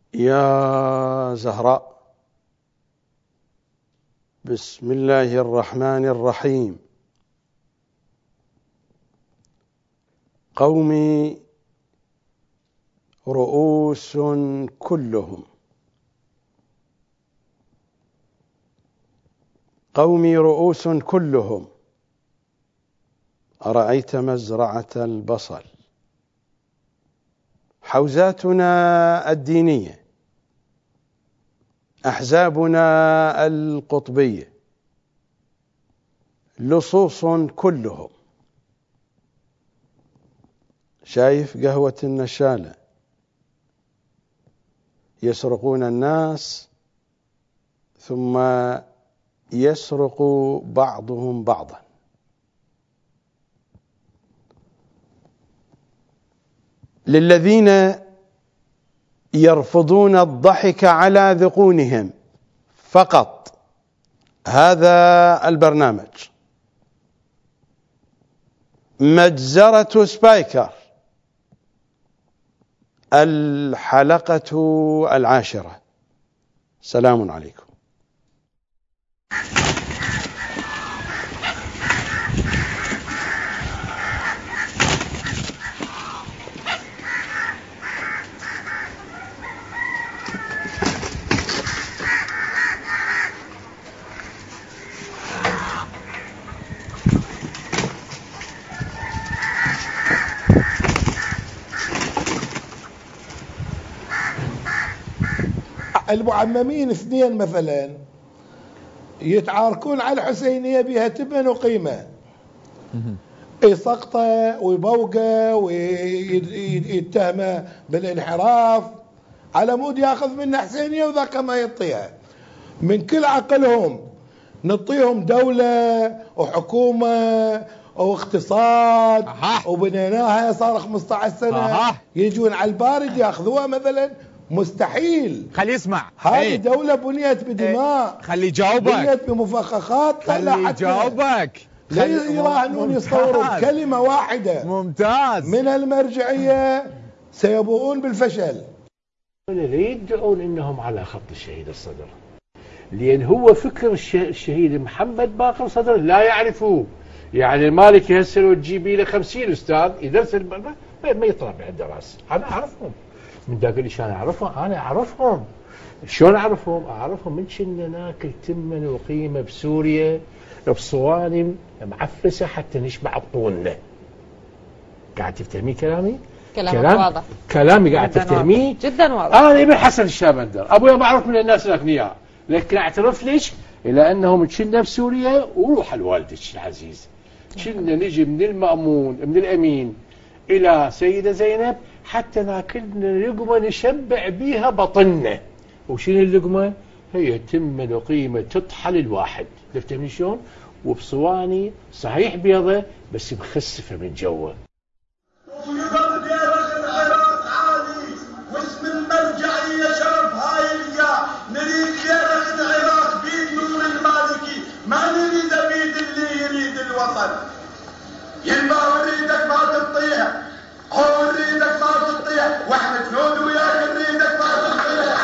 يا زهراء. بسم الله الرحمن الرحيم. قومي رؤوس كلهم، قومي رؤوس كلهم، أرأيت مزرعة البصل، حوزاتنا الدينية، أحزابنا القطبية، لصوص كلهم. شايف قهوة النشالة يسرقون الناس ثم يسرق بعضهم بعضا. للذين يرفضون الضحك على ذقونهم فقط هذا البرنامج. مجزرة سبايكر، الحلقة 10. سلام عليكم. المعممين اثنين مثلا يتعاركون على الحسينية بها تبن وقيمة، يسقطه ويبوقه ويتهمه بالانحراف على مود ياخذ منه حسينية وذاك ما يعطيها. من كل عقلهم نعطيهم دولة وحكومة واقتصاد وبنيناها صار 15 سنة يجون على البارد ياخذوها مثلا. مستحيل. خلي يسمع. هذه دولة بنيت بدماء. خلي يجاوبك. بنيت بمفخخات. خلي يجاوبك. لا يراهنون يصوروا بكلمة واحدة. ممتاز. من المرجعية سيبوءون بالفشل. يدعون انهم على خط الشهيد الصدر، لان هو فكر الشهيد محمد باقر صدر لا يعرفوه. يعني المالكي هسه لو تجيبي له 50 استاذ يدرس ما يطلع بالدراسه. انا اعرفهم من ذاك اللي انا اعرفهم. انا اعرفهم. شلون اعرفهم؟ اعرفهم من كنا ناكل تمن وقيمه بسوريا بصواني معفسه حتى نشبع بطولنا. قاعد تفتهمي كلامي؟ كلامك واضح. كلامي قاعد تفتهميه؟ جدا واضح. انا ابن حسن الشابندر، ابويا بعرف من الناس الاغنياء، لكن اعترف لك الى انهم كنا بسوريا وروح لوالدك العزيز. كنا نجي من المأمون من الامين الى سيده زينب حتى ناكلنا لقمه نشبع بيها بطننا. وشنو اللقمه؟ هي تمن وقيمه تطحل الواحد. تفتهمني شلون؟ وبصواني صحيح بيضه بس مخسفه من جوا. ما نريد بيد اللي يريد الوطن. يما نريدك ما تطيح، هو نريدك ما تطيح، واحنا جنود وياك نريدك ما تطيح.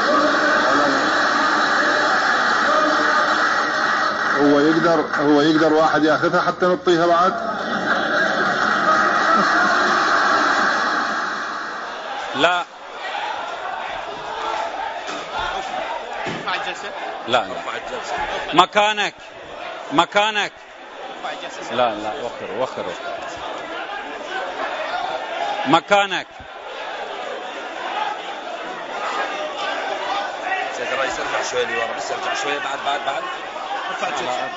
هو يقدر واحد ياخذها حتى نطيها بعد؟ لا لا مكانك لا وخر مكانك. سيد الرئيس ارجع شوي لورا، بس ارجع شوي بعد ارفع جلسة.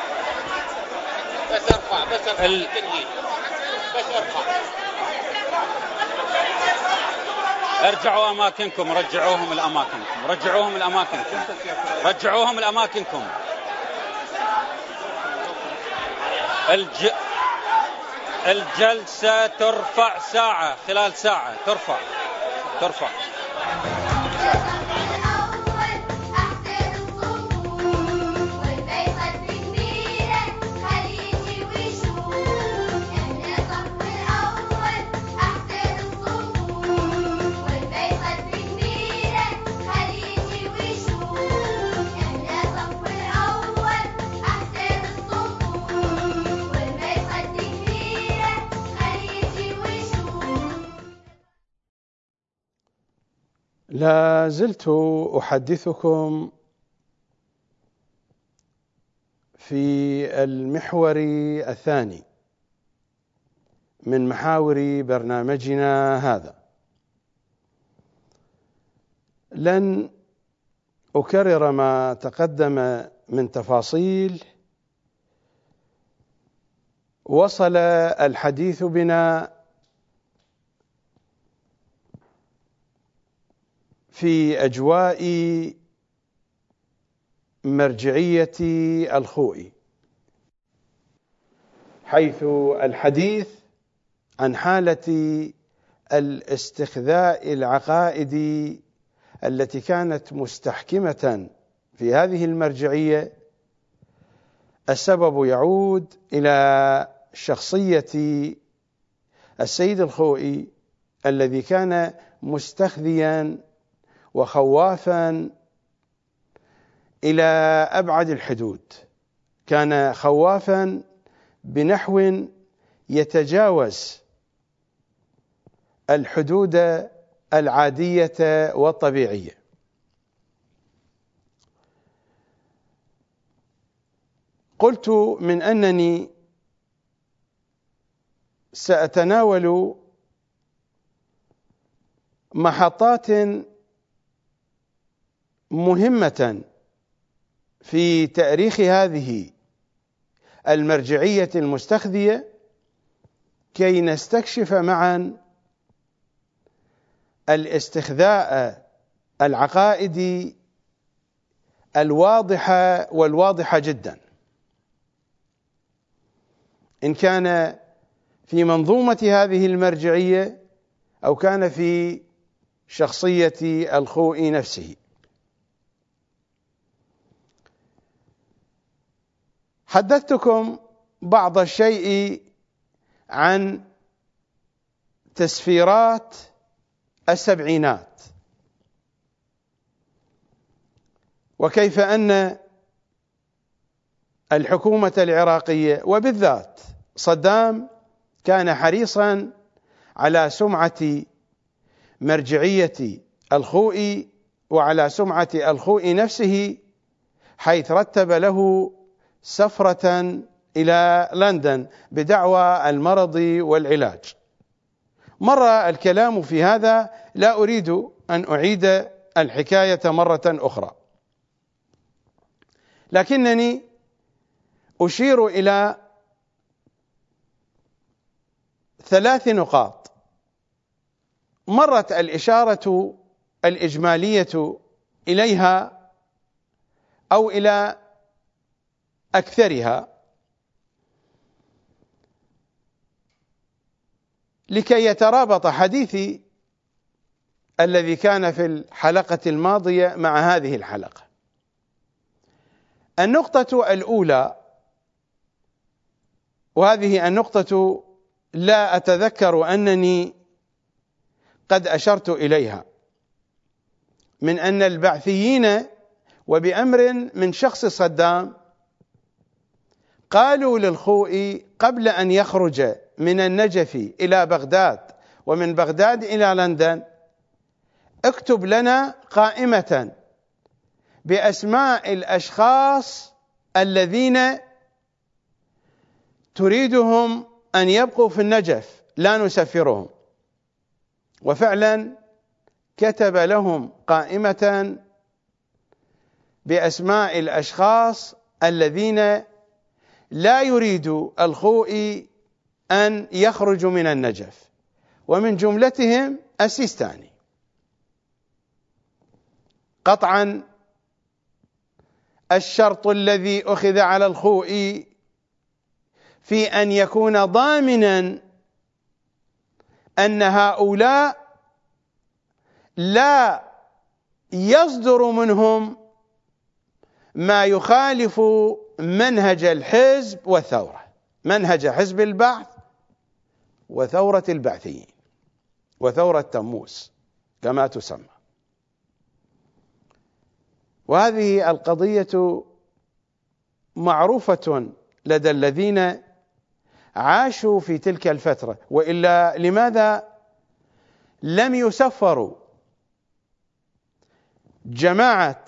بس ارفع بس ارفع. ارجعوا اماكنكم، رجعوهم لاماكنكم. الجلسة ترفع ساعة، خلال ساعة ترفع. لا زلت أحدثكم في المحور الثاني من محاور برنامجنا هذا. لن أكرر ما تقدم من تفاصيل. وصل الحديث بنا في أجواء مرجعية الخوئي، حيث الحديث عن حالة الاستخذاء العقائدي التي كانت مستحكمة في هذه المرجعية. السبب يعود إلى شخصية السيد الخوئي الذي كان مستخذيا وخوافا إلى أبعد الحدود. كان خوافا بنحو يتجاوز الحدود العادية والطبيعية. قلت من أنني سأتناول محطات مهمة في تاريخ هذه المرجعية المستخذية كي نستكشف معا الاستخذاء العقائدي الواضحة والواضحة جدا، إن كان في منظومة هذه المرجعية أو كان في شخصية الخوئي نفسه. حدثتكم بعض الشيء عن تسفيرات السبعينات، وكيف أن الحكومة العراقية وبالذات صدام كان حريصا على سمعة مرجعية الخوئي وعلى سمعة الخوئي نفسه، حيث رتب له سفرة إلى لندن بدعوى المرض والعلاج. مر الكلام في هذا، لا أريد أن أعيد الحكاية مرة أخرى، لكنني أشير إلى 3 نقاط مرت الإشارة الإجمالية إليها أو إلى أكثرها لكي يترابط حديثي الذي كان في الحلقة الماضية مع هذه الحلقة. النقطة الأولى، وهذه النقطة لا أتذكر أنني قد أشرت إليها، من أن البعثيين وبأمر من شخص صدام قالوا للخوئي قبل أن يخرج من النجف إلى بغداد ومن بغداد إلى لندن: اكتب لنا قائمة بأسماء الأشخاص الذين تريدهم أن يبقوا في النجف، لا نسفرهم. وفعلا كتب لهم قائمة بأسماء الأشخاص الذين لا يريد الخوئي أن يخرجوا من النجف، ومن جملتهم السيستاني. قطعا الشرط الذي أخذ على الخوئي في أن يكون ضامنا أن هؤلاء لا يصدر منهم ما يخالف منهج الحزب والثورة، منهج حزب البعث وثورة البعثيين وثورة تموز كما تسمى. وهذه القضية معروفة لدى الذين عاشوا في تلك الفترة، وإلا لماذا لم يسفروا جماعة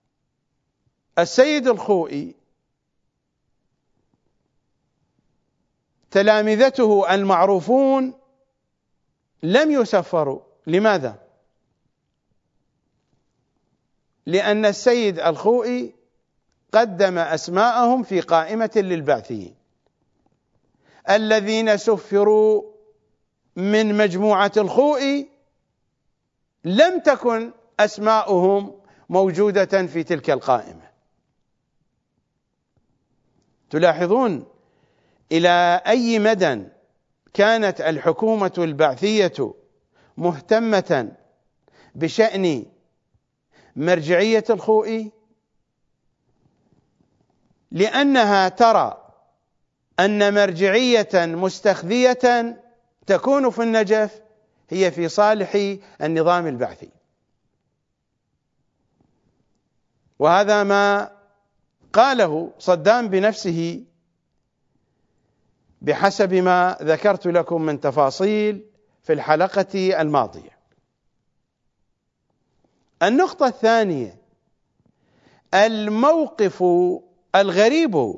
السيد الخوئي تلامذته المعروفون لم يسفروا. لماذا؟ لأن السيد الخوئي قدم أسماءهم في قائمة للبعثيين. الذين سفروا من مجموعة الخوئي لم تكن أسماؤهم موجودة في تلك القائمة. تلاحظون إلى أي مدى كانت الحكومة البعثية مهتمة بشأن مرجعية الخوئي، لأنها ترى أن مرجعية مستخذية تكون في النجف هي في صالح النظام البعثي. وهذا ما قاله صدام بنفسه بحسب ما ذكرت لكم من تفاصيل في الحلقة الماضية. النقطة الثانية، الموقف الغريب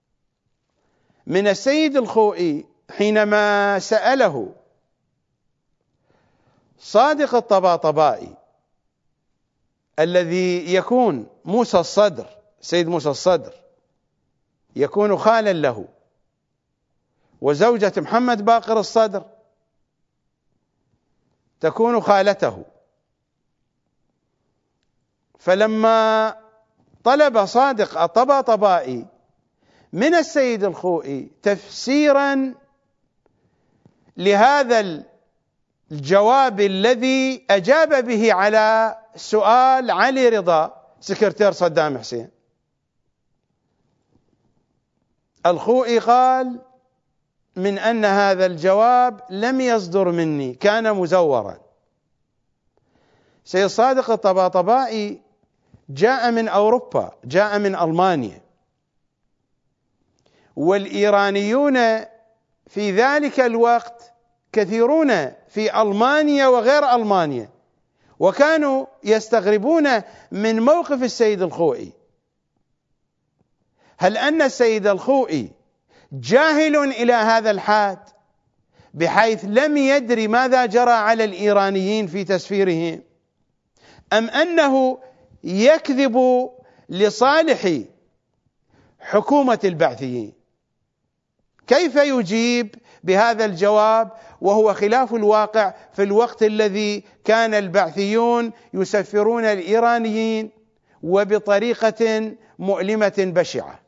من السيد الخوئي حينما سأله صادق الطباطبائي الذي يكون موسى الصدر، سيد موسى الصدر يكون خالا له، وزوجة محمد باقر الصدر تكون خالته. فلما طلب صادق الطباطبائي من السيد الخوئي تفسيرا لهذا الجواب الذي أجاب به على سؤال علي رضا سكرتير صدام حسين، الخوئي قال من أن هذا الجواب لم يصدر مني، كان مزورا. سيد صادق الطباطبائي جاء من أوروبا، جاء من ألمانيا، والإيرانيون في ذلك الوقت كثيرون في ألمانيا وغير ألمانيا، وكانوا يستغربون من موقف السيد الخوئي. هل أن السيد الخوئي جاهل إلى هذا الحد بحيث لم يدري ماذا جرى على الإيرانيين في تسفيرهم، أم أنه يكذب لصالح حكومة البعثيين؟ كيف يجيب بهذا الجواب وهو خلاف الواقع في الوقت الذي كان البعثيون يسفرون الإيرانيين وبطريقة مؤلمة بشعة؟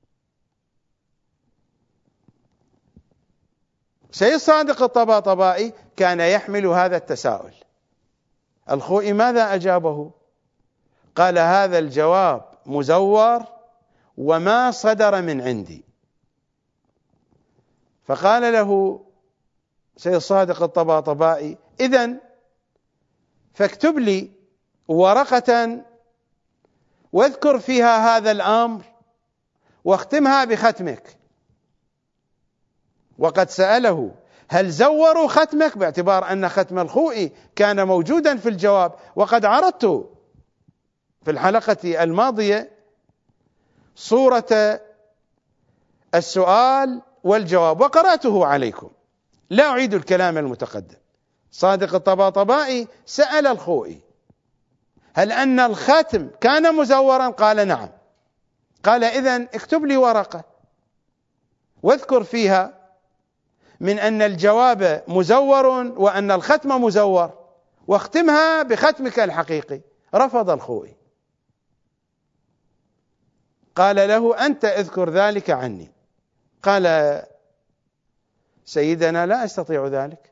سيد صادق الطباطبائي كان يحمل هذا التساؤل. الخوئي ماذا أجابه؟ قال هذا الجواب مزور وما صدر من عندي. فقال له سيد صادق الطباطبائي إذن فاكتب لي ورقة واذكر فيها هذا الأمر واختمها بختمك. وقد سأله هل زوروا ختمك، باعتبار أن ختم الخوئي كان موجودا في الجواب، وقد عرضت في الحلقة الماضية صورة السؤال والجواب وقرأته عليكم، لا أعيد الكلام المتقدم. صادق الطباطبائي سأل الخوئي هل أن الختم كان مزورا؟ قال نعم. قال إذن اكتب لي ورقة واذكر فيها من أن الجواب مزور وأن الختم مزور واختمها بختمك الحقيقي. رفض الخوئي، قال له أنت اذكر ذلك عني. قال سيدنا لا أستطيع ذلك.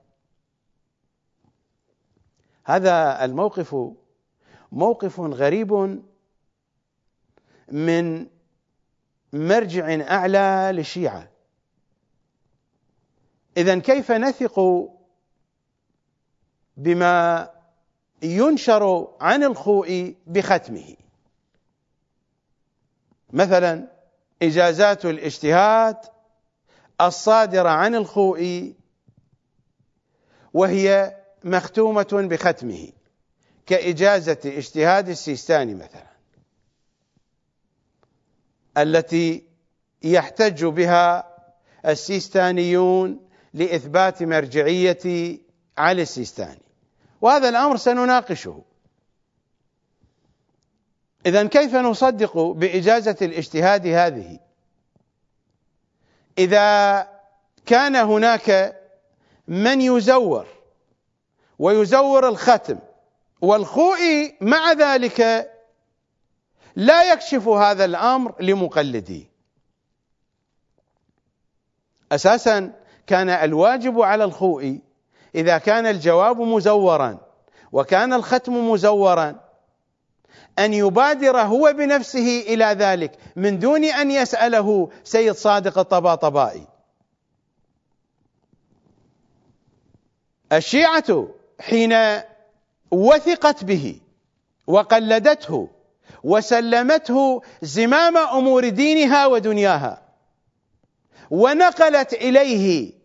هذا الموقف موقف غريب من مرجع أعلى للشيعة. إذن كيف نثق بما ينشر عن الخوئي بختمه؟ مثلا إجازات الاجتهاد الصادرة عن الخوئي وهي مختومة بختمه، كإجازة اجتهاد السيستاني مثلا، التي يحتج بها السيستانيون لإثبات مرجعية علي السيستاني، وهذا الأمر سنناقشه. إذن كيف نصدق بإجازة الاجتهاد هذه إذا كان هناك من يزور ويزور الختم، والخوئي مع ذلك لا يكشف هذا الأمر لمقلديه؟ أساسا كان الواجب على الخوئي إذا كان الجواب مزورا وكان الختم مزورا أن يبادر هو بنفسه إلى ذلك من دون أن يسأله سيد صادق الطباطبائي. الشيعة حين وثقت به وقلدته وسلمته زمام أمور دينها ودنياها ونقلت إليه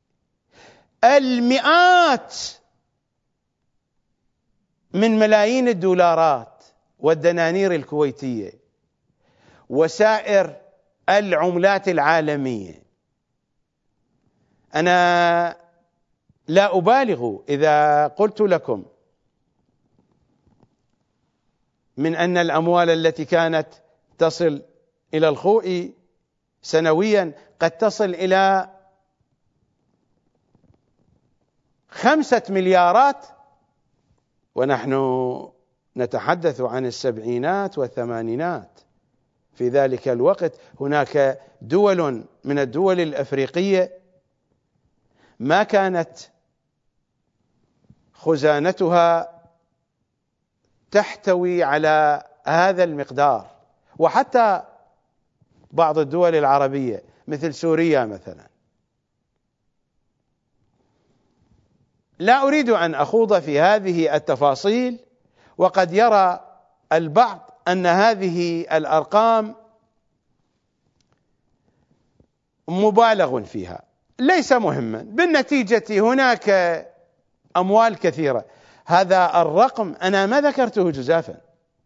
المئات من ملايين الدولارات والدنانير الكويتية وسائر العملات العالمية، أنا لا أبالغ إذا قلت لكم من أن الأموال التي كانت تصل إلى الخوئي سنويا قد تصل إلى 5 مليارات، ونحن نتحدث عن السبعينات والثمانينات. في ذلك الوقت هناك دول من الدول الأفريقية ما كانت خزانتها تحتوي على هذا المقدار، وحتى بعض الدول العربية مثل سوريا مثلا. لا أريد أن أخوض في هذه التفاصيل، وقد يرى البعض أن هذه الأرقام مبالغ فيها، ليس مهما. بالنتيجة هناك أموال كثيرة. هذا الرقم أنا ما ذكرته جزافا،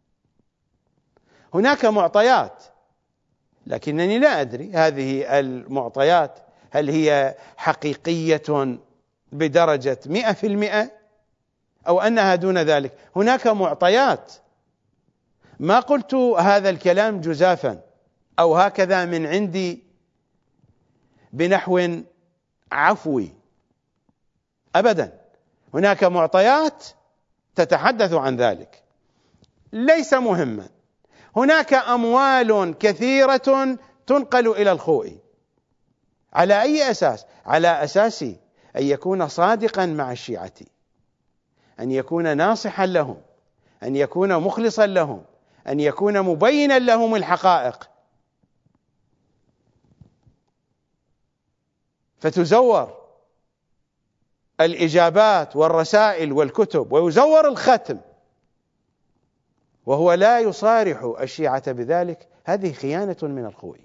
هناك معطيات، لكنني لا أدري هذه المعطيات هل هي حقيقية بدرجة 100% أو أنها دون ذلك. هناك معطيات، ما قلت هذا الكلام جزافا أو هكذا من عندي بنحو عفوي أبدا. هناك معطيات تتحدث عن ذلك، ليس مهما. هناك أموال كثيرة تنقل إلى الخوئي على أي أساس؟ على أساس أن يكون صادقا مع الشيعة، أن يكون ناصحا لهم، أن يكون مخلصا لهم، أن يكون مبينا لهم الحقائق. فتزور الإجابات والرسائل والكتب ويزور الختم وهو لا يصارح الشيعة بذلك، هذه خيانة من الخوئي.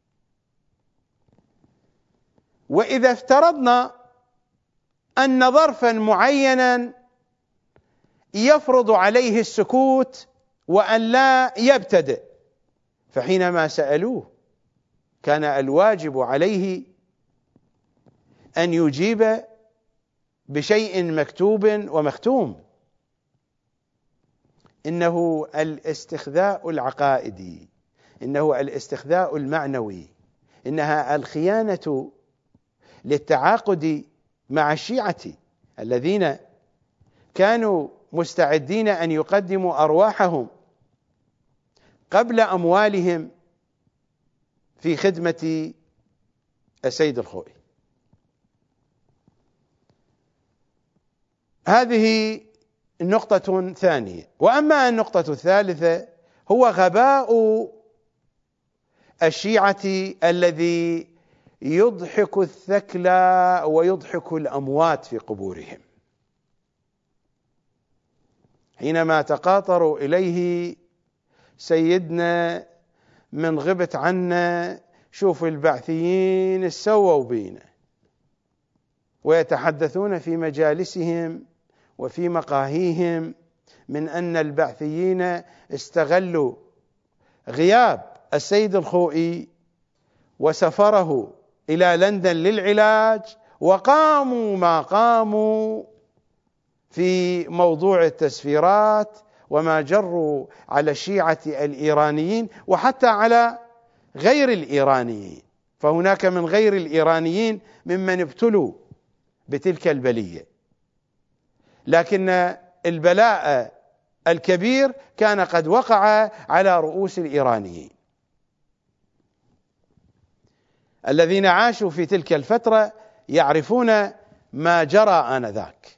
وإذا افترضنا أن ظرفا معينا يفرض عليه السكوت وأن لا يبتدئ، فحينما سألوه كان الواجب عليه أن يجيب بشيء مكتوب ومختوم. إنه الاستخذاء العقائدي، إنه الاستخذاء المعنوي، إنها الخيانة للتعاقد مع الشيعة الذين كانوا مستعدين أن يقدموا أرواحهم قبل أموالهم في خدمة السيد الخوئي. هذه نقطة ثانية. وأما النقطة الثالثة هو غباء الشيعة الذي يضحك الثكلى ويضحك الأموات في قبورهم. حينما تقاطروا إليه سيدنا من غبت عنا، شوفوا البعثيين سووا بينا، ويتحدثون في مجالسهم وفي مقاهيهم من أن البعثيين استغلوا غياب السيد الخوئي وسفره إلى لندن للعلاج، وقاموا ما قاموا في موضوع التسفيرات وما جروا على الشيعة الإيرانيين وحتى على غير الإيرانيين، فهناك من غير الإيرانيين ممن ابتلوا بتلك البلية، لكن البلاء الكبير كان قد وقع على رؤوس الإيرانيين الذين عاشوا في تلك الفترة، يعرفون ما جرى آنذاك.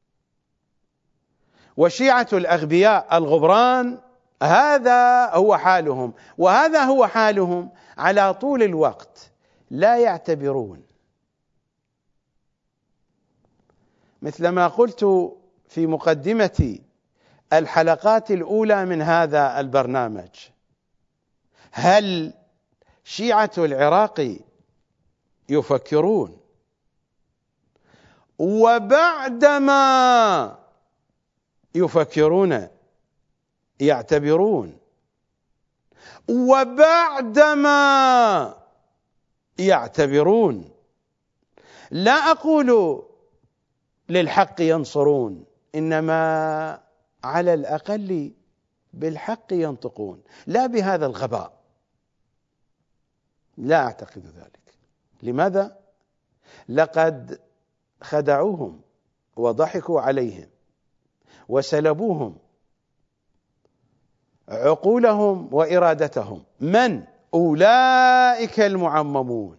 والشيعة الأغبياء الغبران هذا هو حالهم، وهذا هو حالهم على طول الوقت، لا يعتبرون، مثلما قلت في مقدمة الحلقات الأولى من هذا البرنامج، هل شيعة العراق يفكرون وبعدما يفكرون يعتبرون وبعدما يعتبرون؟ لا أقول للحق ينصرون، إنما على الأقل بالحق ينطقون، لا بهذا الغباء. لا أعتقد ذلك. لماذا؟ لقد خدعوهم وضحكوا عليهم وسلبوهم عقولهم وإرادتهم. من؟ أولئك المعممون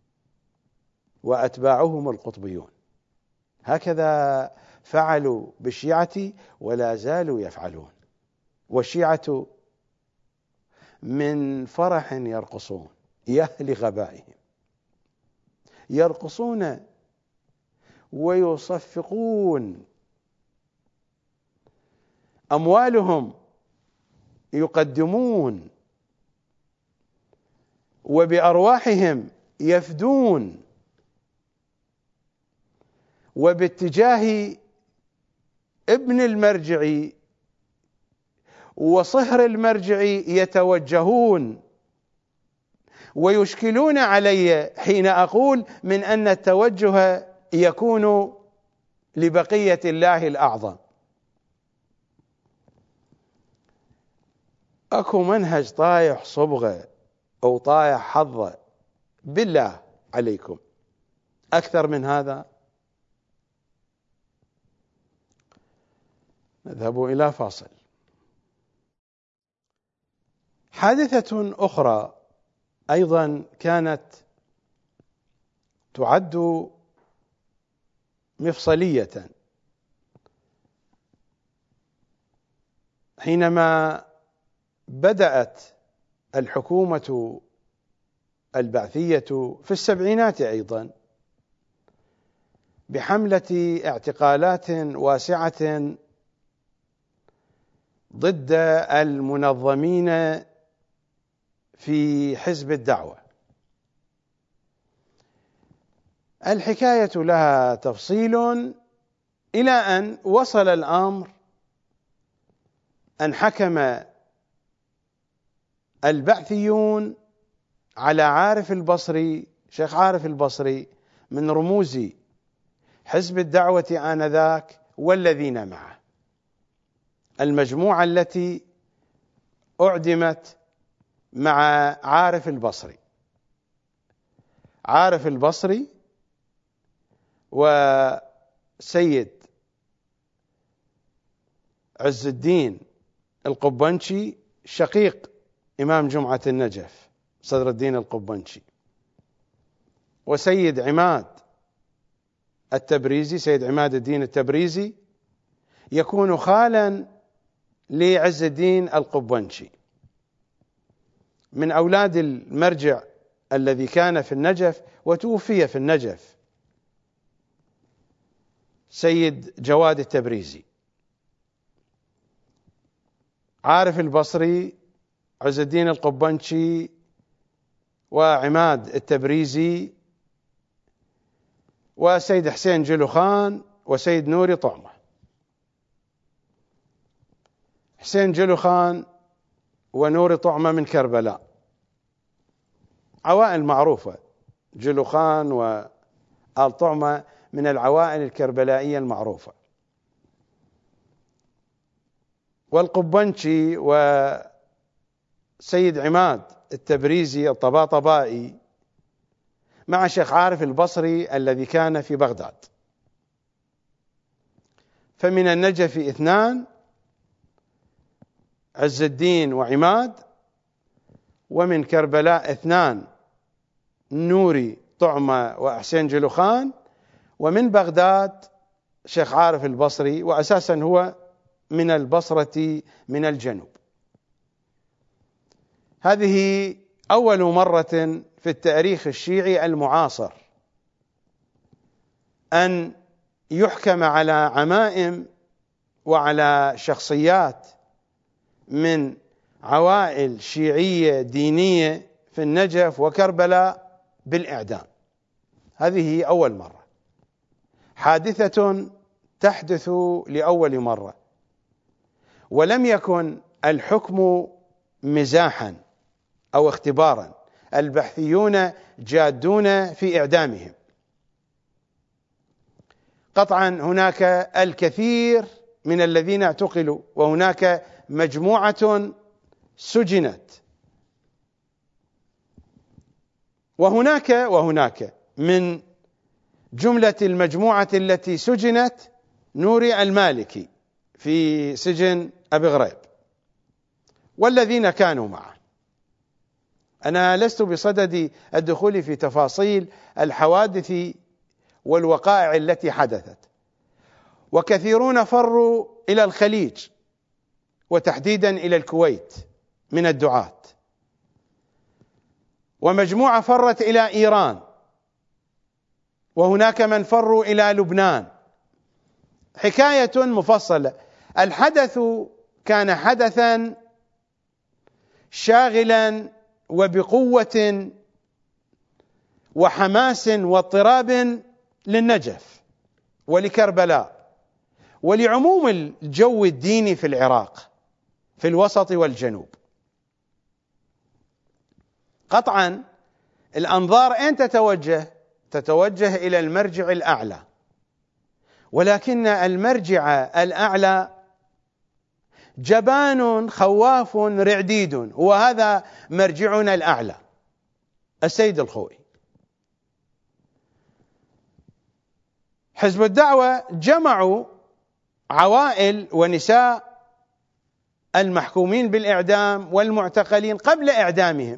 وأتباعهم القطبيون. هكذا فعلوا بالشيعة ولا زالوا يفعلون، والشيعة من فرح يرقصون يا لغبائهم، يرقصون ويصفقون، أموالهم يقدمون وبأرواحهم يفدون، وباتجاه ابن المرجعي وصهر المرجعي يتوجهون، ويشكلون علي حين أقول من أن التوجه يكون لبقية الله الأعظم. أكو منهج طايح صبغة أو طايح حظة بالله عليكم أكثر من هذا؟ نذهب إلى فاصل. حادثة أخرى أيضا كانت تعد مفصلية حينما بدأت الحكومة البعثية في السبعينات أيضا بحملة اعتقالات واسعة ضد المنظمين في حزب الدعوة. الحكاية لها تفصيل إلى أن وصل الأمر أن حكم البعثيون على عارف البصري، شيخ عارف البصري، من رموز حزب الدعوة آنذاك والذين معه، المجموعة التي أعدمت مع عارف البصري. عارف البصري وسيد عز الدين القبنشي شقيق إمام جمعة النجف صدر الدين القبنشي، وسيد عماد التبريزي، سيد عماد الدين التبريزي يكون خالا لعز الدين القبنشي، من أولاد المرجع الذي كان في النجف وتوفي في النجف، سيد جواد التبريزي. عارف البصري، عز الدين القبنشي، وعماد التبريزي، وسيد حسين جلو خان، وسيد نوري طعمة. حسين جلوخان ونوري طعمة من كربلاء، عوائل معروفة، جلوخان وآل طعمة من العوائل الكربلائية المعروفة. والقبنشي وسيد عماد التبريزي الطباطبائي مع شيخ عارف البصري الذي كان في بغداد. فمن النجف 2 عز الدين وعماد، ومن كربلاء 2 نوري طعمة وحسين جلوخان، ومن بغداد شيخ عارف البصري، وأساسا هو من البصرة من الجنوب. هذه أول مرة في التاريخ الشيعي المعاصر أن يحكم على عمائم وعلى شخصيات من عوائل شيعية دينية في النجف وكربلاء بالإعدام. هذه أول مرة، حادثة تحدث لأول مرة، ولم يكن الحكم مزاحا أو اختبارا، البحثيون جادون في إعدامهم. قطعا هناك الكثير من الذين اعتقلوا، وهناك مجموعة سجنت، وهناك من جملة المجموعة التي سجنت نوري المالكي في سجن أبي غريب والذين كانوا معه. أنا لست بصدد الدخول في تفاصيل الحوادث والوقائع التي حدثت، وكثيرون فروا إلى الخليج وتحديدا إلى الكويت من الدعاة، ومجموعة فرت إلى إيران، وهناك من فروا إلى لبنان. حكاية مفصلة. الحدث كان حدثا شاغلا وبقوة وحماس واضطراب للنجف ولكربلاء ولعموم الجو الديني في العراق في الوسط والجنوب. قطعا الأنظار أين تتوجه؟ تتوجه إلى المرجع الأعلى، ولكن المرجع الأعلى جبان خواف رعديد، وهذا مرجعنا الأعلى السيد الخوئي. حزب الدعوة جمعوا عوائل ونساء المحكومين بالإعدام والمعتقلين قبل إعدامهم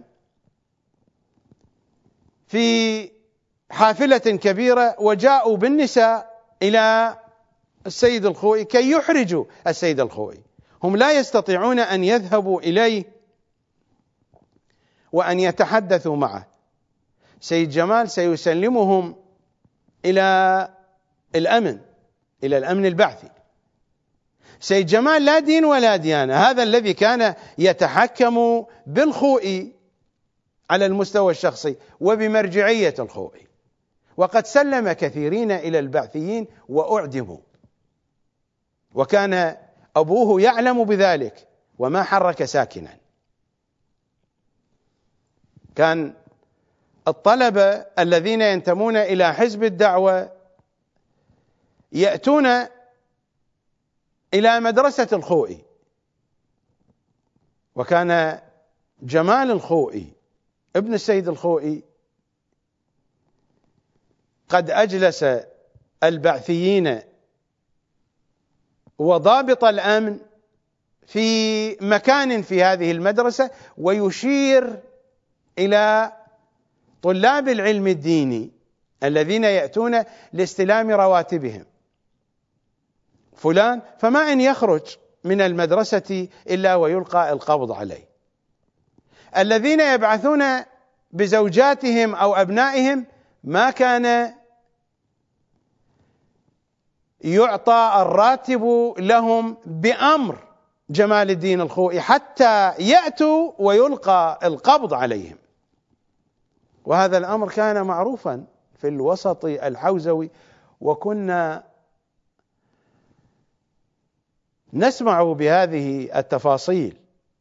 في حافلة كبيرة، وجاءوا بالنساء إلى السيد الخوئي كي يحرجوا السيد الخوئي. هم لا يستطيعون أن يذهبوا إليه وأن يتحدثوا معه. سيد جمال سيسلمهم إلى الأمن البعثي. سيد جمال لا دين ولا ديانة، هذا الذي كان يتحكم بالخوئي على المستوى الشخصي وبمرجعية الخوئي، وقد سلم كثيرين إلى البعثيين وأعدموا، وكان أبوه يعلم بذلك وما حرك ساكنا. كان الطلبة الذين ينتمون إلى حزب الدعوة يأتون إلى مدرسة الخوئي، وكان جمال الخوئي ابن السيد الخوئي قد أجلس البعثيين وضابط الأمن في مكان في هذه المدرسة، ويشير إلى طلاب العلم الديني الذين يأتون لاستلام رواتبهم: فلان فما إن يخرج من المدرسة إلا ويلقى القبض عليه. الذين يبعثون بزوجاتهم أو أبنائهم ما كان يعطى الراتب لهم بأمر جمال الدين الخوئي حتى يأتوا ويلقى القبض عليهم. وهذا الأمر كان معروفا في الوسط الحوزوي، وكنا نسمع بهذه التفاصيل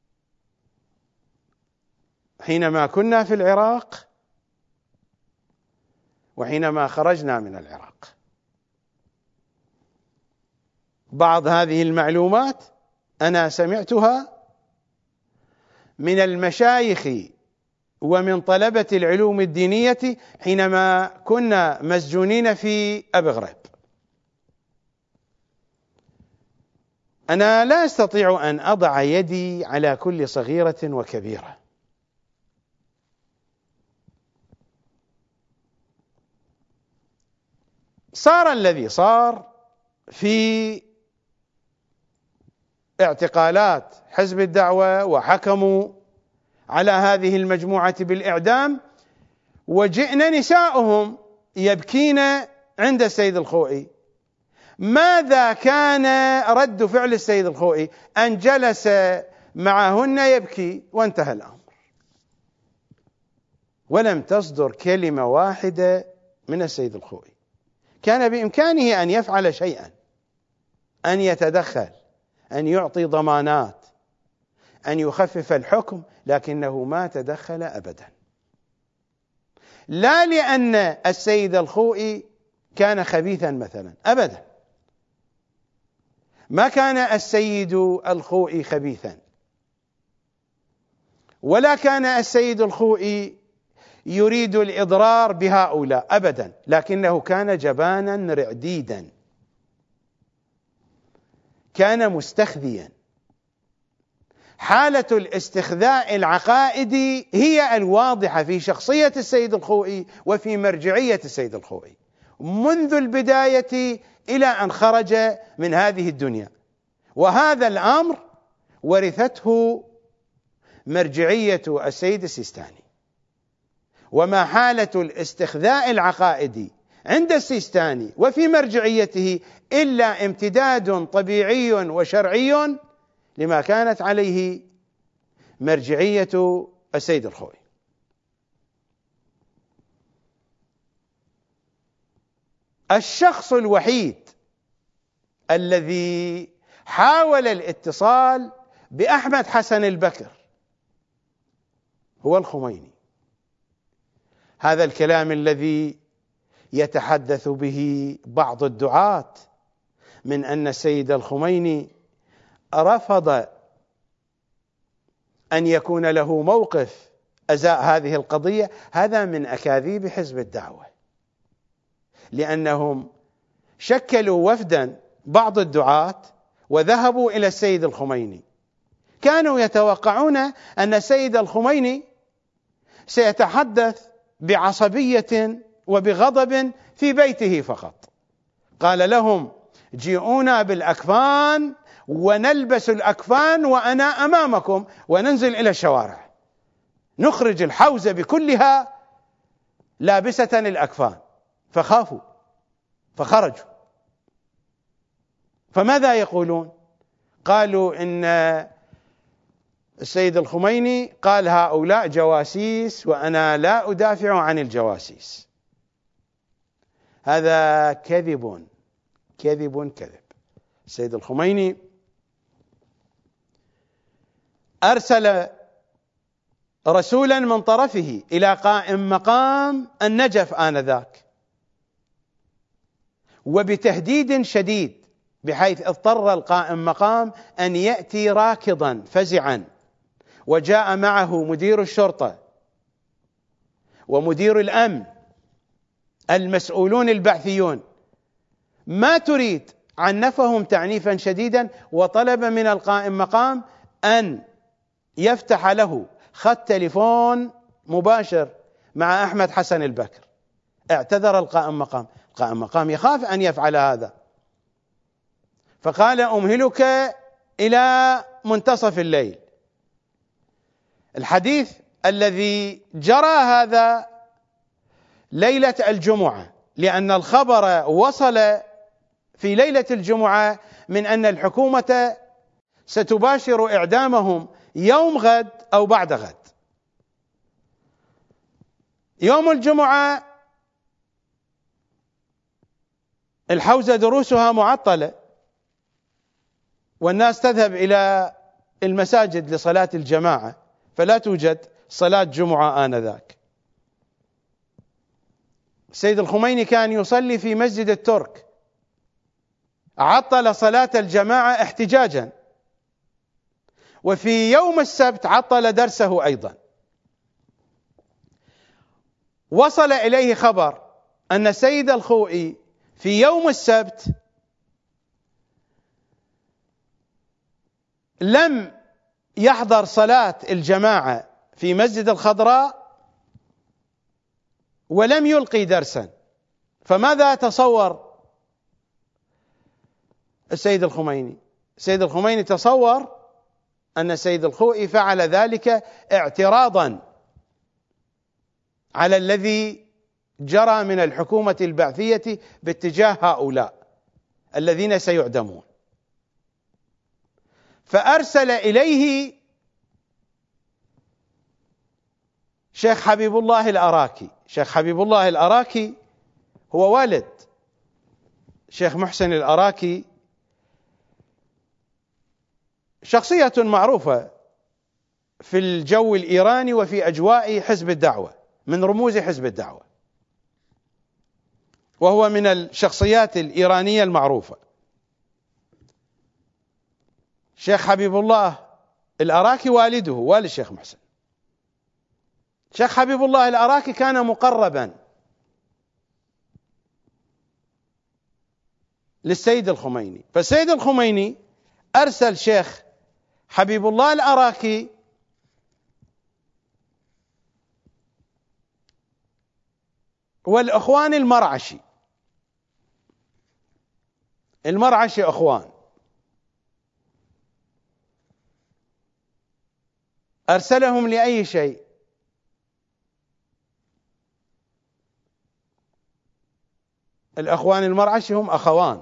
حينما كنا في العراق وحينما خرجنا من العراق. بعض هذه المعلومات أنا سمعتها من المشايخ ومن طلبة العلوم الدينية حينما كنا مسجونين في أبي غريب. أنا لا أستطيع أن أضع يدي على كل صغيرة وكبيرة، صار الذي صار في اعتقالات حزب الدعوة وحكموا على هذه المجموعة بالإعدام، وجئنا نساؤهم يبكين عند السيد الخوئي. ماذا كان رد فعل السيد الخوئي؟ أن جلس معهن يبكي وانتهى الأمر، ولم تصدر كلمة واحدة من السيد الخوئي. كان بإمكانه أن يفعل شيئا، أن يتدخل، أن يعطي ضمانات، أن يخفف الحكم، لكنه ما تدخل أبدا. لا لأن السيد الخوئي كان خبيثا مثلا، أبدا، ما كان السيد الخوئي خبيثا، ولا كان السيد الخوئي يريد الإضرار بهؤلاء أبدا، لكنه كان جبانا رعديدا، كان مستخذيا. حالة الاستخذاء العقائدي هي الواضحة في شخصية السيد الخوئي وفي مرجعية السيد الخوئي منذ البداية إلى أن خرج من هذه الدنيا، وهذا الأمر ورثته مرجعية السيد السيستاني. وما حالة الاستخذاء العقائدي عند السيستاني وفي مرجعيته إلا امتداد طبيعي وشرعي لما كانت عليه مرجعية السيد الخوئي. الشخص الوحيد الذي حاول الاتصال بأحمد حسن البكر هو الخميني. هذا الكلام الذي يتحدث به بعض الدعاة من أن السيد الخميني رفض أن يكون له موقف أزاء هذه القضية، هذا من أكاذيب حزب الدعوة، لأنهم شكلوا وفدا بعض الدعاة وذهبوا إلى السيد الخميني، كانوا يتوقعون أن السيد الخميني سيتحدث بعصبية وبغضب في بيته فقط. قال لهم: جيئونا بالأكفان ونلبس الأكفان وأنا أمامكم وننزل إلى الشوارع، نخرج الحوزة بكلها لابسة الأكفان. فخافوا فخرجوا. فماذا يقولون؟ قالوا إن السيد الخميني قال هؤلاء جواسيس وأنا لا أدافع عن الجواسيس. هذا كذب كذب كذب. السيد الخميني أرسل رسولا من طرفه إلى قائم مقام النجف آنذاك، وبتهديد شديد، بحيث اضطر القائم مقام أن يأتي راكضا فزعا، وجاء معه مدير الشرطة ومدير الأمن المسؤولون البعثيون. ما تريد، عنفهم تعنيفا شديدا، وطلب من القائم مقام أن يفتح له خط تليفون مباشر مع أحمد حسن البكر. اعتذر القائم مقام، القائم مقام يخاف أن يفعل هذا، فقال: أمهلك إلى منتصف الليل. الحديث الذي جرى هذا ليلة الجمعة، لأن الخبر وصل في ليلة الجمعة من أن الحكومة ستباشر إعدامهم يوم غد أو بعد غد. يوم الجمعة الحوزة دروسها معطلة، والناس تذهب إلى المساجد لصلاة الجماعة، فلا توجد صلاة جمعة آنذاك. السيد الخميني كان يصلي في مسجد الترك، عطل صلاة الجماعة احتجاجا، وفي يوم السبت عطل درسه أيضا. وصل إليه خبر أن السيد الخوئي في يوم السبت لم يحضر صلاة الجماعة في مسجد الخضراء ولم يلقي درسا. فماذا تصور السيد الخميني؟ السيد الخميني تصور أن السيد الخوئي فعل ذلك اعتراضا على الذي جرى من الحكومة البعثية باتجاه هؤلاء الذين سيعدمون، فأرسل إليه شيخ حبيب الله الأراكي. شيخ حبيب الله الأراكي هو والد شيخ محسن الأراكي، شخصية معروفة في الجو الإيراني وفي أجواء حزب الدعوة، من رموز حزب الدعوة، وهو من الشخصيات الإيرانية المعروفة. شيخ حبيب الله الأراكي والده والد الشيخ محسن. شيخ حبيب الله الأراكي كان مقربا للسيد الخميني، فالسيد الخميني أرسل شيخ حبيب الله الأراكي والأخوان المرعشي. المرعشي أخوان، أرسلهم لأي شيء؟ الأخوان المرعشي هم أخوان،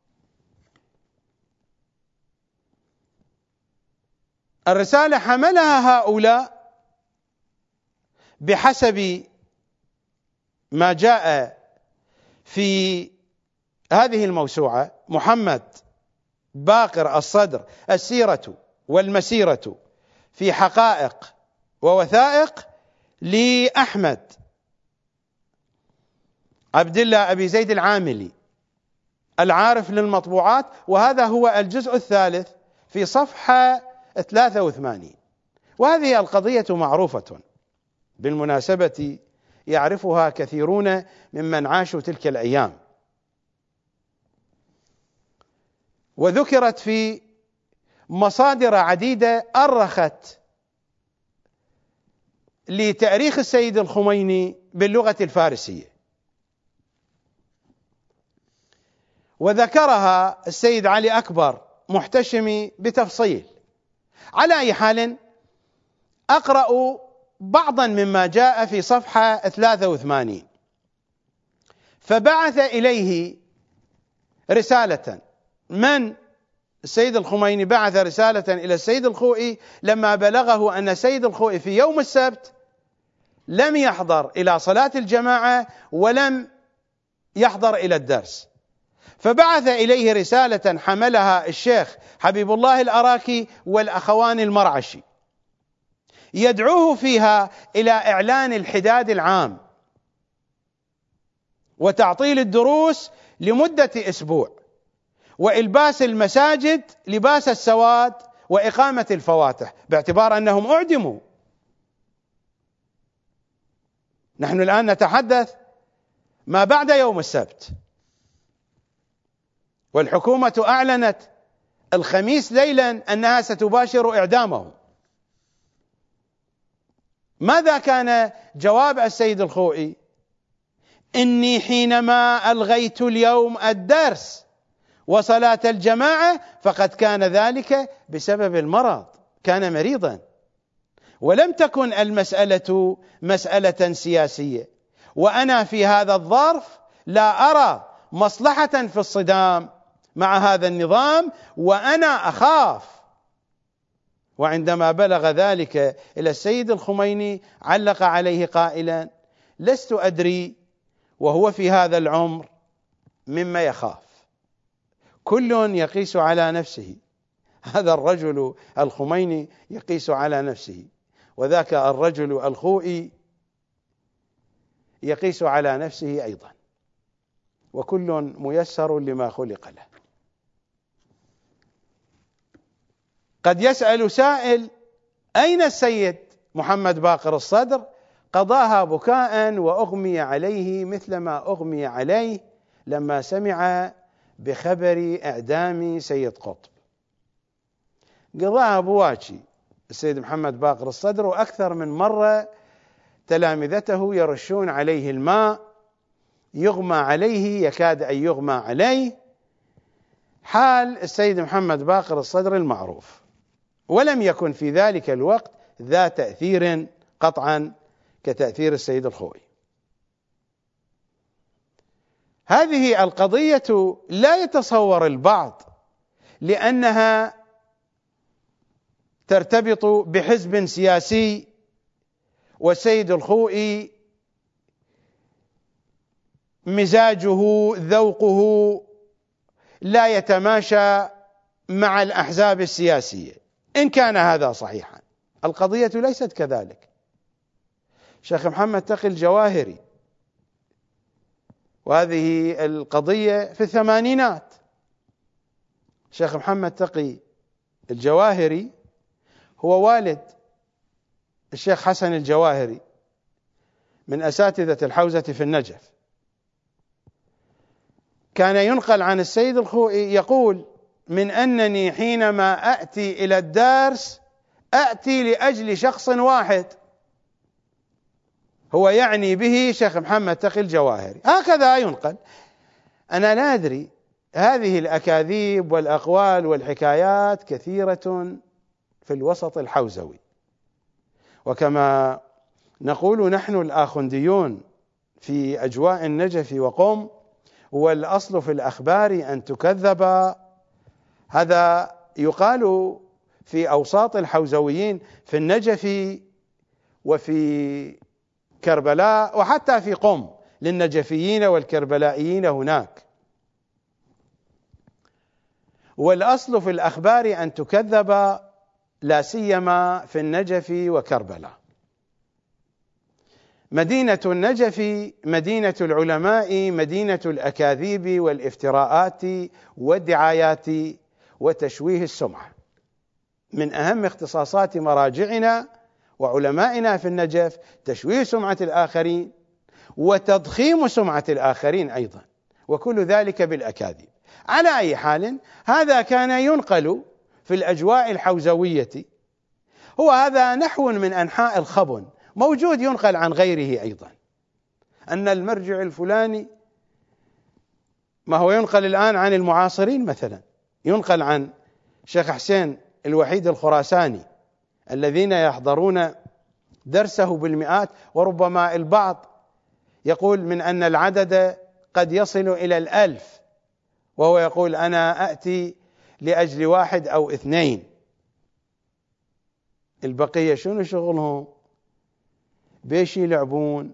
الرسالة حملها هؤلاء بحسب ما جاء في هذه الموسوعة: محمد باقر الصدر، السيرة والمسيرة في حقائق ووثائق، لأحمد عبد الله أبي زيد العاملي العارف للمطبوعات، وهذا هو الجزء الثالث في صفحة 83. وهذه القضية معروفة بالمناسبة، يعرفها كثيرون ممن عاشوا تلك الأيام، وذكرت في مصادر عديدة أرخت لتاريخ السيد الخميني باللغة الفارسية، وذكرها السيد علي أكبر محتشمي بتفصيل. على أي حال، أقرأ بعضا مما جاء في صفحة 83. فبعث إليه رسالة، من السيد الخميني بعث رسالة إلى السيد الخوئي لما بلغه أن السيد الخوئي في يوم السبت لم يحضر إلى صلاة الجماعة ولم يحضر إلى الدرس، فبعث إليه رسالة حملها الشيخ حبيب الله الأراكي والأخوان المرعشي، يدعوه فيها إلى إعلان الحداد العام وتعطيل الدروس لمدة أسبوع، وإلباس المساجد لباس السواد، وإقامة الفواتح، باعتبار أنهم أعدموا. نحن الآن نتحدث ما بعد يوم السبت، والحكومة أعلنت الخميس ليلا أنها ستباشر إعدامهم. ماذا كان جواب السيد الخوئي؟ إني حينما ألغيت اليوم الدرس وصلاة الجماعة فقد كان ذلك بسبب المرض، كان مريضا، ولم تكن المسألة مسألة سياسية، وأنا في هذا الظرف لا أرى مصلحة في الصدام مع هذا النظام، وأنا أخاف. وعندما بلغ ذلك إلى السيد الخميني علق عليه قائلا: لست أدري وهو في هذا العمر مما يخاف، كل يقيس على نفسه، هذا الرجل الخميني يقيس على نفسه، وذاك الرجل الخوئي يقيس على نفسه أيضا، وكل ميسر لما خلق له. قد يسأل سائل: أين السيد محمد باقر الصدر؟ قضاها بكاء وأغمي عليه مثلما أغمي عليه لما سمع بخبر إعدام سيد قطب. قضاها بواجي السيد محمد باقر الصدر، وأكثر من مرة تلامذته يرشون عليه الماء، يغمى عليه، يكاد أن يغمى عليه، حال السيد محمد باقر الصدر المعروف. ولم يكن في ذلك الوقت ذا تأثير قطعا كتأثير السيد الخوئي. هذه القضية لا يتصور البعض لأنها ترتبط بحزب سياسي، والسيد الخوئي مزاجه ذوقه لا يتماشى مع الأحزاب السياسية، إن كان هذا صحيحا. القضية ليست كذلك. شيخ محمد تقي الجواهري، وهذه القضية في الثمانينات، شيخ محمد تقي الجواهري هو والد الشيخ حسن الجواهري من أساتذة الحوزة في النجف. كان ينقل عن السيد الخوئي يقول: من أنني حينما أأتي إلى الدرس أأتي لأجل شخص واحد، هو يعني به شيخ محمد تقي الجواهري. هكذا ينقل. أنا لا أدري، هذه الأكاذيب والأقوال والحكايات كثيرة في الوسط الحوزوي، وكما نقول نحن الآخنديون في أجواء النجف وقم: والأصل في الأخبار أن تكذب. هذا يقال في أوساط الحوزويين في النجف وفي كربلاء وحتى في قم للنجفيين والكربلائيين هناك. والأصل في الأخبار أن تكذب، لا سيما في النجف وكربلاء. مدينة النجف مدينة العلماء، مدينة الأكاذيب والافتراءات والدعايات وتشويه السمعة. من أهم اختصاصات مراجعنا وعلمائنا في النجف تشويه سمعة الآخرين وتضخيم سمعة الآخرين أيضا، وكل ذلك بالأكاذيب. على أي حال، هذا كان ينقل في الأجواء الحوزوية. هو هذا نحو من أنحاء الخبن موجود ينقل عن غيره أيضا، أن المرجع الفلاني، ما هو ينقل الآن عن المعاصرين، مثلا ينقل عن شيخ حسين الوحيد الخراساني الذين يحضرون درسه بالمئات، وربما البعض يقول من أن العدد قد يصل إلى 1000، وهو يقول أنا أأتي لأجل 1 أو 2. البقية شنو شغلهم؟ بيش يلعبون.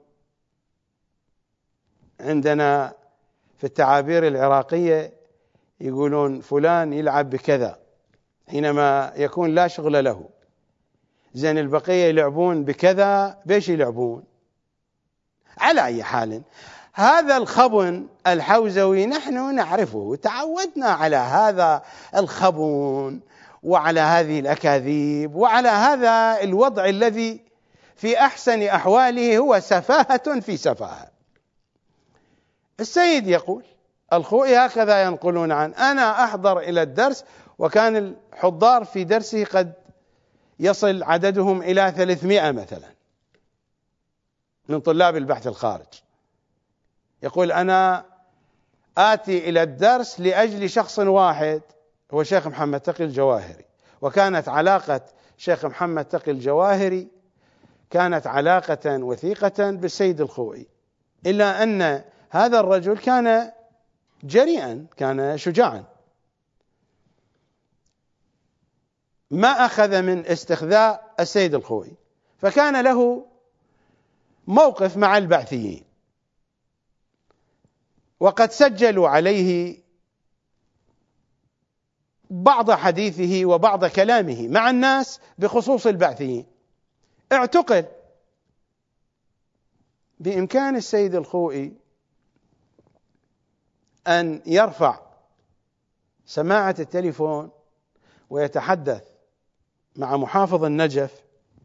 عندنا في التعابير العراقية يقولون فلان يلعب بكذا حينما يكون لا شغل له. زين البقية يلعبون بكذا، بيش يلعبون؟ على أي حال، هذا الخبن الحوزوي نحن نعرفه، تعودنا على هذا الخبن وعلى هذه الأكاذيب وعلى هذا الوضع الذي في أحسن أحواله هو سفاهة في سفاهة. السيد يقول الخوئي هكذا ينقلون عن: أنا أحضر إلى الدرس، وكان الحضار في درسه قد يصل عددهم إلى 300 مثلا من طلاب البحث الخارج. يقول أنا آتي إلى الدرس لأجل شخص واحد هو شيخ محمد تقي الجواهري. وكانت علاقة شيخ محمد تقي الجواهري كانت علاقة وثيقة بالسيد الخوئي، إلا أن هذا الرجل كان جريئا، كان شجاعا، ما أخذ من استخذاء السيد الخوئي، فكان له موقف مع البعثيين، وقد سجلوا عليه بعض حديثه وبعض كلامه مع الناس بخصوص البعثيين، اعتقل. بإمكان السيد الخوئي أن يرفع سماعة التليفون ويتحدث مع محافظ النجف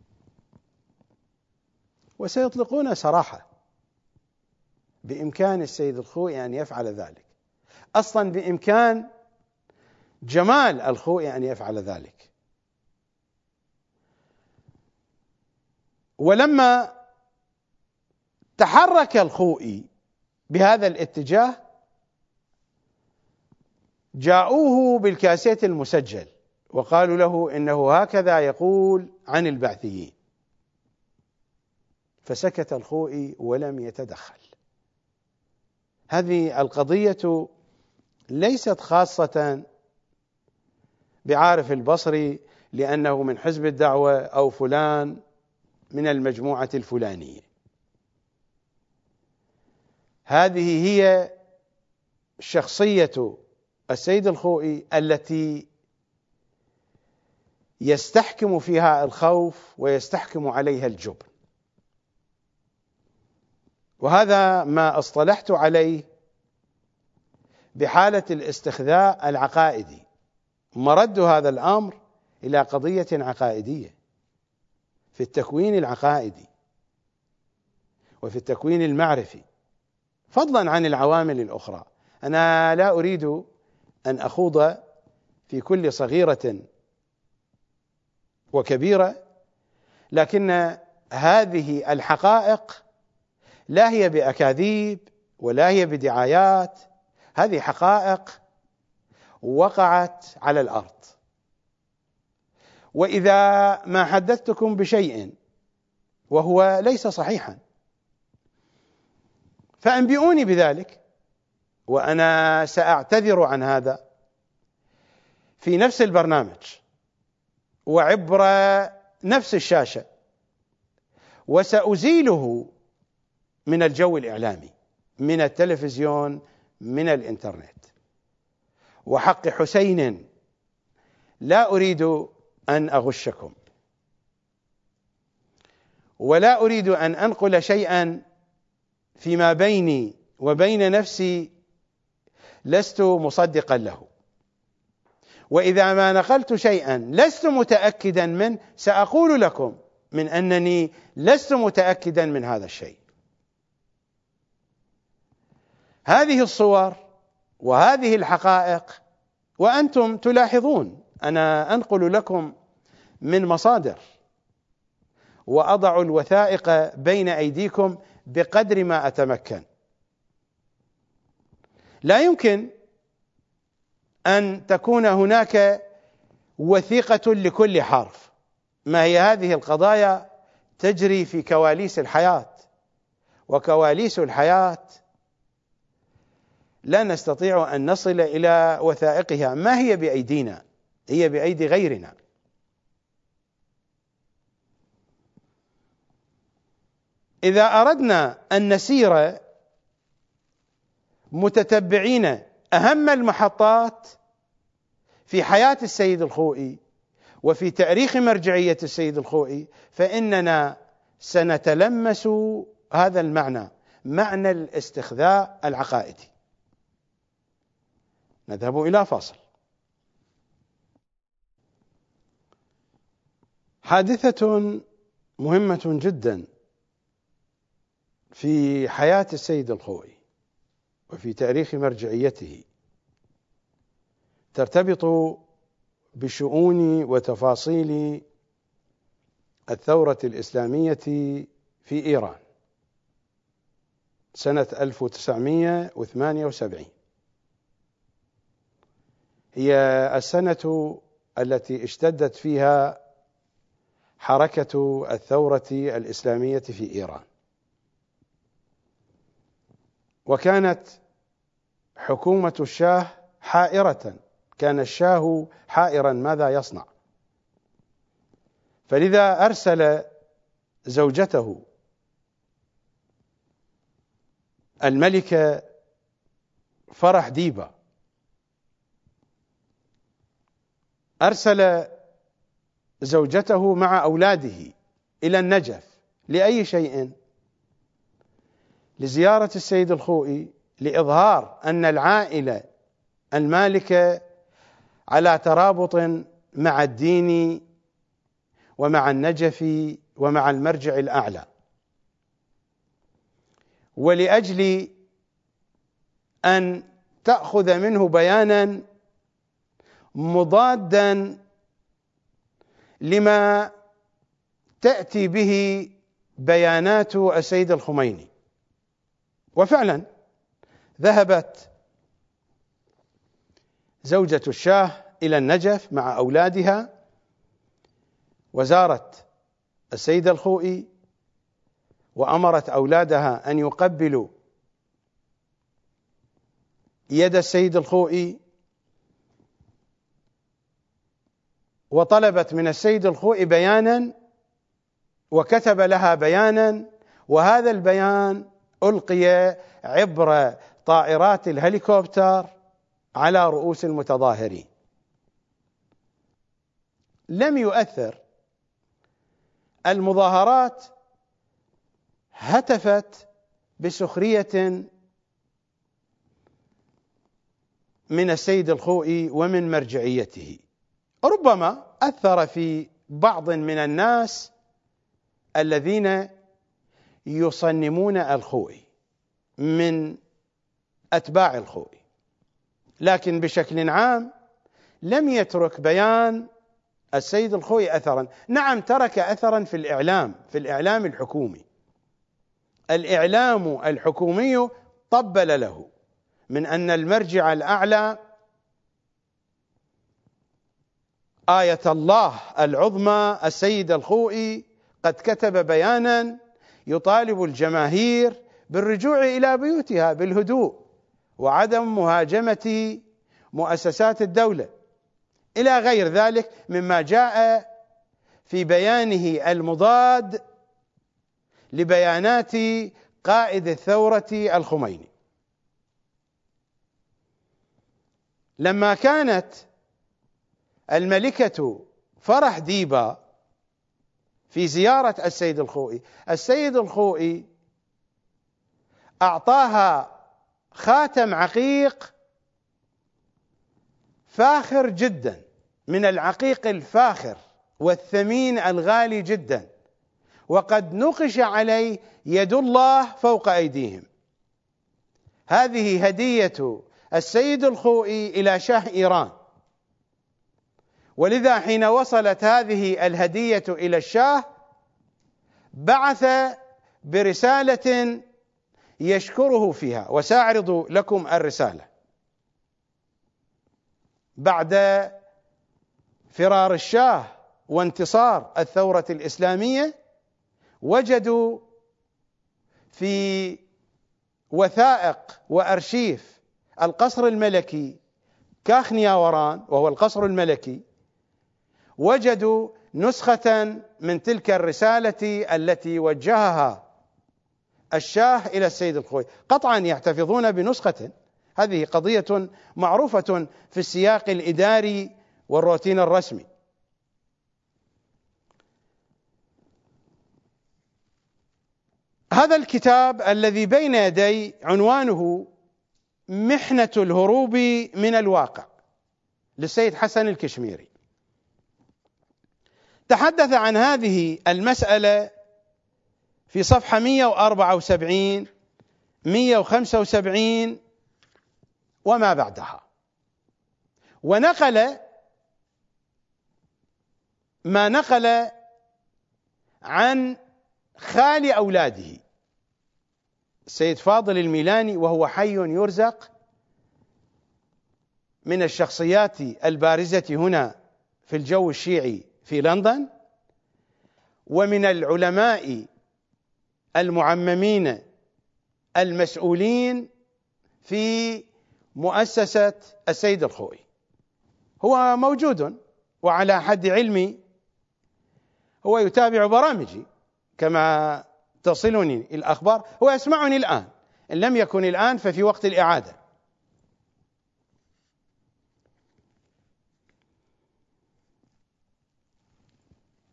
وسيطلقون سراحة. بإمكان السيد الخوئي أن يفعل ذلك، أصلا بإمكان جمال الخوئي أن يفعل ذلك. ولما تحرك الخوئي بهذا الاتجاه جاءوه بالكاسيت المسجل وقالوا له إنه هكذا يقول عن البعثيين، فسكت الخوئي ولم يتدخل. هذه القضية ليست خاصة بعارف البصري لأنه من حزب الدعوة أو فلان من المجموعة الفلانية. هذه هي شخصية السيد الخوئي التي يستحكم فيها الخوف ويستحكم عليها الجبن، وهذا ما اصطلحت عليه بحالة الاستخذاء العقائدي. مرد هذا الأمر إلى قضية عقائدية في التكوين العقائدي وفي التكوين المعرفي، فضلا عن العوامل الأخرى. أنا لا أريد أن أخوض في كل صغيرة وكبيرة، لكن هذه الحقائق لا هي بأكاذيب ولا هي بدعايات، هذه حقائق وقعت على الأرض. وإذا ما حدثتكم بشيء وهو ليس صحيحا فأنبئوني بذلك، وأنا سأعتذر عن هذا في نفس البرنامج وعبر نفس الشاشة، وسأزيله من الجو الإعلامي، من التلفزيون، من الإنترنت. وحق حسين لا أريد أن أغشكم، ولا أريد أن أنقل شيئا فيما بيني وبين نفسي لست مصدقا له، وإذا ما نقلت شيئا لست متأكدا منه سأقول لكم من أنني لست متأكدا من هذا الشيء. هذه الصور وهذه الحقائق وأنتم تلاحظون، أنا أنقل لكم من مصادر وأضع الوثائق بين أيديكم بقدر ما أتمكن. لا يمكن أن تكون هناك وثيقة لكل حرف. ما هي هذه القضايا تجري في كواليس الحياة، وكواليس الحياة لا نستطيع أن نصل إلى وثائقها، ما هي بأيدينا، هي بأيدي غيرنا. إذا أردنا أن نسير متتبعين أهم المحطات في حياة السيد الخوئي وفي تاريخ مرجعية السيد الخوئي فإننا سنتلمس هذا المعنى، معنى الاستخذاء العقائدي. نذهب إلى فاصل. حادثة مهمة جدا في حياة السيد الخوئي وفي تاريخ مرجعيته ترتبط بشؤون وتفاصيل الثورة الإسلامية في إيران سنة 1978. هي السنة التي اشتدت فيها حركة الثورة الإسلامية في إيران، وكانت حكومة الشاه حائرة، كان الشاه حائرا ماذا يصنع، فلذا أرسل زوجته الملكة فرح ديبا أرسل زوجته مع أولاده إلى النجف لأي شيء؟ لزيارة السيد الخوئي، لإظهار أن العائلة المالكة على ترابط مع الدين ومع النجف ومع المرجع الأعلى، ولأجل أن تأخذ منه بيانا مضادا لما تأتي به بيانات السيد الخميني. وفعلا ذهبت زوجة الشاه إلى النجف مع أولادها وزارت السيد الخوئي، وأمرت أولادها أن يقبلوا يد السيد الخوئي، وطلبت من السيد الخوئي بيانا وكتب لها بيانا، وهذا البيان ألقي عبر طائرات الهليكوبتر على رؤوس المتظاهرين. لم يؤثر. المظاهرات هتفت بسخرية من السيد الخوئي ومن مرجعيته، ربما أثر في بعض من الناس الذين يصنمون الخوئي من أتباع الخوئي، لكن بشكل عام لم يترك بيان السيد الخوئي أثرا. نعم، ترك أثرا في الإعلام الحكومي. الإعلام الحكومي طبل له من أن المرجع الأعلى آية الله العظمى السيد الخوئي قد كتب بيانا يطالب الجماهير بالرجوع إلى بيوتها بالهدوء وعدم مهاجمة مؤسسات الدولة، إلى غير ذلك مما جاء في بيانه المضاد لبيانات قائد الثورة الخميني. لما كانت الملكة فرح ديبا في زيارة السيد الخوئي أعطاها خاتم عقيق فاخر جدا، من العقيق الفاخر والثمين الغالي جدا، وقد نقش عليه يد الله فوق أيديهم. هذه هدية السيد الخوئي إلى شاه إيران، ولذا حين وصلت هذه الهدية إلى الشاه بعث برسالة يشكره فيها، وسأعرض لكم الرسالة. بعد فرار الشاه وانتصار الثورة الإسلامية، وجدوا في وثائق وأرشيف القصر الملكي كاخنياوران، وهو القصر الملكي، وجدوا نسخة من تلك الرسالة التي وجهها الشاه إلى السيد الخوئي. قطعا يحتفظون بنسخة، هذه قضية معروفة في السياق الإداري والروتين الرسمي. هذا الكتاب الذي بين يدي عنوانه محنة الهروب من الواقع للسيد حسن الكشميري. تحدث عن هذه المسألة في صفحة 174 175 وما بعدها، ونقل ما نقل عن خال أولاده السيد فاضل الميلاني، وهو حي يرزق، من الشخصيات البارزة هنا في الجو الشيعي في لندن، ومن العلماء المعممين المسؤولين في مؤسسة السيد الخوئي. هو موجود، وعلى حد علمي هو يتابع برامجي كما تصلني الأخبار، هو يسمعني الآن، إن لم يكن الآن ففي وقت الإعادة.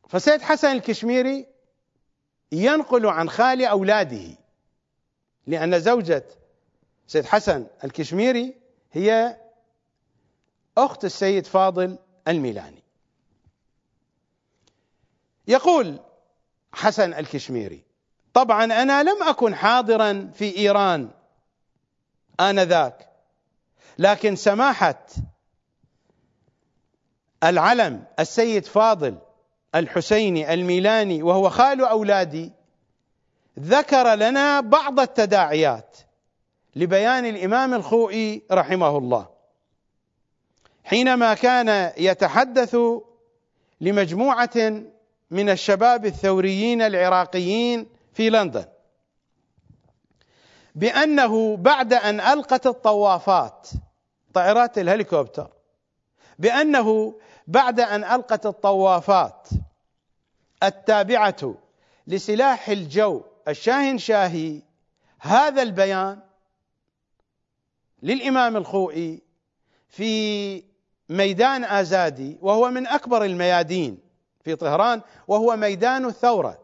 فسيد حسن الكشميري ينقل عن خال أولاده، لأن زوجة سيد حسن الكشميري هي أخت السيد فاضل الميلاني. يقول حسن الكشميري: طبعا أنا لم أكن حاضرا في إيران آنذاك، لكن سماحة العلم السيد فاضل الحسيني الميلاني وهو خال أولادي ذكر لنا بعض التداعيات لبيان الإمام الخوئي رحمه الله حينما كان يتحدث لمجموعة من الشباب الثوريين العراقيين في لندن بأنه بعد أن ألقت الطوافات طائرات الهليكوبتر، بأنه بعد أن ألقت الطوافات التابعة لسلاح الجو الشاهنشاهي هذا البيان للإمام الخوئي في ميدان آزادي، وهو من أكبر الميادين في طهران وهو ميدان الثورة،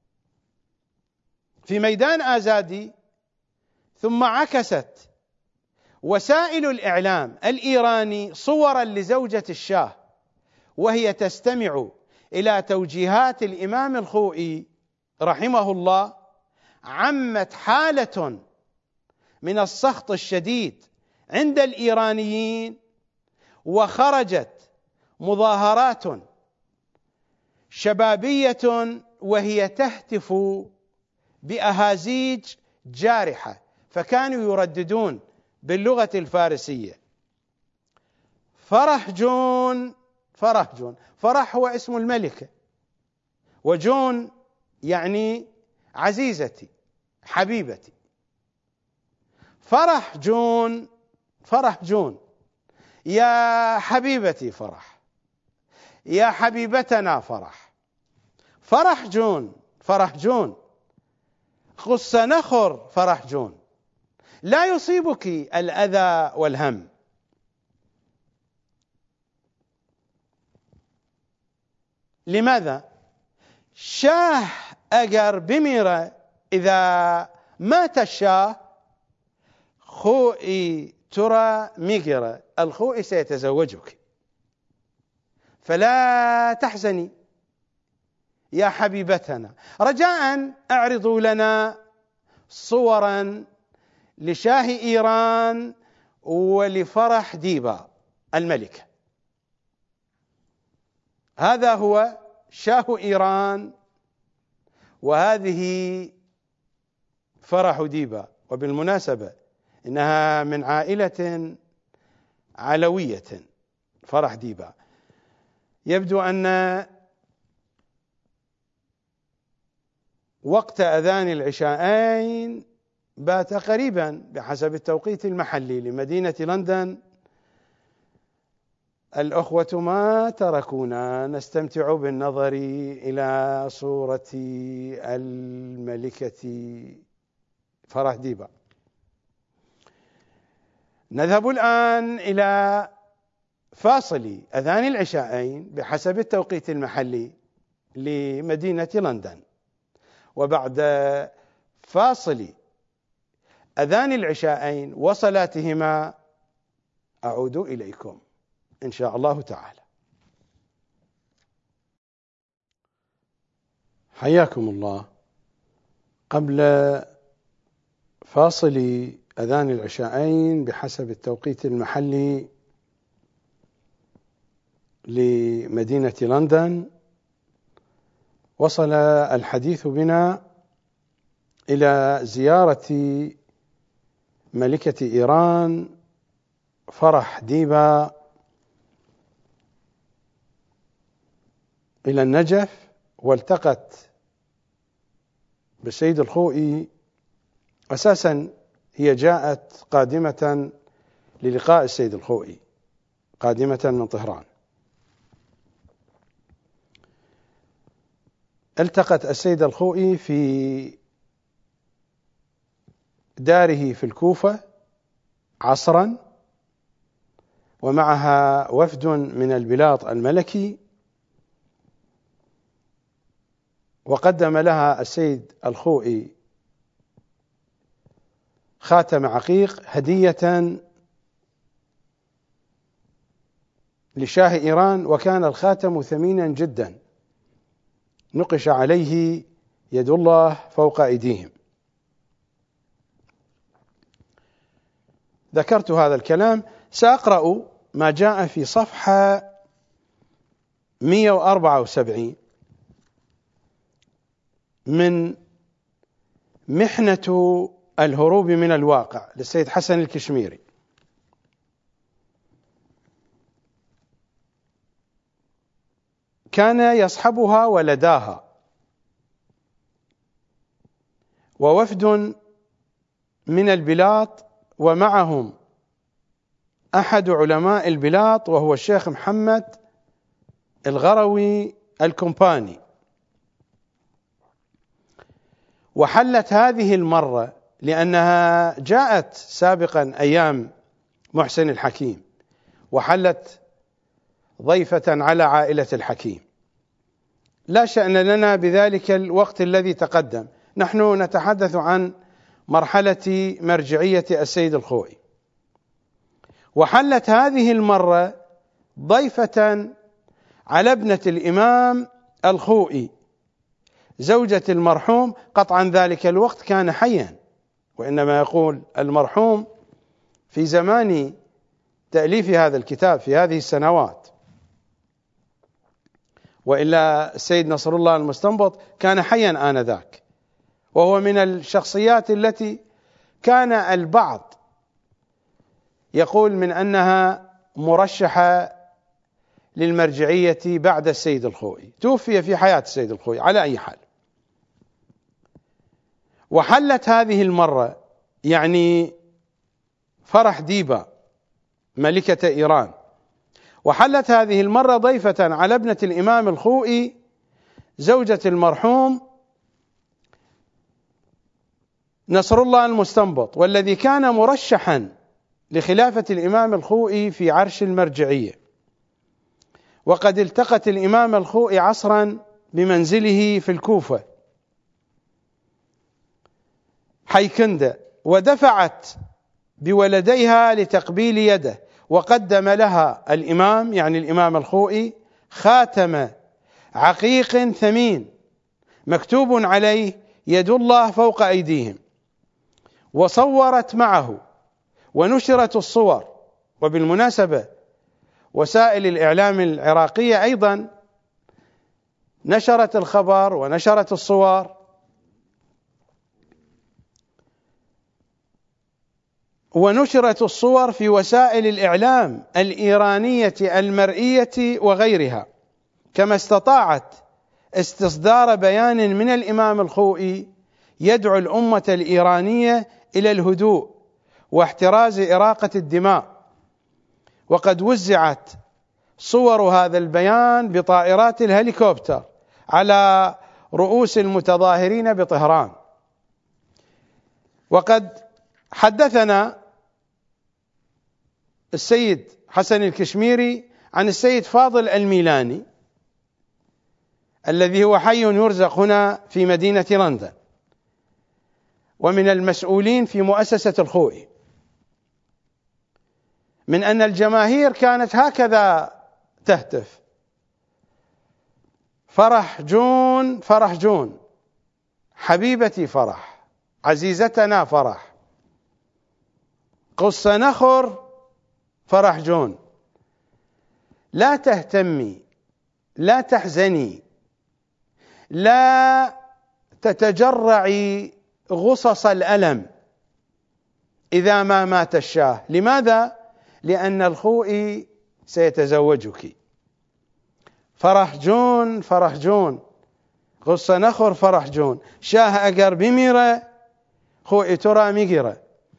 في ميدان آزادي، ثم عكست وسائل الإعلام الإيراني صورا لزوجة الشاه وهي تستمع إلى توجيهات الإمام الخوئي رحمه الله، عمت حالة من السخط الشديد عند الإيرانيين، وخرجت مظاهرات شبابية وهي تهتف بأهازيج جارحة، فكانوا يرددون باللغة الفارسية: فرح جون فرح جون. فرح هو اسم الملكة، وجون يعني عزيزتي حبيبتي. فرح جون فرح جون، يا حبيبتي فرح، يا حبيبتنا فرح. فرح جون فرح جون، خص نخر فرح جون، لا يصيبك الأذى والهم. لماذا؟ شاه أجر بميرة، إذا مات الشاه خوئي ترى ميجرة، الخوئي سيتزوجك، فلا تحزني يا حبيبتنا. رجاء اعرضوا لنا صورا لشاه إيران ولفرح ديبا الملكة. هذا هو شاه إيران، وهذه فرح ديبا. وبالمناسبة إنها من عائلة علوية، فرح ديبا. يبدو أن وقت أذان العشاءين بات قريبا بحسب التوقيت المحلي لمدينة لندن. الأخوة ما تركونا نستمتع بالنظر إلى صورة الملكة فرح ديبا. نذهب الآن إلى فاصل أذان العشاءين بحسب التوقيت المحلي لمدينة لندن، وبعد فاصل أذان العشاءين وصلاتهما أعود إليكم إن شاء الله تعالى. حياكم الله. قبل فاصل أذان العشاءين بحسب التوقيت المحلي لمدينة لندن، وصل الحديث بنا إلى زيارة ملكة إيران فرح ديبا إلى النجف، والتقت بالسيد الخوئي. أساسا هي جاءت قادمة للقاء السيد الخوئي، قادمة من طهران. التقت السيد الخوئي في داره في الكوفة عصرا، ومعها وفد من البلاط الملكي، وقدم لها السيد الخوئي خاتم عقيق هدية لشاه إيران، وكان الخاتم ثمينا جدا، نقش عليه يد الله فوق أيديهم. ذكرت هذا الكلام، سأقرأ ما جاء في صفحة 174 من محنة الهروب من الواقع للسيد حسن الكشميري. كان يصحبها ولداها ووفد من البلاط، ومعهم أحد علماء البلاط وهو الشيخ محمد الغروي الكومباني. وحلت هذه المرة لأنها جاءت سابقا أيام محسن الحكيم، وحلت ضيفة على عائلة الحكيم، لا شأن لنا بذلك الوقت الذي تقدم، نحن نتحدث عن مرحلة مرجعية السيد الخوئي. وحلت هذه المرة ضيفة على ابنة الإمام الخوئي زوجة المرحوم، قطعا ذلك الوقت كان حيا، وإنما يقول المرحوم في زمان تأليف هذا الكتاب في هذه السنوات، وإلا السيد نصر الله المستنبط كان حيا آنذاك، وهو من الشخصيات التي كان البعض يقول من أنها مرشحة للمرجعية بعد السيد الخوئي، توفي في حياة السيد الخوئي على أي حال. وحلت هذه المرة يعني فرح ديبا ملكة إيران، وحلت هذه المرة ضيفة على ابنة الإمام الخوئي زوجة المرحوم نصر الله المستنبط، والذي كان مرشحا لخلافة الإمام الخوئي في عرش المرجعية. وقد التقت الإمام الخوئي عصرا بمنزله في الكوفة حيكندة، ودفعت بولديها لتقبيل يده، وقدم لها الإمام يعني الإمام الخوئي خاتم عقيق ثمين مكتوب عليه يد الله فوق أيديهم، وصورت معه ونشرت الصور. وبالمناسبة وسائل الإعلام العراقية أيضا نشرت الخبر ونشرت الصور، ونشرت الصور في وسائل الإعلام الإيرانية المرئية وغيرها، كما استطاعت استصدار بيان من الإمام الخوئي يدعو الأمة الإيرانية إلى الهدوء واحتراز إراقة الدماء. وقد وزعت صور هذا البيان بطائرات الهليكوبتر على رؤوس المتظاهرين بطهران. وقد حدثنا السيد حسن الكشميري عن السيد فاضل الميلاني الذي هو حي يرزق هنا في مدينة لندن، ومن المسؤولين في مؤسسة الخوئي، من أن الجماهير كانت هكذا تهتف: فرح جون فرح جون، حبيبتي فرح، عزيزتنا فرح، قص نخر فرح جون، لا تهتمي، لا تحزني، لا تتجرعي غصص الألم إذا ما مات الشاه. لماذا؟ لأن الخوئي سيتزوجك. فرح جون فرح جون، قص نخر فرح جون، شاه أقر بميرة خوئي ترى ميقرة.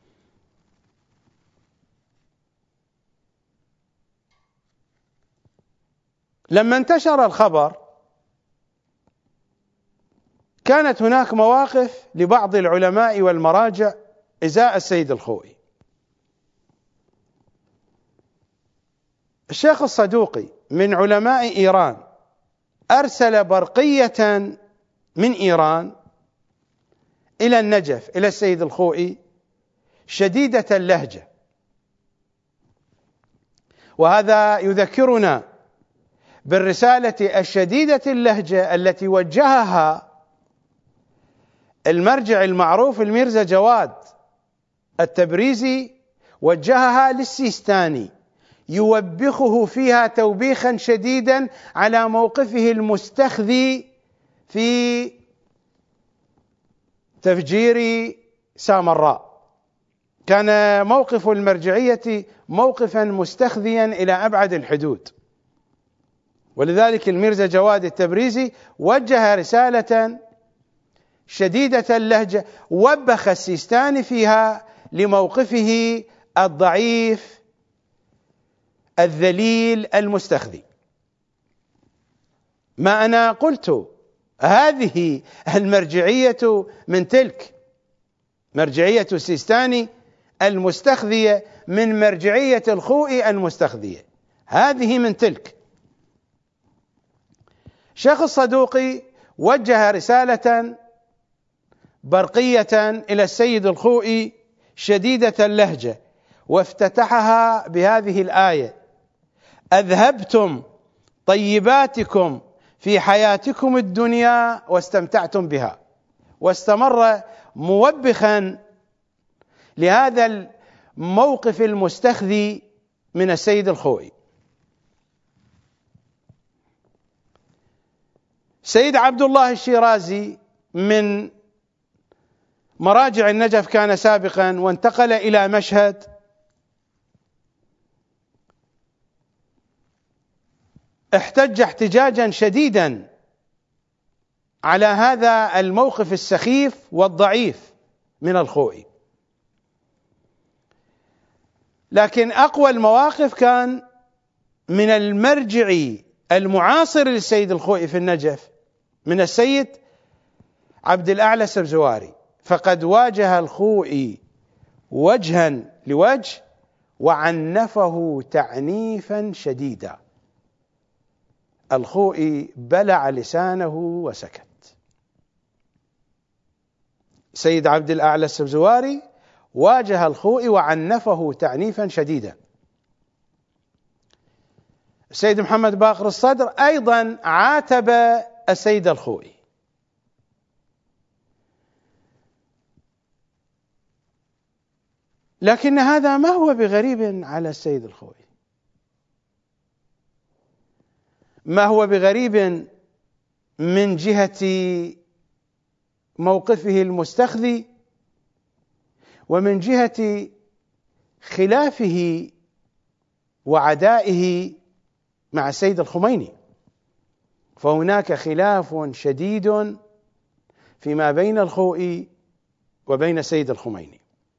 لما انتشر الخبر كانت هناك مواقف لبعض العلماء والمراجع إزاء السيد الخوئي. الشيخ الصدوقي من علماء إيران أرسل برقية من إيران إلى النجف إلى السيد الخوئي شديدة اللهجة، وهذا يذكرنا بالرسالة الشديدة اللهجة التي وجهها المرجع المعروف الميرزا جواد التبريزي، وجهها للسيستاني يوبخه فيها توبيخا شديدا على موقفه المستخذي في تفجير سامراء. كان موقف المرجعية موقفا مستخذيا إلى أبعد الحدود، ولذلك الميرزا جواد التبريزي وجه رسالة شديدة اللهجة وبخ السيستاني فيها لموقفه الضعيف الذليل المستخذي. ما أنا قلت هذه المرجعية من تلك، مرجعية السيستاني المستخذية من مرجعية الخوئي المستخذية، هذه من تلك. شيخ الصدوقي وجه رسالة برقية إلى السيد الخوئي شديدة اللهجة، وافتتحها بهذه الآية: أذهبتم طيباتكم في حياتكم الدنيا واستمتعتم بها. واستمر موبخا لهذا الموقف المستخذي من السيد الخوئي. سيد عبد الله الشيرازي من مراجع النجف كان سابقا، وانتقل إلى مشهد. احتج احتجاجا شديدا على هذا الموقف السخيف والضعيف من الخوئي، لكن أقوى المواقف كان من المرجعي المعاصر للسيد الخوئي في النجف، من السيد عبد الأعلى السبزواري، فقد واجه الخوئي وجها لوجه وعنفه تعنيفا شديدا. الخوئي بلع لسانه وسكت. سيد عبد الأعلى السبزواري واجه الخوئي وعنفه تعنيفا شديدا. السيد محمد باقر الصدر أيضا عاتب السيد الخوئي. لكن هذا ما هو بغريب على السيد الخوئي، ما هو بغريب من جهة موقفه المستخذي ومن جهة خلافه وعدائه مع السيد الخميني. فهناك خلاف شديد فيما بين الخوئي وبين السيد الخميني.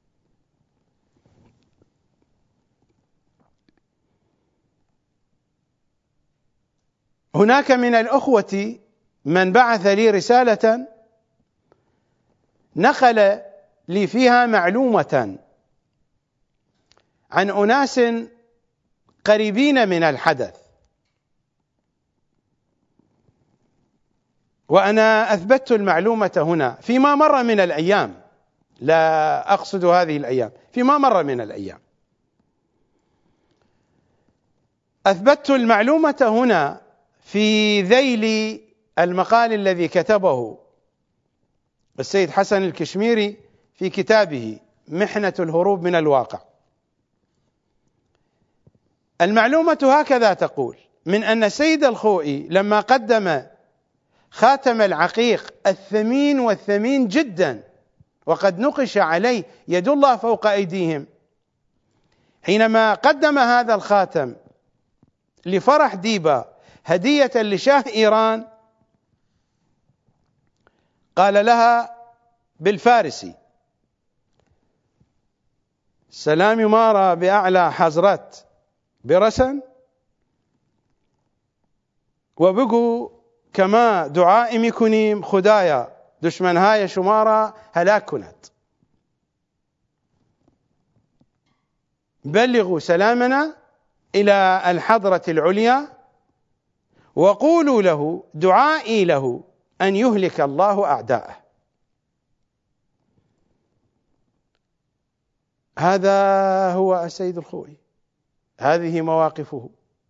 هناك من الأخوة من بعث لي رسالة نقل لي فيها معلومة عن أناس قريبين من الحدث، وأنا أثبتت المعلومة هنا فيما مر من الأيام، لا أقصد هذه الأيام، فيما مر من الأيام أثبتت المعلومة هنا في ذيل المقال الذي كتبه السيد حسن الكشميري في كتابه محنة الهروب من الواقع. المعلومة هكذا تقول: من أن السيد الخوئي لما قدم خاتم العقيق الثمين والثمين جدا، وقد نقش عليه يد الله فوق أيديهم، حينما قدم هذا الخاتم لفرح ديبا هدية لشاه إيران، قال لها بالفارسي: سلام مارا بأعلى حضرت برسن وبقو كما دعاء میکنیم خدایا دشمنهای شما را هلاک کند. بلغوا سلامنا إلى الحضرة العليا وقولوا له دعائي له أن يهلك الله أعداءه. هذا هو السيد الخوئي، هذه مواقفه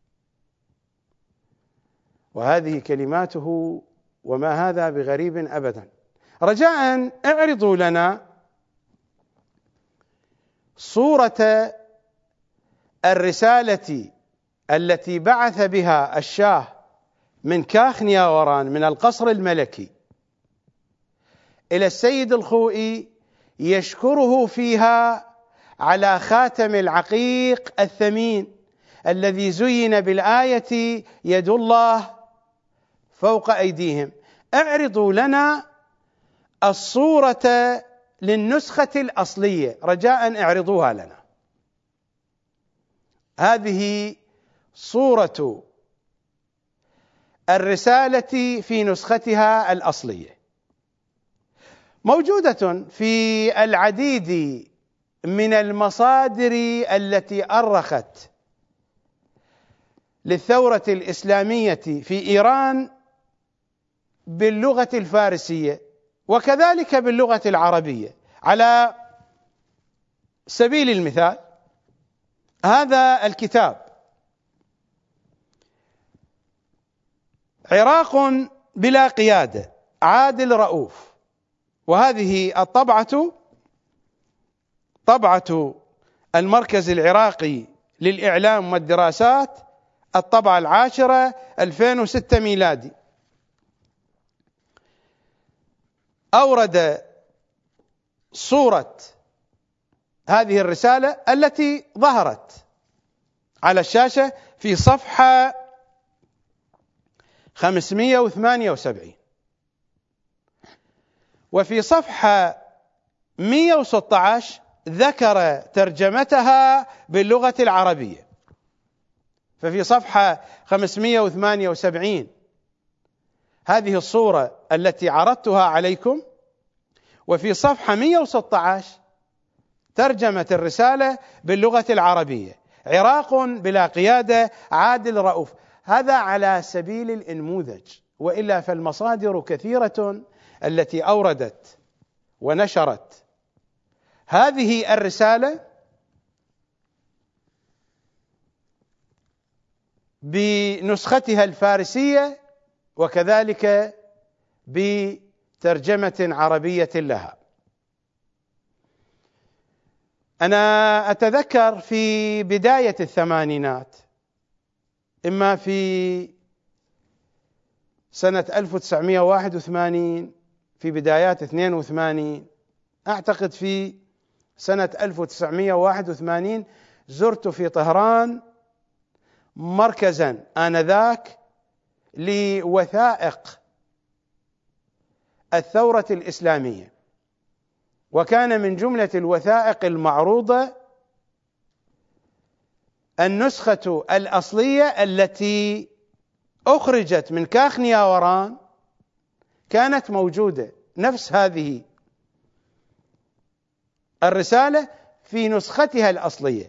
وهذه كلماته، وما هذا بغريب أبدا. رجاء اعرضوا لنا صورة الرسالة التي بعث بها الشاه من كاخ نياوران من القصر الملكي إلى السيد الخوئي، يشكره فيها على خاتم العقيق الثمين الذي زين بالآية يد الله فوق أيديهم. اعرضوا لنا الصورة للنسخة الأصلية، رجاء اعرضوها لنا. هذه صورة الرسالة في نسختها الأصلية، موجودة في العديد من المصادر التي أرخت للثورة الإسلامية في إيران باللغة الفارسية وكذلك باللغة العربية. على سبيل المثال هذا الكتاب عراق بلا قيادة، عادل رؤوف، وهذه الطبعة طبعة المركز العراقي للإعلام والدراسات، الطبعة 10 2006 ميلادي. أورد صورة هذه الرسالة التي ظهرت على الشاشة في صفحة 578، وفي صفحة 116 ذكر ترجمتها باللغة العربية. ففي صفحة 578 هذه الصورة التي عرضتها عليكم، وفي صفحة 116 ترجمة الرسالة باللغة العربية: عراق بلا قيادة، عادل رؤوف. هذا على سبيل النموذج، وإلا فالمصادر كثيرة التي أوردت ونشرت هذه الرسالة بنسختها الفارسية وكذلك بترجمة عربية لها. أنا أتذكر في بداية الثمانينات، إما في سنة 1981 في بدايات 82، أعتقد في سنة 1981 زرت في طهران مركزا آنذاك لوثائق الثورة الإسلامية، وكان من جملة الوثائق المعروضة النسخة الأصلية التي أخرجت من كاخ نياوران، كانت موجودة نفس هذه الرسالة في نسختها الأصلية،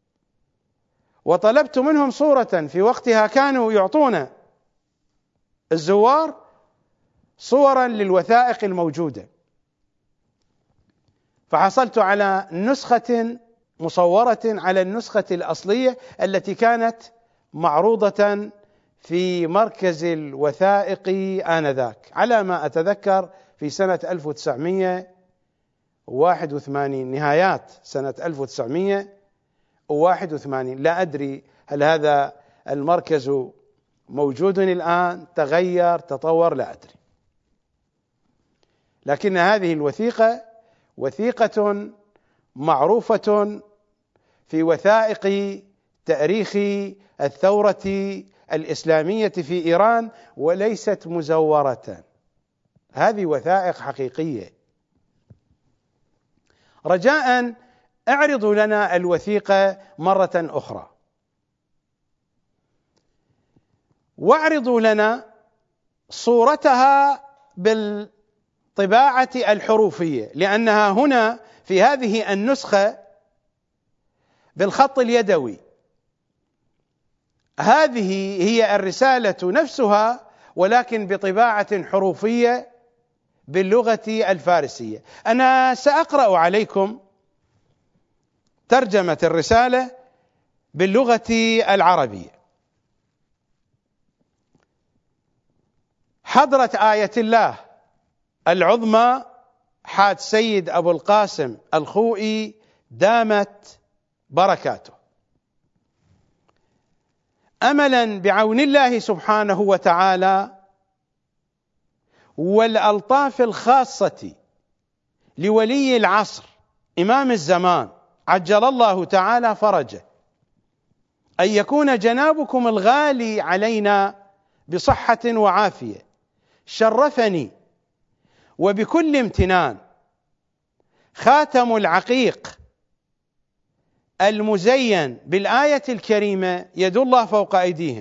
وطلبت منهم صورة. في وقتها كانوا يعطون الزوار صورا للوثائق الموجودة، فحصلت على نسخة مصورة على النسخة الأصلية التي كانت معروضة في مركز الوثائق آنذاك، على ما أتذكر في سنة 1981، نهايات سنة 1981. لا أدري هل هذا المركز موجود الآن، تغير، تطور، لا أدري، لكن هذه الوثيقة وثيقة معروفة في وثائق تاريخ الثورة الإسلامية في إيران، وليست مزورة، هذه وثائق حقيقية. رجاء اعرضوا لنا الوثيقة مرة أخرى، واعرضوا لنا صورتها بالطباعة الحروفية، لأنها هنا في هذه النسخة بالخط اليدوي. هذه هي الرسالة نفسها، ولكن بطباعة حروفية باللغة الفارسية. أنا سأقرأ عليكم ترجمة الرسالة باللغة العربية. حضرة آية الله العظمى حاج سيد أبو القاسم الخوئي دامت بركاته، أملا بعون الله سبحانه وتعالى والألطاف الخاصة لولي العصر إمام الزمان عجل الله تعالى فرجه، أن يكون جنابكم الغالي علينا بصحة وعافية، شرفني وبكل امتنان خاتم العقيق المزين بالآية الكريمة يد الله فوق أيديهم.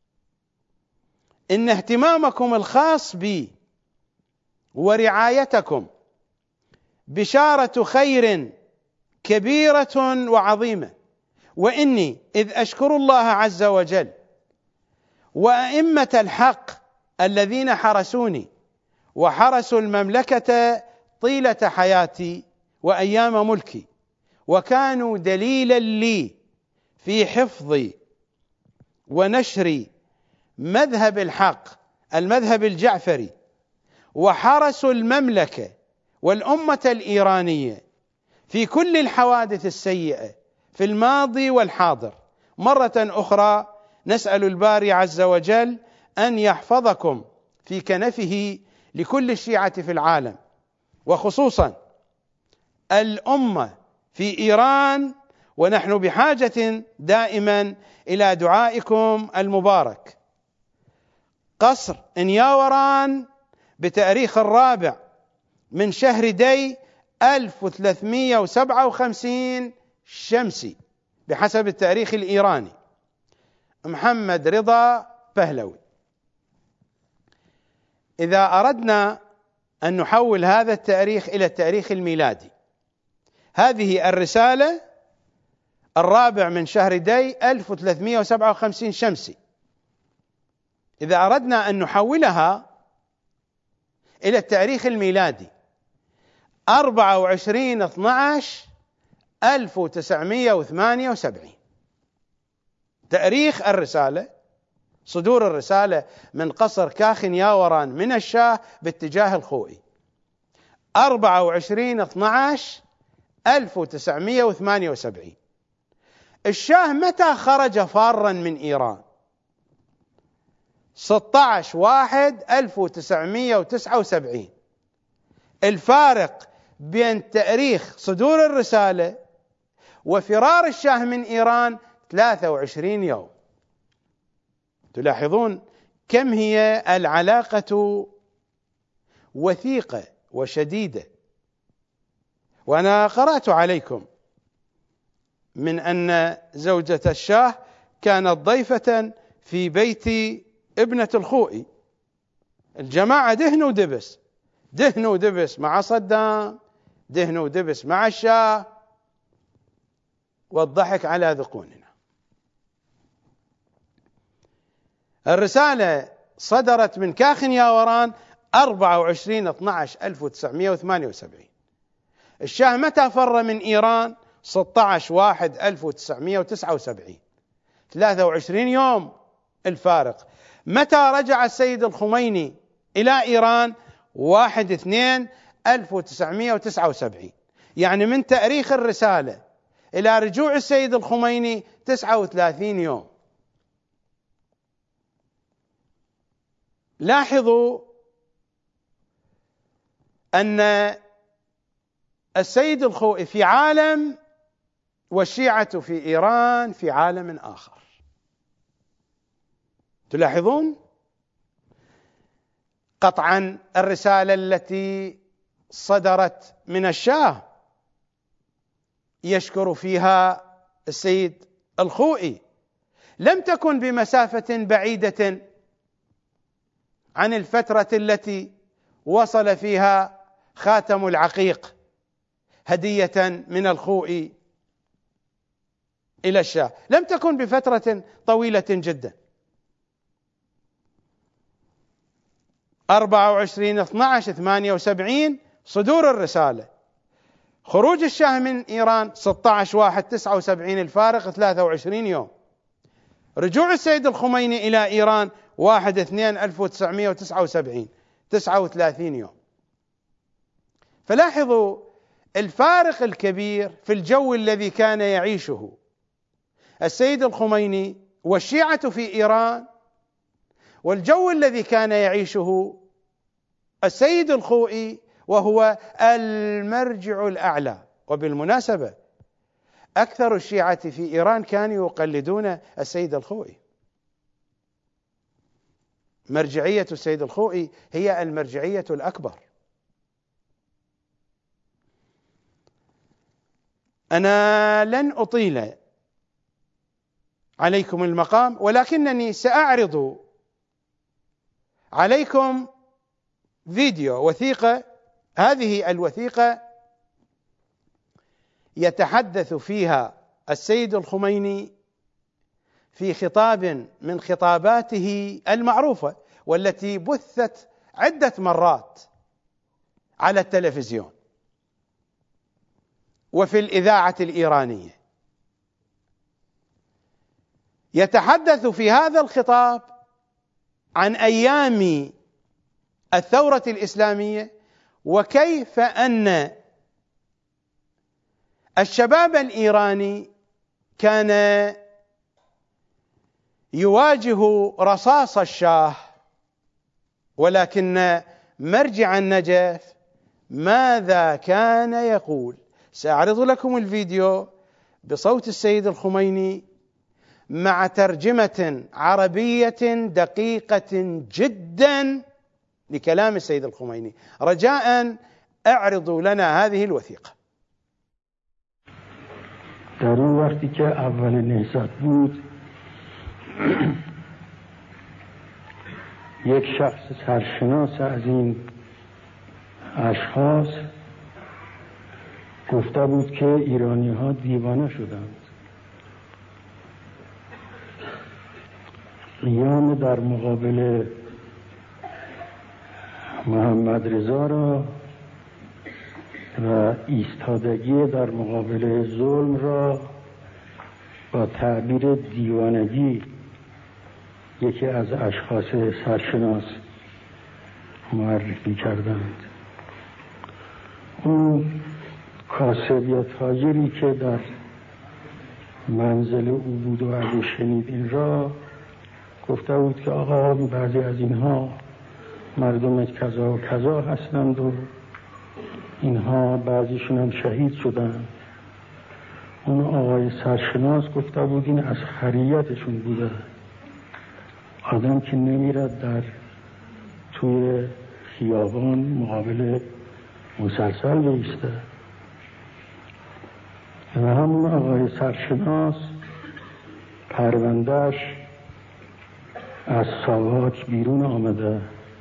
إن اهتمامكم الخاص بي ورعايتكم بشارة خير كبيرة وعظيمة، وإني إذ أشكر الله عز وجل وأئمة الحق الذين حرسوني وحرسوا المملكة طيلة حياتي وأيام ملكي، وكانوا دليلا لي في حفظ ونشر مذهب الحق المذهب الجعفري، وحرسوا المملكة والأمة الإيرانية في كل الحوادث السيئة في الماضي والحاضر. مرة أخرى نسأل الباري عز وجل أن يحفظكم في كنفه لكل الشيعة في العالم، وخصوصا الأمة في إيران، ونحن بحاجة دائما إلى دعائكم المبارك. قصر نياوران بتاريخ 4 من شهر دي 1357 شمسي بحسب التاريخ الإيراني، محمد رضا بهلوي. إذا أردنا أن نحول هذا التاريخ إلى التاريخ الميلادي، هذه الرسالة 4 من شهر دي 1357 شمسي، إذا أردنا أن نحولها إلى التاريخ الميلادي 24/12/1978 تاريخ الرسالة، صدور الرسالة من قصر كاخن ياوران من الشاه باتجاه الخوئي 24/12/1978. الشاه متى خرج فارا من إيران؟ 16/1/1979. الفارق بين تاريخ صدور الرسالة وفرار الشاه من إيران 23 يوم. تلاحظون كم هي العلاقة وثيقة وشديدة. وأنا قرأت عليكم من أن زوجة الشاه كانت ضيفة في بيت ابنة الخوئي. الجماعة دهنوا دبس مع صدام، دهنوا دبس مع الشاه، والضحك على ذقوننا. الرسالة صدرت من كاخن ياوران 24/12/1978. الشاه متى فر من إيران؟ 16/1/1979. 23 يوم الفارق. متى رجع السيد الخميني إلى إيران؟ 1/2/1979. يعني من تاريخ الرسالة إلى رجوع السيد الخميني 39 يوم. لاحظوا أن السيد الخوئي في عالم والشيعة في إيران في عالم آخر. تلاحظون قطعا الرسالة التي صدرت من الشاه يشكر فيها السيد الخوئي لم تكن بمسافة بعيدة عن الفترة التي وصل فيها خاتم العقيق هدية من الخوئي إلى الشاه، لم تكن بفترة طويلة جدا. 24/12/78 صدور الرسالة، خروج الشاه من إيران 16/1/79 الفارق 23 يوم، رجوع السيد الخميني إلى إيران 1/2/1979 39 يوم. فلاحظوا الفارق الكبير في الجو الذي كان يعيشه السيد الخميني والشيعة في إيران، والجو الذي كان يعيشه السيد الخوئي وهو المرجع الأعلى. وبالمناسبة أكثر الشيعة في إيران كانوا يقلدون السيد الخوئي، مرجعية السيد الخوئي هي المرجعية الأكبر. أنا لن أطيل عليكم المقام، ولكنني سأعرض عليكم فيديو وثيقة. هذه الوثيقة يتحدث فيها السيد الخميني في خطاب من خطاباته المعروفة والتي بثت عدة مرات على التلفزيون وفي الإذاعة الإيرانية. يتحدث في هذا الخطاب عن أيام الثورة الإسلامية، وكيف أن الشباب الإيراني كان يواجه رصاص الشاه، ولكن مرجع النجف ماذا كان يقول؟ سأعرض لكم الفيديو بصوت السيد الخميني مع ترجمة عربية دقيقة جدا لكلام السيد الخميني. رجاء اعرضوا لنا هذه الوثيقة. در اون وقتی که اول نهضت بود، یک شخص سرشناس از این اشخاص گفته بود که ایرانی ها دیوانه شدند. قیام در مقابل محمد رضا را و ایستادگی در مقابل ظلم را با تعبیر دیوانگی یکی از اشخاص سرشناس معرفی کردند. اون کاسب یا تاجری که در منزل او بود و اگه شنید این را، گفته بود که آقا بعضی از اینها مردم کذا و کذا هستند و اینها بعضیشون هم شهید شدند. اون آقای سرشناس گفته بود این از خریتشون بوده، آدم که نمیرد در توی خیابان مقابل مسلسل بیسته. و همون آقای سرشناس پروندهش از ساواک بیرون آمده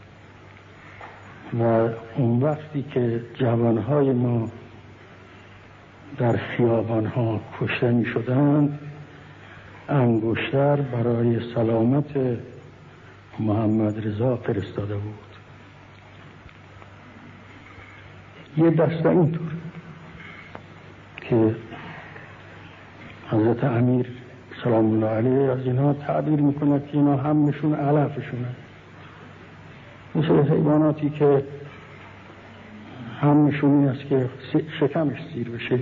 و اون وقتی که جوانهای ما در خیابانها کشته می شدند، انگشتر برای سلامت محمد رضا فرستاده بود. یه دسته اینطور که حضرت امیر سلام الله علیه از اینها تعبیر میکنه که اینا همشون علفشونه، مثل حیواناتی که همشون این است که شکمش سیر بشه،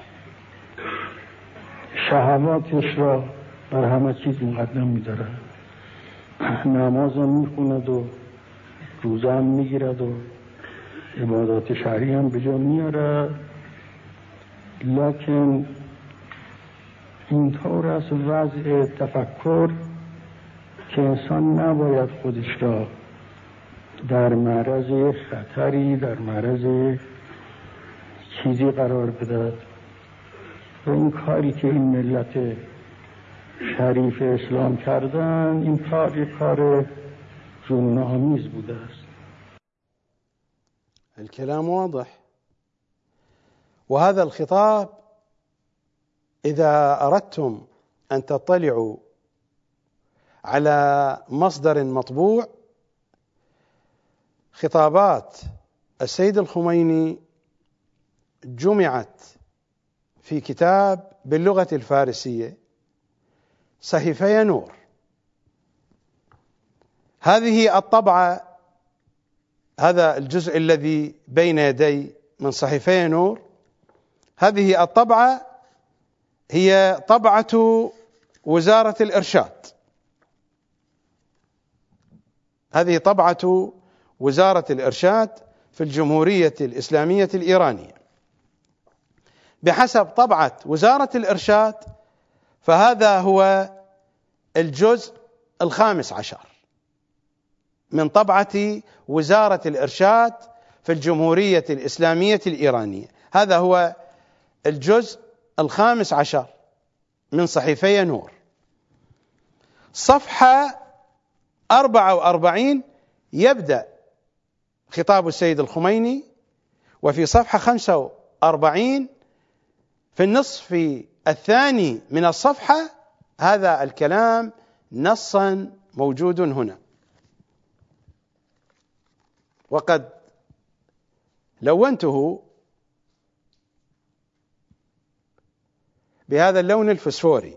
شهواتش را بر همه چیز مقدم میداره، نماز هم میخوند و روزه هم میگیرد و عبادات شرعی هم به جا میاره، لکن اینطور است وضع تفکر که انسان نباید خودش را در معرض خطری، در معرض چیزی قرار بده. و این کاری که این ملت شریف اسلام کردن، این کار یک کار جنون آمیز بوده است. الكلام واضح. وهذا الخطاب إذا أردتم أن تطلعوا على مصدر مطبوع خطابات السيد الخميني جمعت في كتاب باللغة الفارسية صحيفي نور. هذه الطبعة، هذا الجزء الذي بين يدي من صحيفي نور، هذه الطبعة هي طبعة وزارة الإرشاد. هذه طبعة وزارة الإرشاد في الجمهورية الإسلامية الإيرانية. بحسب طبعة وزارة الإرشاد فهذا هو الجزء 15 من طبعة وزارة الإرشاد في الجمهورية الإسلامية الإيرانية. هذا هو الجزء 15 من صحيفي نور. صفحة 44 يبدأ خطاب السيد الخميني، وفي صفحة 45 في النصف الثاني من الصفحة هذا الكلام نصا موجود هنا، وقد لونته بهذا اللون الفسفوري.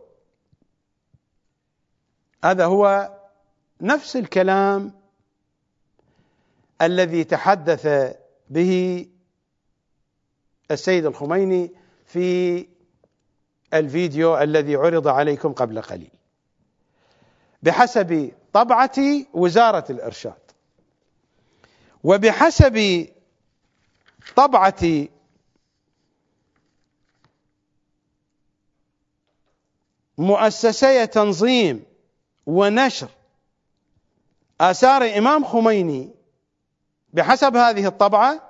هذا هو نفس الكلام الذي تحدث به السيد الخميني في الفيديو الذي عرض عليكم قبل قليل. بحسب طبعة وزارة الإرشاد وبحسب طبعة مؤسسي تنظيم ونشر آثار إمام خميني، بحسب هذه الطبعة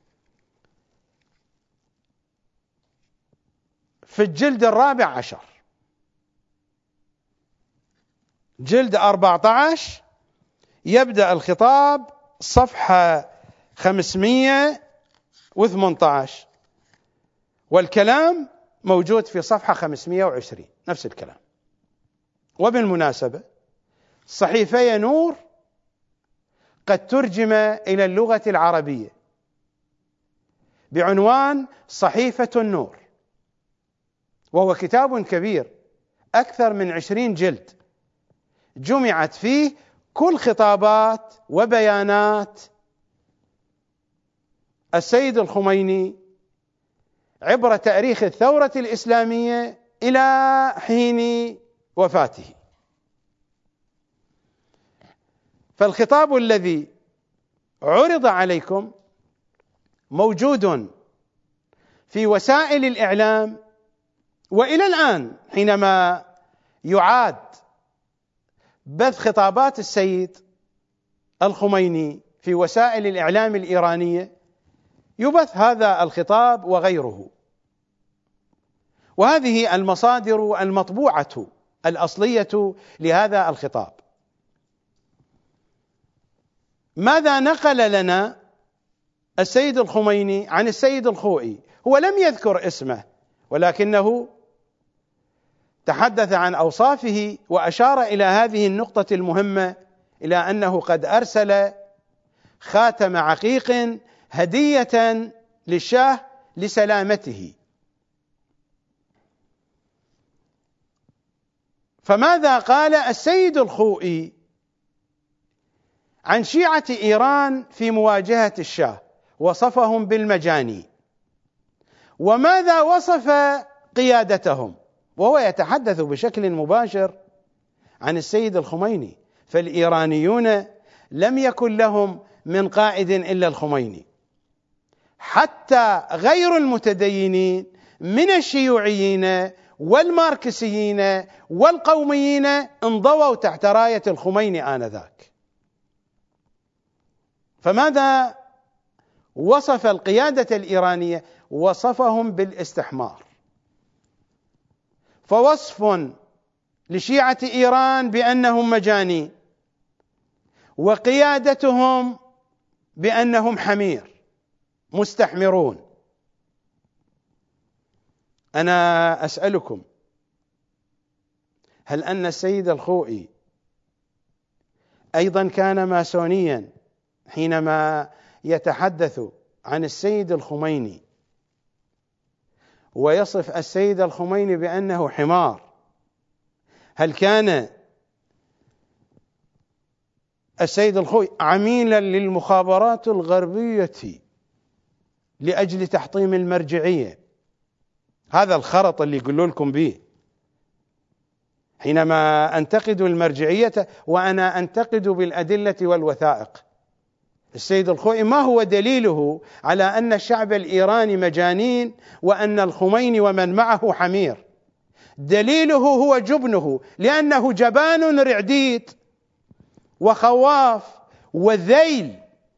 في الجلد 14 جلد 14 يبدأ الخطاب صفحة 518 والكلام موجود في صفحة 520 نفس الكلام. وبالمناسبة صحيفي نور قد ترجم إلى اللغة العربية بعنوان صحيفة النور، وهو كتاب كبير أكثر من 20 جلد جمعت فيه كل خطابات وبيانات السيد الخميني عبر تاريخ الثورة الإسلامية إلى حين وفاته. فالخطاب الذي عرض عليكم موجود في وسائل الإعلام، وإلى الآن حينما يعاد بث خطابات السيد الخميني في وسائل الإعلام الإيرانية يبث هذا الخطاب وغيره. وهذه المصادر المطبوعة الأصلية لهذا الخطاب. ماذا نقل لنا السيد الخميني عن السيد الخوئي؟ هو لم يذكر اسمه، ولكنه تحدث عن أوصافه وأشار إلى هذه النقطة المهمة، إلى أنه قد أرسل خاتم عقيق هدية للشاه لسلامته. فماذا قال السيد الخوئي عن شيعة إيران في مواجهة الشاه؟ وصفهم بالمجاني. وماذا وصف قيادتهم؟ وهو يتحدث بشكل مباشر عن السيد الخميني. فالإيرانيون لم يكن لهم من قائد إلا الخميني، حتى غير المتدينين من الشيوعيين والماركسيين والقوميين انضووا تحت راية الخميني آنذاك. فماذا وصف القيادة الإيرانية؟ وصفهم بالاستحمار. فوصف لشيعة إيران بأنهم مجانين، وقيادتهم بأنهم حمير مستحمرون. أنا أسألكم، هل أن السيد الخوئي أيضا كان ماسونيا حينما يتحدث عن السيد الخميني ويصف السيد الخميني بأنه حمار، هل كان السيد الخميني عميلا للمخابرات الغربية لأجل تحطيم المرجعية؟ هذا الخرط اللي يقولوا لكم به. حينما أنتقد المرجعية وأنا أنتقد بالأدلة والوثائق، السيد الخوئي ما هو دليله على أن الشعب الإيراني مجانين وأن الخميني ومن معه حمير؟ دليله هو جبنه، لأنه جبان رعديد وخواف وذيل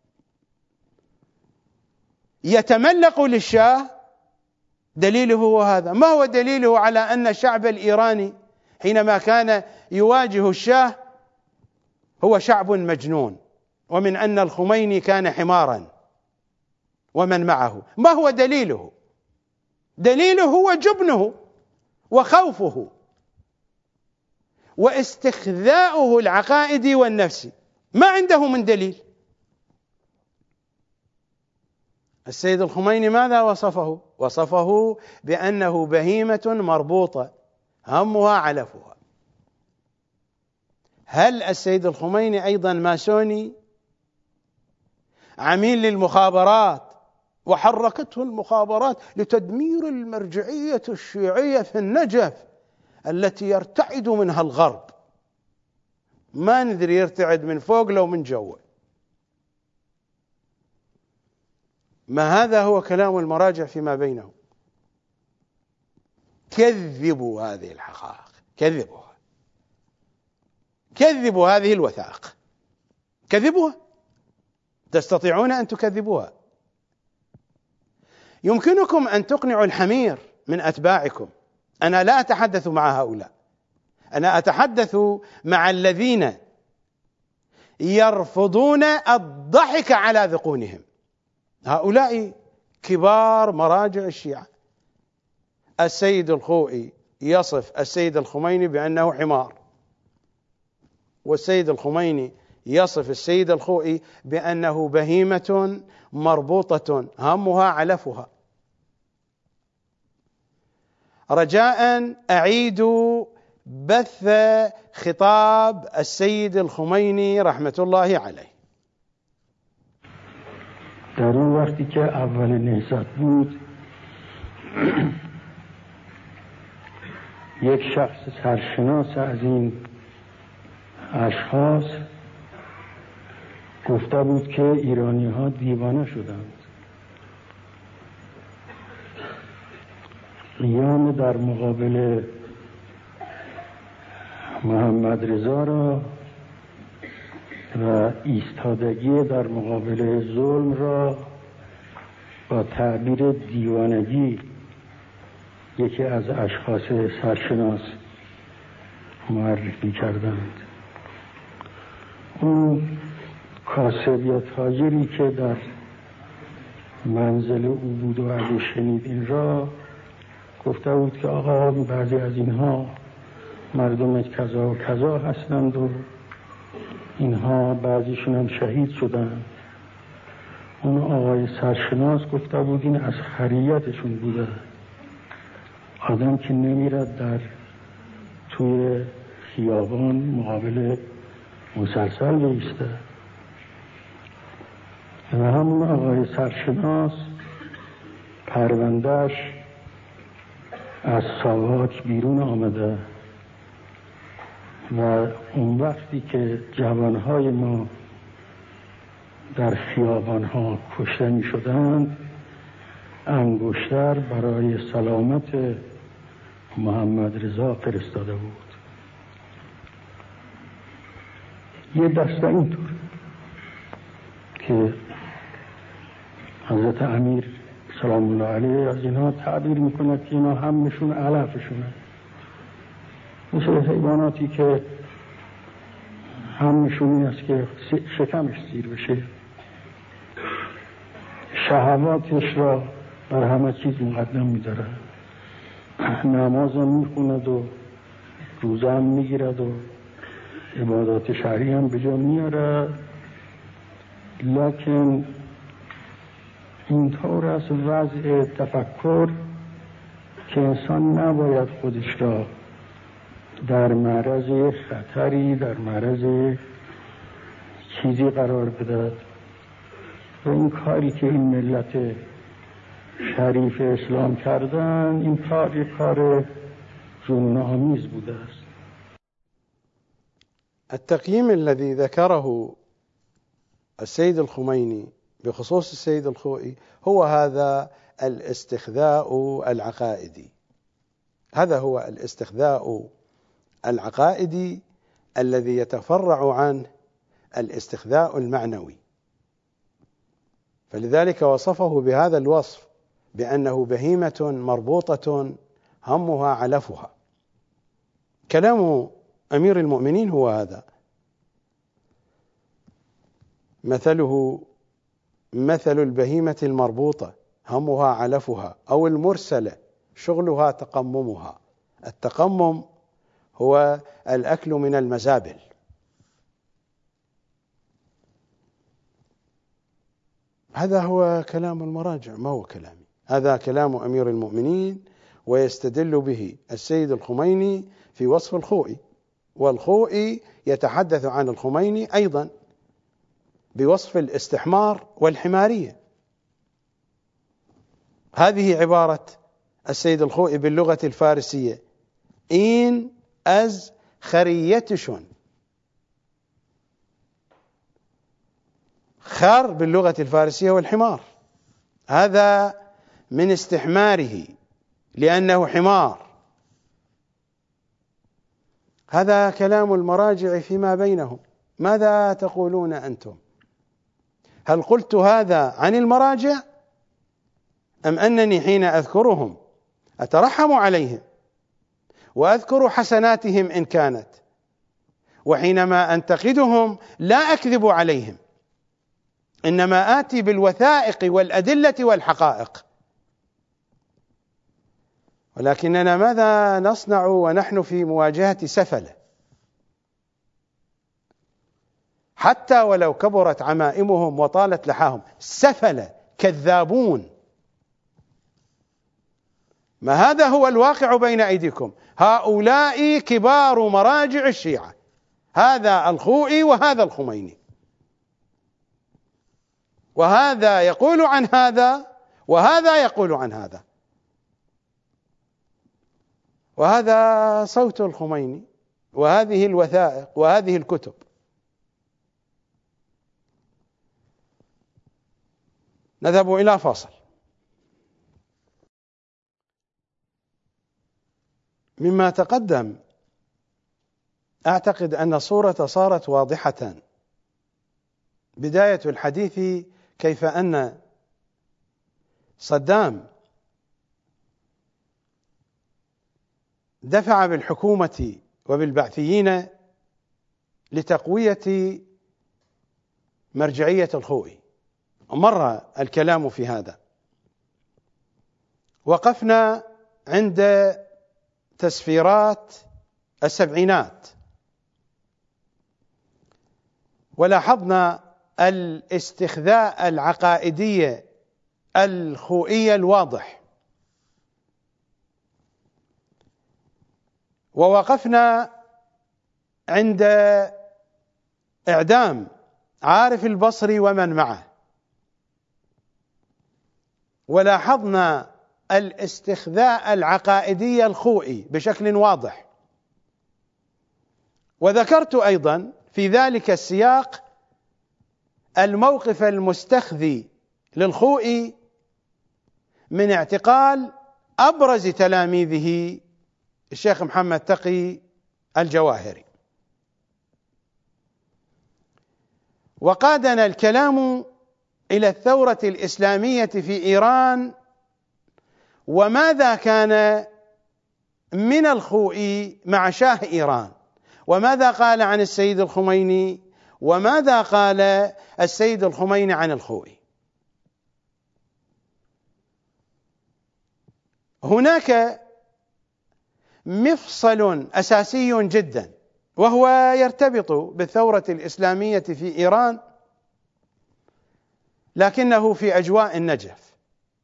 يتملق للشاه. دليله هو هذا. ما هو دليله على أن الشعب الإيراني حينما كان يواجه الشاه هو شعب مجنون، ومن أن الخميني كان حمارا ومن معه؟ ما هو دليله؟ دليله هو جبنه وخوفه واستخذاؤه العقائدي والنفسي، ما عنده من دليل. السيد الخميني ماذا وصفه؟ وصفه بأنه بهيمة مربوطة همها علفها. هل السيد الخميني أيضا ماسوني عميل للمخابرات وحركته المخابرات لتدمير المرجعية الشيعية في النجف التي يرتعد منها الغرب؟ ما ندري يرتعد من فوق لو من جوا. ما هذا هو كلام المراجع فيما بينهم. كذبوا هذه الحقائق، كذبوها، كذبوا هذه الوثائق، كذبوها. تستطيعون أن تكذبوها. يمكنكم أن تقنعوا الحمير من أتباعكم. أنا لا أتحدث مع هؤلاء، أنا أتحدث مع الذين يرفضون الضحك على ذقونهم. هؤلاء كبار مراجع الشيعة. السيد الخوئي يصف السيد الخميني بأنه حمار، والسيد الخميني يصف السيد الخوئي بأنه بهيمة مربوطة همها علفها. رجاء أعيدوا بث خطاب السيد الخميني رحمة الله عليه. در اون وقتی که اول نهضت بود یک شخص سرشناس از این اشخاص گفته بود که ایرانی ها دیوانه شدند. قیام در مقابل محمد رضا را و ایستادگی در مقابل ظلم را با تعبیر دیوانگی یکی از اشخاص سرشناس معرفی کردند. اون کاسب یا تاجری که در منزل او بود و اگه شنید این را گفته بود که آقا بعضی از اینها مردم کذا و کذا هستند و اینها بعضیشون هم شهید شدند. اون آقای سرشناس گفته بود این از خریتشون بوده، آدم که نمیرد در توی خیابان مقابل مسلسل بیسته. و همون آقای سرشناس پروندهش از ساواک بیرون آمده و اون وقتی که جوانهای ما در خیابانها کشته می شدند انگشتر برای سلامت محمد رضا فرستاده بود. یه دسته اینطور که حضرت امیر سلام الله علیه از اینها تعبیر میکنه که اینا همشون علفشونه، مثل حیواناتی که همشون این است که شکمش سیر بشه، شهواتش را بر همه چیز مقدم میداره، نماز هم میخوند و روزه هم میگیرد و عبادات شرعی هم به جا میاره، لكن اینطور است وضع تفکر که انسان نباید خودش را در معرض خطری، در معرض چیزی قرار بدهد و این کاری که این ملت شریف اسلام کردن، این کار یک کار جنون‌آمیز بوده است. التقييم الذي ذكره السيد الخميني بخصوص السيد الخوئي هو هذا الاستخذاء العقائدي. هذا هو الاستخذاء العقائدي الذي يتفرع عنه الاستخذاء المعنوي، فلذلك وصفه بهذا الوصف بأنه بهيمة مربوطة همها علفها. كلام أمير المؤمنين هو هذا، مثله مثل البهيمة المربوطة همها علفها، أو المرسلة شغلها تقممها. التقمم هو الأكل من المزابل. هذا هو كلام المراجع، ما هو كلامي، هذا كلام أمير المؤمنين، ويستدل به السيد الخميني في وصف الخوئي، والخوئي يتحدث عن الخميني أيضا بوصف الاستحمار والحمارية. هذه عبارة السيد الخوئي باللغة الفارسية: إن أز خريتشون. خر باللغة الفارسية والحمار، هذا من استحماره لأنه حمار. هذا كلام المراجع فيما بينهم. ماذا تقولون أنتم؟ هل قلت هذا عن المراجع، أم أنني حين أذكرهم أترحم عليهم وأذكر حسناتهم إن كانت، وحينما أنتقدهم لا أكذب عليهم، إنما آتي بالوثائق والأدلة والحقائق؟ ولكننا ماذا نصنع ونحن في مواجهة سفلة؟ حتى ولو كبرت عمائمهم وطالت لحاهم، سفلة كذابون. ما هذا هو الواقع بين أيديكم. هؤلاء كبار مراجع الشيعة، هذا الخوئي وهذا الخميني، وهذا يقول عن هذا وهذا يقول عن هذا، وهذا صوت الخميني، وهذه الوثائق وهذه الكتب. نذهب إلى فاصل. مما تقدم أعتقد أن الصورة صارت واضحة. بداية الحديث كيف أن صدام دفع بالحكومة وبالبعثيين لتقوية مرجعية الخوئي، مر الكلام في هذا. وقفنا عند تسفيرات السبعينات، ولاحظنا الاستخذاء العقائدي الخوئي الواضح، ووقفنا عند إعدام عارف البصري ومن معه، ولاحظنا الاستخذاء العقائدي الخوئي بشكل واضح. وذكرت أيضا في ذلك السياق الموقف المستخذي للخوئي من اعتقال أبرز تلاميذه الشيخ محمد تقي الجواهري. وقادنا الكلام إلى الثورة الإسلامية في إيران، وماذا كان من الخوئي مع شاه إيران، وماذا قال عن السيد الخميني، وماذا قال السيد الخميني عن الخوئي. هناك مفصل أساسي جدا، وهو يرتبط بالثورة الإسلامية في إيران، لكنه في أجواء النجف.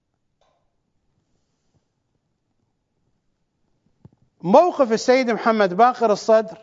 موقف السيد محمد باقر الصدر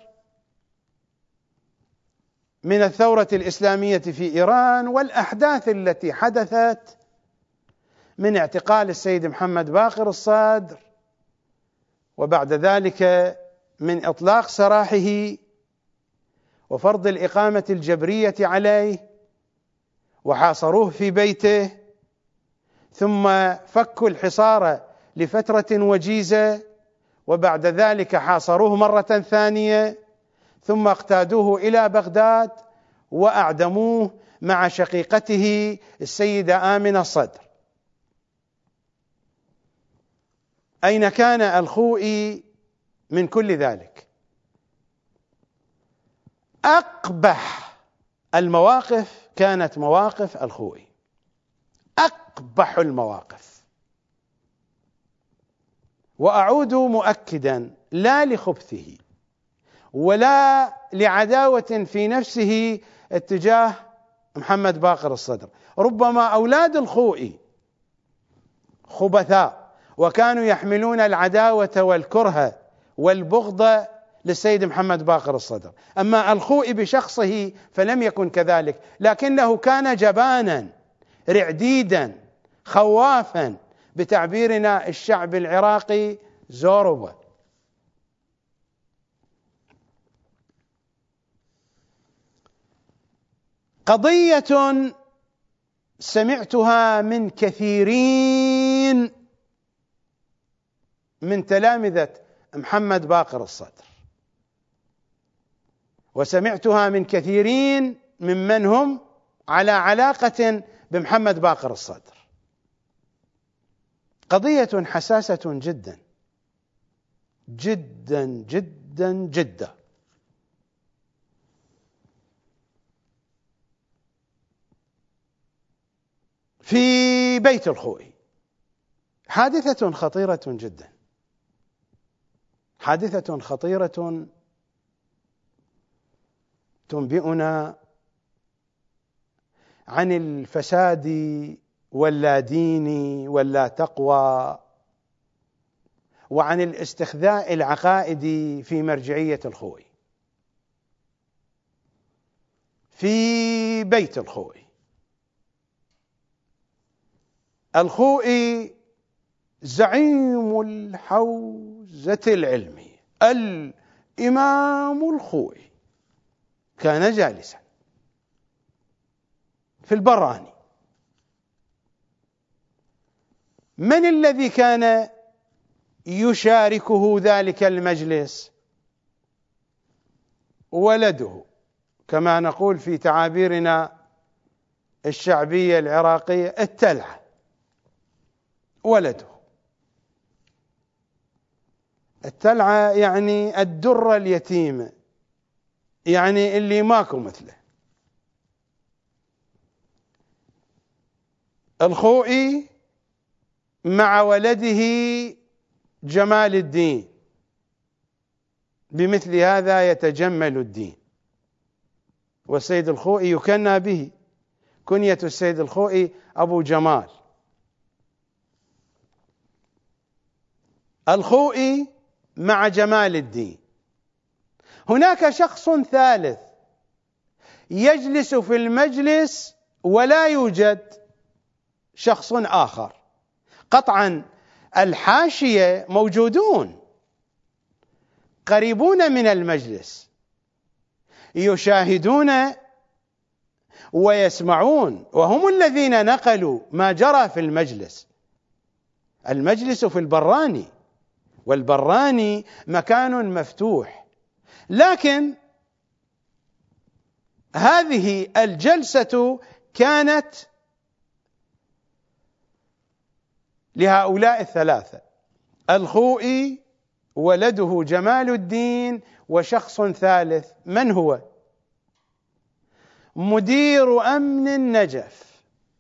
من الثورة الإسلامية في إيران والأحداث التي حدثت من اعتقال السيد محمد باقر الصدر، وبعد ذلك من إطلاق سراحه وفرض الإقامة الجبرية عليه، وحاصروه في بيته، ثم فكوا الحصار لفترة وجيزة، وبعد ذلك حاصروه مرة ثانية، ثم اقتادوه إلى بغداد وأعدموه مع شقيقته السيدة آمنة الصدر. أين كان الخوئي من كل ذلك؟ أقبح المواقف كانت مواقف الخوئي، أقبح المواقف. وأعود مؤكدا لا لخبثه ولا لعداوة في نفسه اتجاه محمد باقر الصدر، ربما أولاد الخوئي خبثاء وكانوا يحملون العداوة والكره والبغض للسيد محمد باقر الصدر، أما الخوئي بشخصه فلم يكن كذلك، لكنه كان جبانا رعديدا خوافا، بتعبيرنا الشعب العراقي زوربا. قضية سمعتها من كثيرين من تلامذة محمد باقر الصدر، وسمعتها من كثيرين ممن هم على علاقة بمحمد باقر الصدر. قضية حساسة جدا جدا جدا جدا. في بيت الخوئي حادثة خطيرة جدا، حادثة خطيرة تنبئنا عن الفساد واللا دين واللا تقوى، وعن الاستخذاء العقائدي في مرجعية الخوئي. في بيت الخوئي، الخوئي زعيم الحوزة العلمية الإمام الخوئي كان جالسا في البراني. من الذي كان يشاركه ذلك المجلس؟ ولده، كما نقول في تعابيرنا الشعبية العراقية، التلعة، ولده. التلعة يعني الدرة اليتيمة، يعني اللي ماكو مثله. الخوئي مع ولده جمال الدين، بمثل هذا يتجمل الدين. والسيد الخوئي يكنى به، كنية السيد الخوئي أبو جمال. الخوئي مع جمال الدين. هناك شخص ثالث يجلس في المجلس ولا يوجد شخص آخر. قطعا الحاشية موجودون قريبون من المجلس، يشاهدون ويسمعون، وهم الذين نقلوا ما جرى في المجلس. المجلس في البراني، والبراني مكان مفتوح، لكن هذه الجلسة كانت لهؤلاء الثلاثة: الخوئي، ولده جمال الدين، وشخص ثالث. من هو؟ مدير أمن النجف،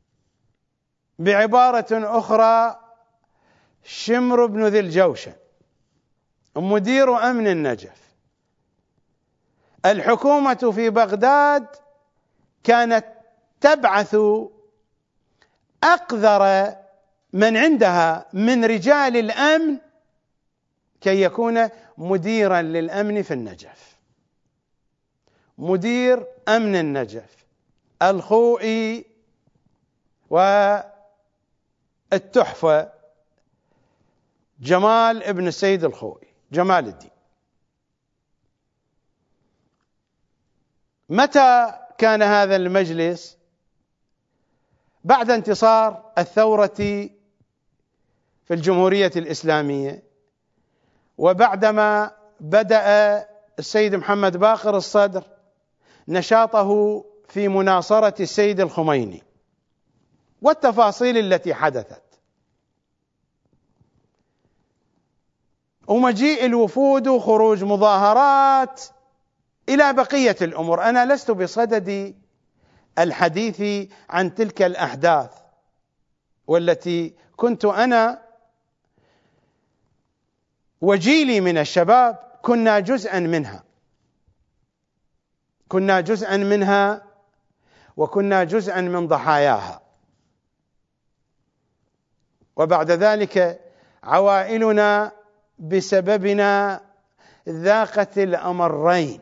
بعبارة أخرى شمر بن ذي الجوشن، مدير أمن النجف. الحكومة في بغداد كانت تبعث أقذر من عندها من رجال الأمن كي يكون مديرا للأمن في النجف. مدير أمن النجف الخوئي والتحفة جمال ابن السيد الخوئي، جمال الدين. متى كان هذا المجلس؟ بعد انتصار الثورة في الجمهورية الإسلامية، وبعدما بدأ السيد محمد باقر الصدر نشاطه في مناصرة السيد الخميني والتفاصيل التي حدثت، ومجيء الوفود وخروج مظاهرات إلى بقية الأمور. أنا لست بصدد الحديث عن تلك الأحداث، والتي كنت أنا وجيلي من الشباب كنا جزءا منها، وكنا جزءا من ضحاياها. وبعد ذلك عوائلنا بسببنا ذاقت الأمرين.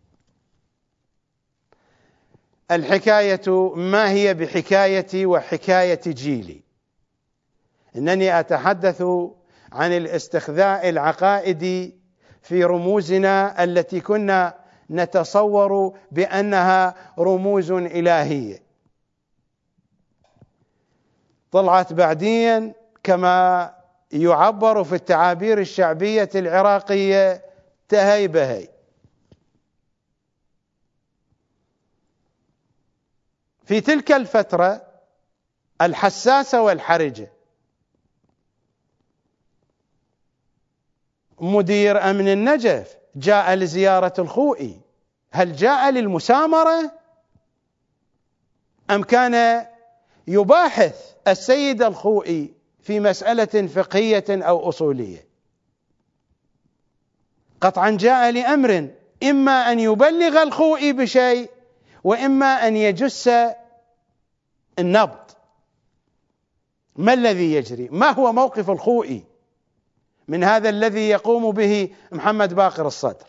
الحكاية ما هي بحكايتي وحكاية جيلي، إنني أتحدث عن الاستخذاء العقائدي في رموزنا التي كنا نتصور بأنها رموز إلهية، طلعت بعدين كما يعبر في التعابير الشعبية العراقية تهي بهي. في تلك الفترة الحساسة والحرجة مدير أمن النجف جاء لزيارة الخوئي. هل جاء للمسامرة أم كان يباحث السيد الخوئي في مسألة فقهية أو أصولية؟ قطعا جاء لأمر، إما أن يبلغ الخوئي بشيء وإما أن يجس النبض. ما الذي يجري؟ ما هو موقف الخوئي من هذا الذي يقوم به محمد باقر الصدر؟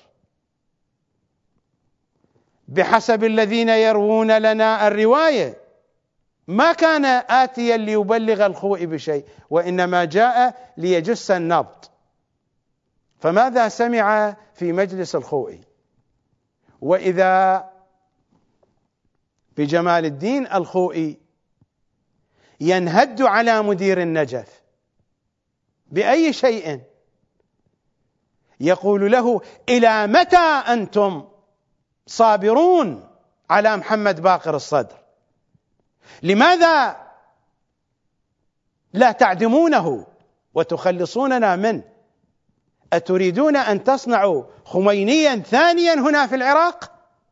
بحسب الذين يروون لنا الرواية ما كان آتيا ليبلغ الخوئي بشيء، وإنما جاء ليجس النبض. فماذا سمع في مجلس الخوئي؟ وإذا بجمال الدين الخوئي ينهد على مدير النجف بأي شيء، يقول له: إلى متى أنتم صابرون على محمد باقر الصدر؟ لماذا لا تعدمونه وتخلصوننا منه؟ أتريدون أن تصنعوا خمينيا ثانيا هنا في العراق؟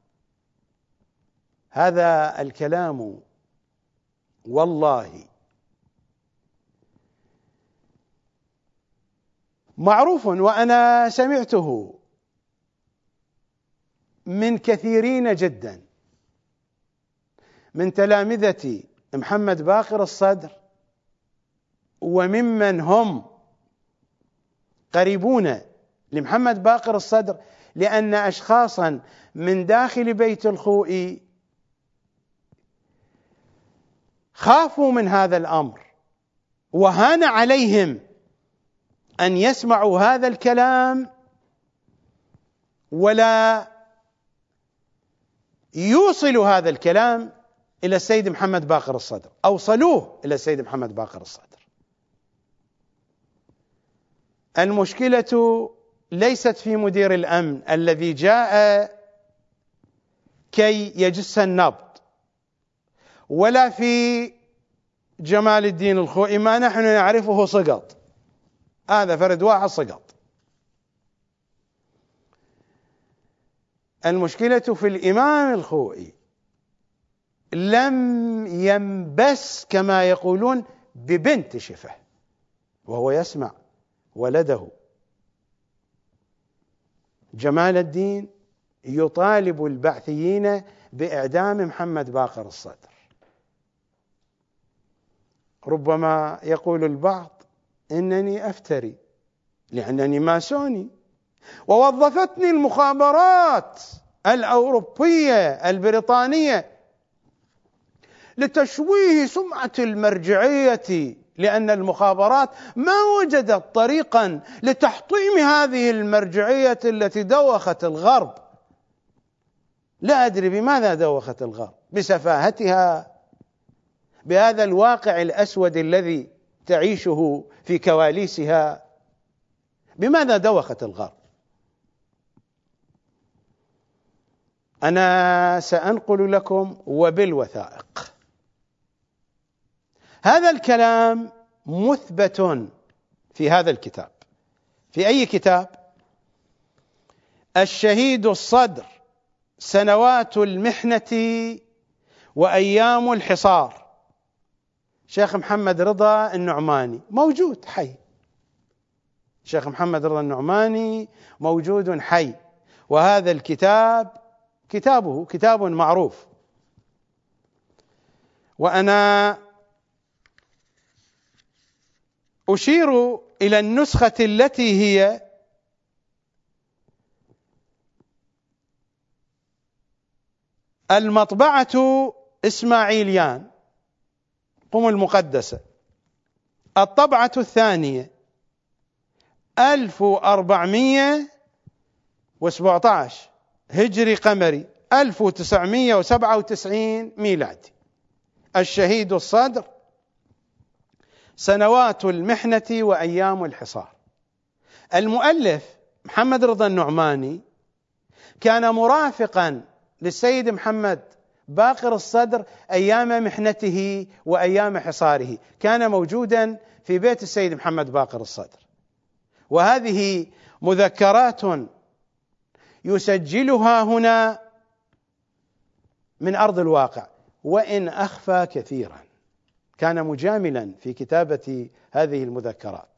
هذا الكلام والله معروف، وأنا سمعته من كثيرين جدا من تلامذة محمد باقر الصدر وممن هم قريبون لمحمد باقر الصدر، لأن أشخاصا من داخل بيت الخوئي خافوا من هذا الأمر، وهان عليهم أن يسمعوا هذا الكلام ولا يوصلوا هذا الكلام إلى السيد محمد باقر الصدر. أوصلوه إلى السيد محمد باقر الصدر. المشكلة ليست في مدير الأمن الذي جاء كي يجس النبض، ولا في جمال الدين الخوئي. ما نحن نعرفه سقط، هذا فرد واحد سقط. المشكلة في الإمام الخوئي، لم ينبس كما يقولون ببنت شفه وهو يسمع ولده جمال الدين يطالب البعثيين بإعدام محمد باقر الصدر. ربما يقول البعض إنني أفتري لأنني ماسوني، ووظفتني المخابرات الأوروبية البريطانية لتشويه سمعة المرجعية، لأن المخابرات ما وجدت طريقا لتحطيم هذه المرجعية التي دوخت الغرب. لا أدري بماذا دوخت الغرب، بسفاهتها، بهذا الواقع الأسود الذي تعيشه في كواليسها. بماذا دوخت الغرب؟ أنا سأنقل لكم وبالوثائق. هذا الكلام مثبت في هذا الكتاب. في أي كتاب؟ الشهيد الصدر، سنوات المحنة وأيام الحصار، شيخ محمد رضا النعماني، موجود حي. شيخ محمد رضا النعماني موجود حي، وهذا الكتاب كتاب معروف. وأنا أشير إلى النسخة التي هي المطبعة إسماعيليان قم المقدسة، الطبعة الثانية 1417 هجري قمري 1997 ميلادي. الشهيد الصدر، سنوات المحنة وأيام الحصار. المؤلف محمد رضا النعماني كان مرافقا للسيد محمد باقر الصدر أيام محنته وأيام حصاره، كان موجودا في بيت السيد محمد باقر الصدر. وهذه مذكرات يسجلها هنا من أرض الواقع، وإن أخفى كثيرا، كان مجاملا في كتابة هذه المذكرات،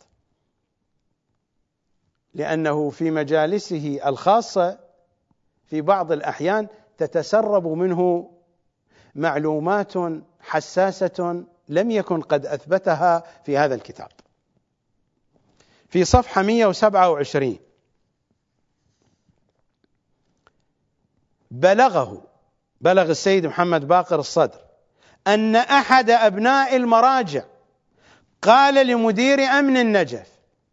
لأنه في مجالسه الخاصة في بعض الأحيان تتسرب منه معلومات حساسة لم يكن قد أثبتها في هذا الكتاب. في صفحة 127 بلغ السيد محمد باقر الصدر أن أحد أبناء المراجع قال لمدير أمن النجف: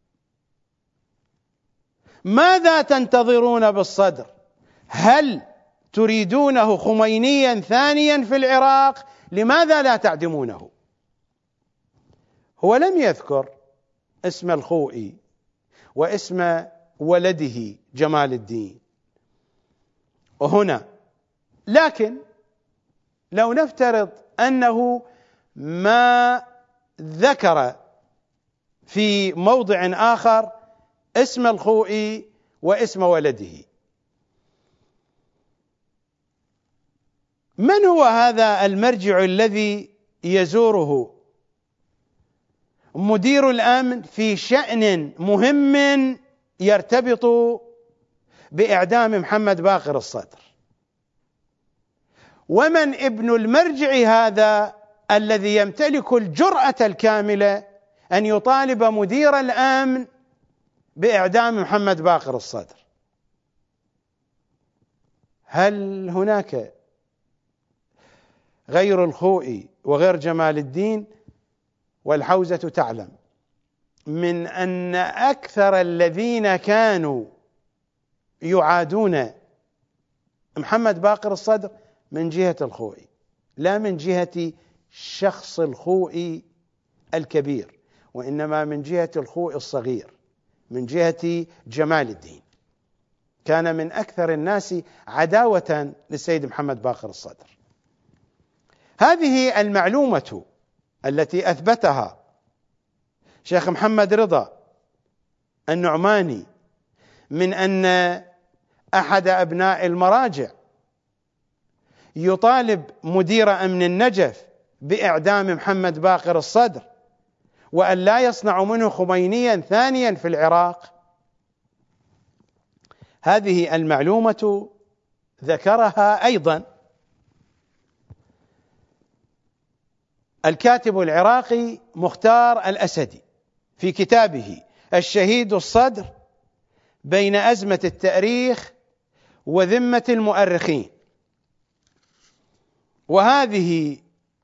ماذا تنتظرون بالصدر؟ هل تريدونه خمينيا ثانيا في العراق؟ لماذا لا تعدمونه؟ هو لم يذكر اسم الخوئي واسم ولده جمال الدين هنا، لكن لو نفترض أنه ما ذكر في موضع آخر اسم الخوئي واسم ولده، من هو هذا المرجع الذي يزوره مدير الأمن في شأن مهم يرتبط بإعدام محمد باقر الصدر؟ ومن ابن المرجع هذا الذي يمتلك الجرأة الكاملة أن يطالب مدير الأمن بإعدام محمد باقر الصدر؟ هل هناك غير الخوئي وغير جمال الدين؟ والحوزة تعلم من أن أكثر الذين كانوا يعادون محمد باقر الصدر من جهة الخوئي، لا من جهة شخص الخوئي الكبير، وإنما من جهة الخوئي الصغير، من جهة جمال الدين. كان من أكثر الناس عداوة للسيد محمد باقر الصدر. هذه المعلومة التي أثبتها شيخ محمد رضا النعماني من أن أحد أبناء المراجع يطالب مدير أمن النجف بإعدام محمد باقر الصدر وأن لا يصنع منه خمينيا ثانيا في العراق، هذه المعلومة ذكرها أيضا الكاتب العراقي مختار الأسدي في كتابه الشهيد الصدر بين أزمة التاريخ وذمة المؤرخين. وهذه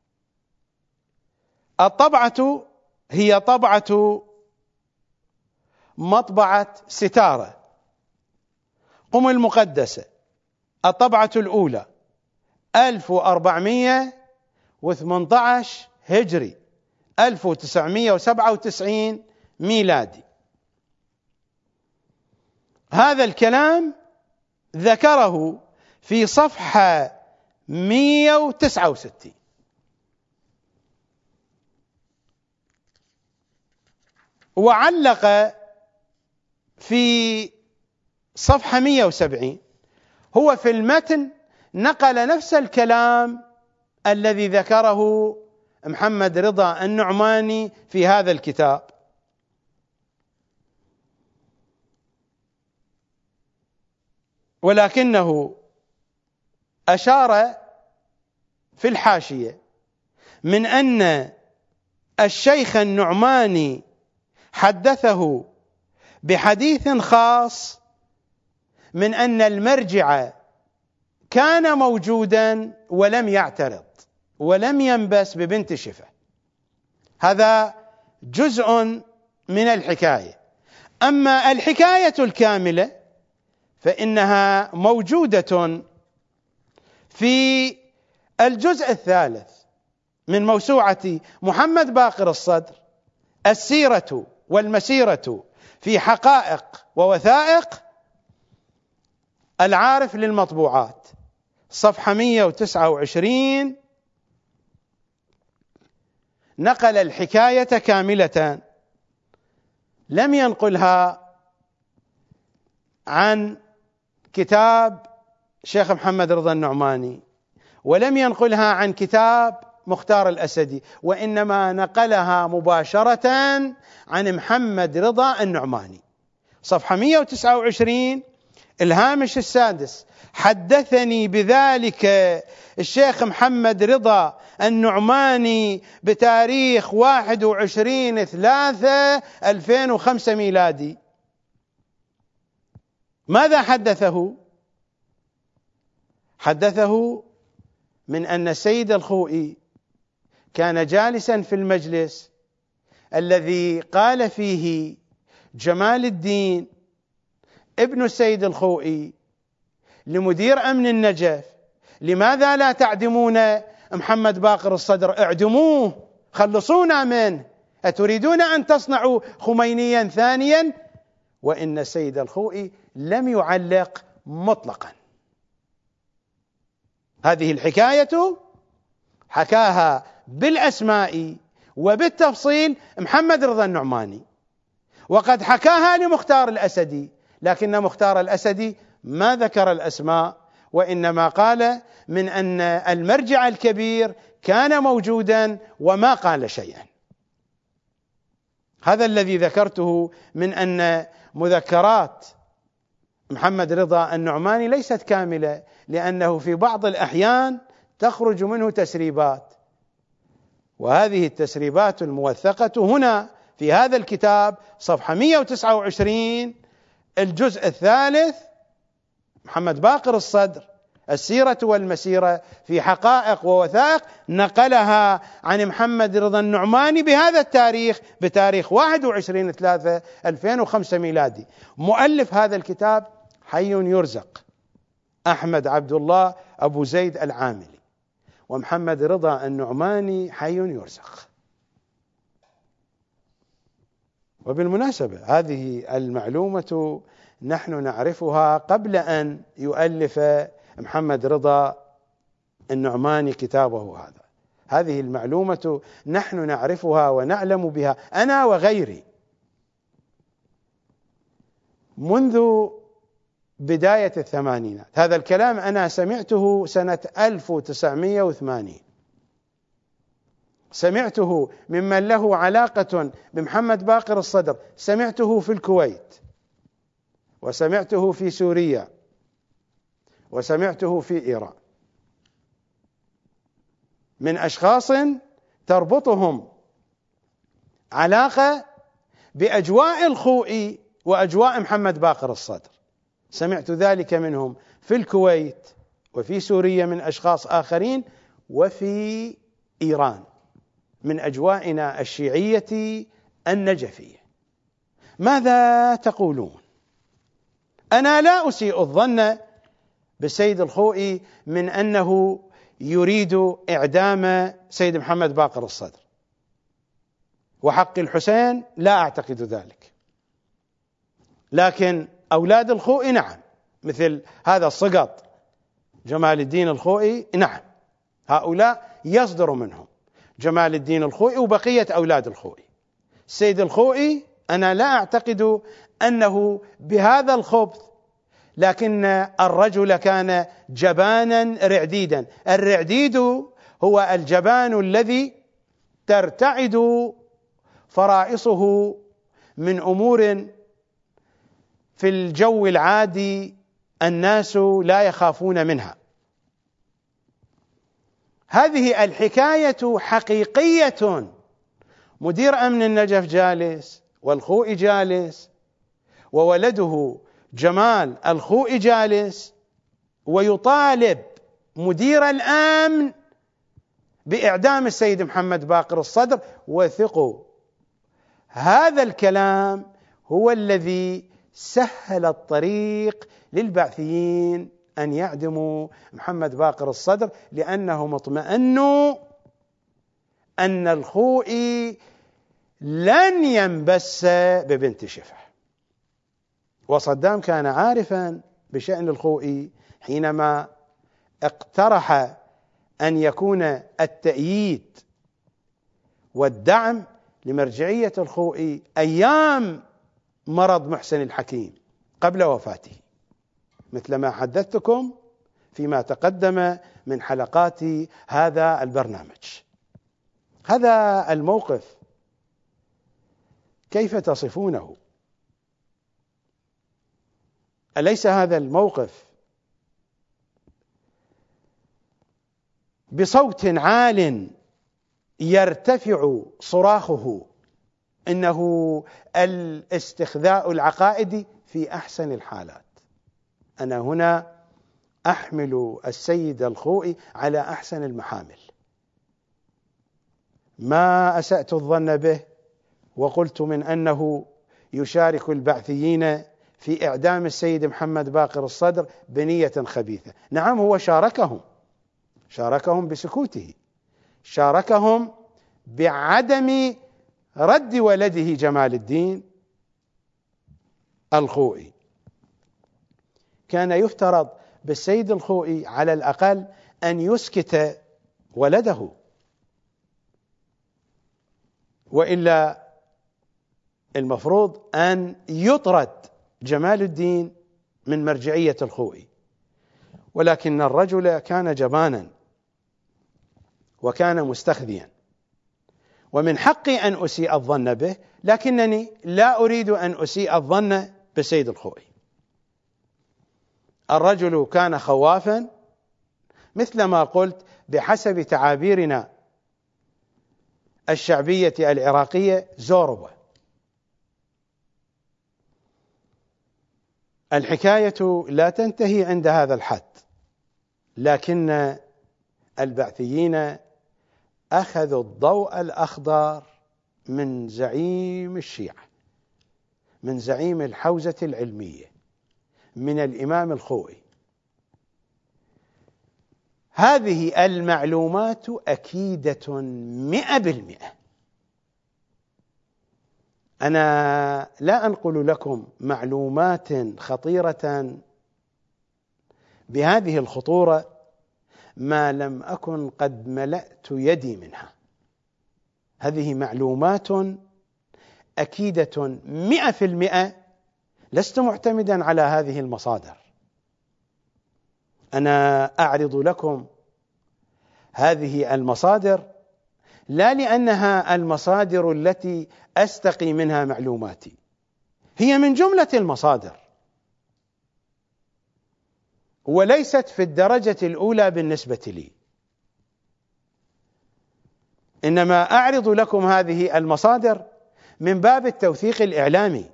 الطبعة هي طبعة مطبعة ستارة قم المقدسة، الطبعة الأولى 1418 هجري 1997 ميلادي. هذا الكلام ذكره في صفحة 169. وعلق في صفحة 170. هو في المتن نقل نفس الكلام الذي ذكره محمد رضا النعماني في هذا الكتاب، ولكنه أشار في الحاشية من أن الشيخ النعماني حدثه بحديث خاص من أن المرجع كان موجودا ولم يعترض ولم ينبس ببنت شفة. هذا جزء من الحكاية. أما الحكاية الكاملة فإنها موجودة في الجزء الثالث من موسوعة محمد باقر الصدر السيرة والمسيرة في حقائق ووثائق العارف للمطبوعات، صفحة 129. نقل الحكاية كاملة، لم ينقلها عن كتاب شيخ محمد رضا النعماني ولم ينقلها عن كتاب مختار الأسدي، وإنما نقلها مباشرة عن محمد رضا النعماني. صفحة 129 الهامش السادس: حدثني بذلك الشيخ محمد رضا النعماني بتاريخ 21/3/2005 ميلادي. ماذا حدثه؟ حدثه من أن السيد الخوئي كان جالسا في المجلس الذي قال فيه جمال الدين ابن السيد الخوئي لمدير أمن النجف: لماذا لا تعدمون محمد باقر الصدر؟ اعدموه، خلصونا منه، أتريدون أن تصنعوا خمينيا ثانيا؟ وإن السيد الخوئي لم يعلق مطلقا. هذه الحكاية حكاها بالأسماء وبالتفصيل محمد رضا النعماني، وقد حكاها لمختار الأسدي، لكن مختار الأسدي ما ذكر الأسماء، وإنما قال من أن المرجع الكبير كان موجودا وما قال شيئا. هذا الذي ذكرته من أن مذكرات محمد رضا النعماني ليست كاملة، لأنه في بعض الأحيان تخرج منه تسريبات، وهذه التسريبات الموثقة هنا في هذا الكتاب صفحة 129 الجزء الثالث محمد باقر الصدر السيرة والمسيرة في حقائق ووثائق، نقلها عن محمد رضا النعماني بهذا التاريخ، بتاريخ 21/3/2005 ميلادي. مؤلف هذا الكتاب حي يرزق، أحمد عبد الله أبو زيد العاملي، ومحمد رضا النعماني حي يرزق. وبالمناسبة هذه المعلومة نحن نعرفها قبل أن يؤلف محمد رضا النعماني كتابه هذا. هذه المعلومة نحن نعرفها ونعلم بها أنا وغيري منذ بداية الثمانينات. هذا الكلام أنا سمعته سنة 1980، سمعته ممن له علاقة بمحمد باقر الصدر، سمعته في الكويت، وسمعته في سوريا، وسمعته في إيران، من أشخاص تربطهم علاقة بأجواء الخوئي وأجواء محمد باقر الصدر. سمعت ذلك منهم في الكويت وفي سوريا من أشخاص آخرين، وفي إيران من أجوائنا الشيعية النجفية. ماذا تقولون؟ أنا لا أسيء الظن بالسيد الخوئي من أنه يريد إعدام سيد محمد باقر الصدر، وحق الحسين لا أعتقد ذلك، لكن أولاد الخوئي نعم، مثل هذا السقط جمال الدين الخوئي، نعم هؤلاء يصدر منهم جمال الدين الخوئي وبقية أولاد الخوئي. السيد الخوئي أنا لا أعتقد أنه بهذا الخبث، لكن الرجل كان جبانا رعديدا. الرعديد هو الجبان الذي ترتعد فرائصه من أمور في الجو العادي الناس لا يخافون منها. هذه الحكاية حقيقية. مدير أمن النجف جالس، والخوئي جالس، وولده جمال الخوئي جالس، ويطالب مدير الأمن بإعدام السيد محمد باقر الصدر. وثقوا، هذا الكلام هو الذي سهل الطريق للبعثيين أن يعدموا محمد باقر الصدر، لأنهم اطمأنوا أن الخوئي لن ينبس ببنت شفح. وصدام كان عارفا بشأن الخوئي حينما اقترح أن يكون التأييد والدعم لمرجعية الخوئي أيام مرض محسن الحكيم قبل وفاته، مثل ما حدثتكم فيما تقدم من حلقات هذا البرنامج. هذا الموقف كيف تصفونه؟ أليس هذا الموقف بصوت عال يرتفع صراخه إنه الاستخذاء العقائدي في أحسن الحالات؟ أنا هنا أحمل السيد الخوئي على أحسن المحامل، ما أسأت الظن به، وقلت من أنه يشارك البعثيين في إعدام السيد محمد باقر الصدر بنية خبيثة. نعم، هو شاركهم بسكوته، شاركهم بعدم رد ولده جمال الدين الخوئي. كان يفترض بالسيد الخوئي على الأقل أن يسكت ولده، وإلا المفروض أن يطرد جمال الدين من مرجعية الخوئي. ولكن الرجل كان جبانا وكان مستخذيا، ومن حقي أن أسيء الظن به، لكنني لا أريد أن أسيء الظن بالسيد الخوئي. الرجل كان خوافا مثل ما قلت بحسب تعابيرنا الشعبية العراقية زوربة. الحكاية لا تنتهي عند هذا الحد، لكن البعثيين أخذوا الضوء الأخضر من زعيم الشيعة، من زعيم الحوزة العلمية، من الإمام الخوئي. هذه المعلومات أكيدة 100%. أنا لا أنقل لكم معلومات خطيرة بهذه الخطورة ما لم أكن قد ملأت يدي منها. هذه معلومات أكيدة 100%، لست معتمدا على هذه المصادر. أنا أعرض لكم هذه المصادر لا لأنها المصادر التي أستقي منها معلوماتي، هي من جملة المصادر وليست في الدرجة الأولى بالنسبة لي. إنما أعرض لكم هذه المصادر من باب التوثيق الإعلامي.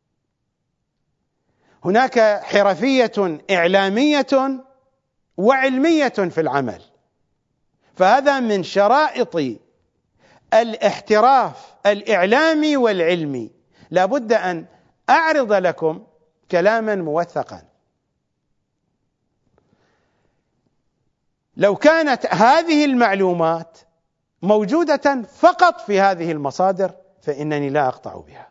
هناك حرفية إعلامية وعلمية في العمل، فهذا من شرائط الاحتراف الإعلامي والعلمي. لا بد أن أعرض لكم كلاما موثقا. لو كانت هذه المعلومات موجودة فقط في هذه المصادر فإنني لا أقطع بها،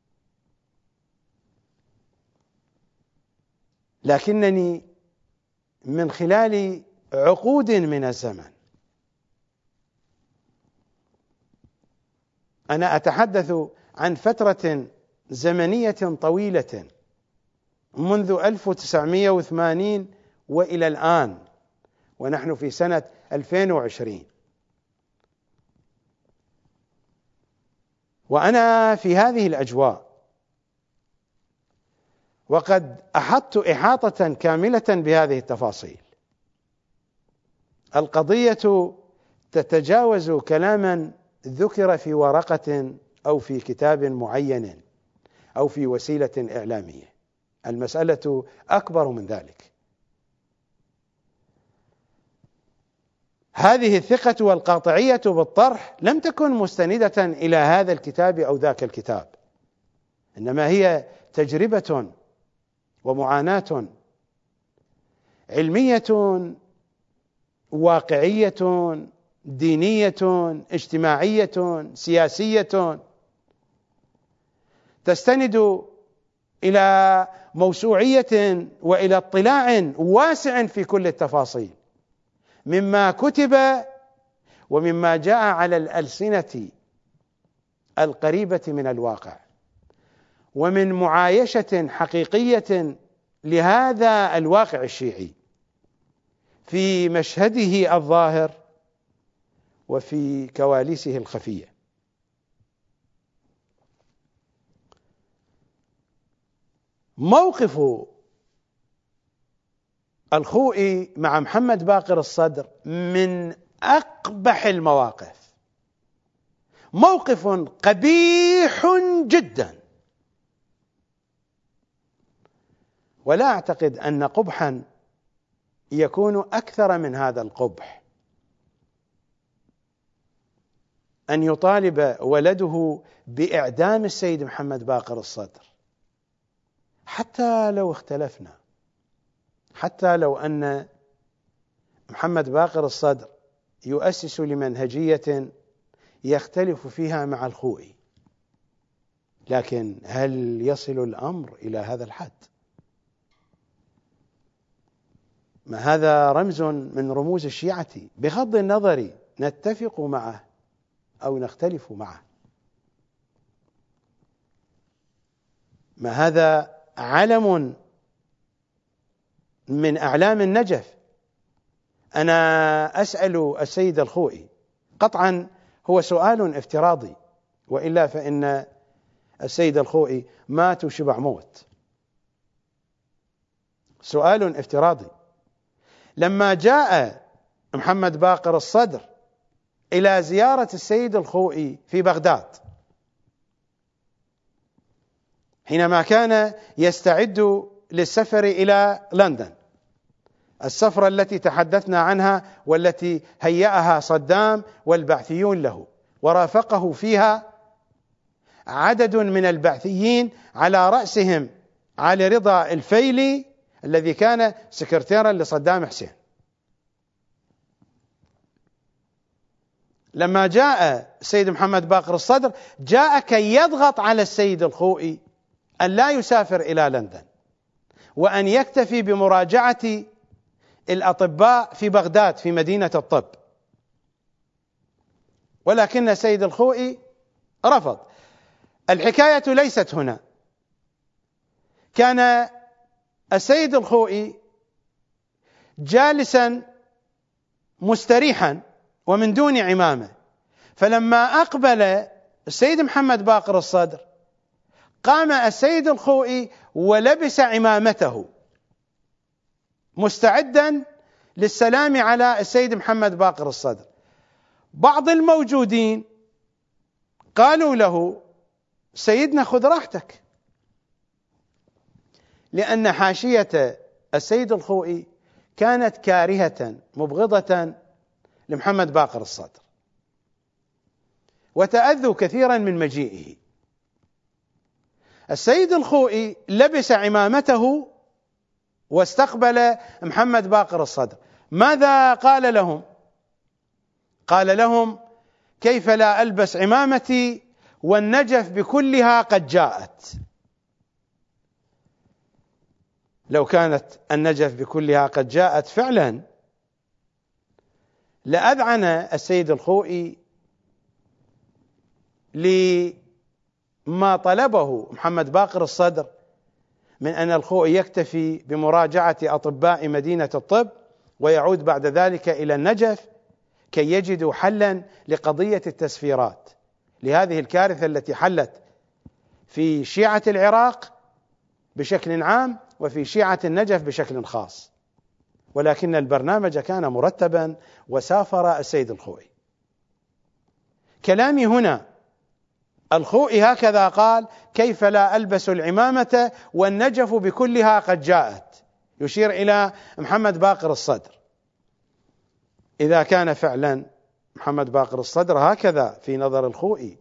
لكنني من خلال عقود من الزمن أنا أتحدث عن فترة زمنية طويلة منذ 1980 وإلى الآن، ونحن في سنة 2020، وأنا في هذه الأجواء وقد أحطت إحاطة كاملة بهذه التفاصيل. القضية تتجاوز كلاما ذكر في ورقة أو في كتاب معين أو في وسيلة إعلامية، المسألة أكبر من ذلك. هذه الثقة والقاطعية بالطرح لم تكن مستندة إلى هذا الكتاب أو ذاك الكتاب، إنما هي تجربة ومعاناة علمية واقعية دينية اجتماعية سياسية، تستند إلى موسوعية وإلى اطلاع واسع في كل التفاصيل مما كتب ومما جاء على الألسنة القريبة من الواقع، ومن معايشة حقيقية لهذا الواقع الشيعي في مشهده الظاهر وفي كواليسه الخفية. موقف الخوئي مع محمد باقر الصدر من أقبح المواقف، موقف قبيح جدا، ولا أعتقد أن قبحا يكون أكثر من هذا القبح، أن يطالب ولده بإعدام السيد محمد باقر الصدر، حتى لو اختلفنا، حتى لو أن محمد باقر الصدر يؤسس لمنهجية يختلف فيها مع الخوئي، لكن هل يصل الأمر إلى هذا الحد؟ ما هذا رمز من رموز الشيعة، بغض النظر نتفق معه أو نختلف معه. ما هذا علم من أعلام النجف. أنا أسأل السيد الخوئي، قطعا هو سؤال افتراضي، وإلا فإن السيد الخوئي مات وشبع موت. سؤال افتراضي: لما جاء محمد باقر الصدر إلى زيارة السيد الخوئي في بغداد، حينما كان يستعد للسفر إلى لندن، السفرة التي تحدثنا عنها والتي هيأها صدام والبعثيون له، ورافقه فيها عدد من البعثيين على رأسهم علي رضا الفيلي الذي كان سكرتيرا لصدام حسين. لما جاء السيد محمد باقر الصدر جاء كي يضغط على السيد الخوئي أن لا يسافر إلى لندن، وأن يكتفي بمراجعة الأطباء في بغداد في مدينة الطب، ولكن السيد الخوئي رفض. الحكاية ليست هنا. كان السيد الخوئي جالسا مستريحا ومن دون عمامة، فلما أقبل السيد محمد باقر الصدر قام السيد الخوئي ولبس عمامته مستعدا للسلام على السيد محمد باقر الصدر، بعض الموجودين قالوا له: سيدنا خذ راحتك، لأن حاشية السيد الخوئي كانت كارهة مبغضة لمحمد باقر الصدر، وتأذوا كثيرا من مجيئه. السيد الخوئي لبس عمامته واستقبل محمد باقر الصدر. ماذا قال لهم؟ قال لهم: كيف لا ألبس عمامتي والنجف بكلها قد جاءت. لو كانت النجف بكلها قد جاءت فعلا لأذعن السيد الخوئي لما طلبه محمد باقر الصدر من أن الخوئي يكتفي بمراجعة أطباء مدينة الطب ويعود بعد ذلك إلى النجف كي يجدوا حلا لقضية التسفيرات، لهذه الكارثة التي حلت في شيعة العراق بشكل عام وفي شيعة النجف بشكل خاص. ولكن البرنامج كان مرتبا وسافر السيد الخوئي. كلامي هنا: الخوئي هكذا قال: كيف لا ألبس العمامة والنجف بكلها قد جاءت، يشير إلى محمد باقر الصدر. إذا كان فعلا محمد باقر الصدر هكذا في نظر الخوئي،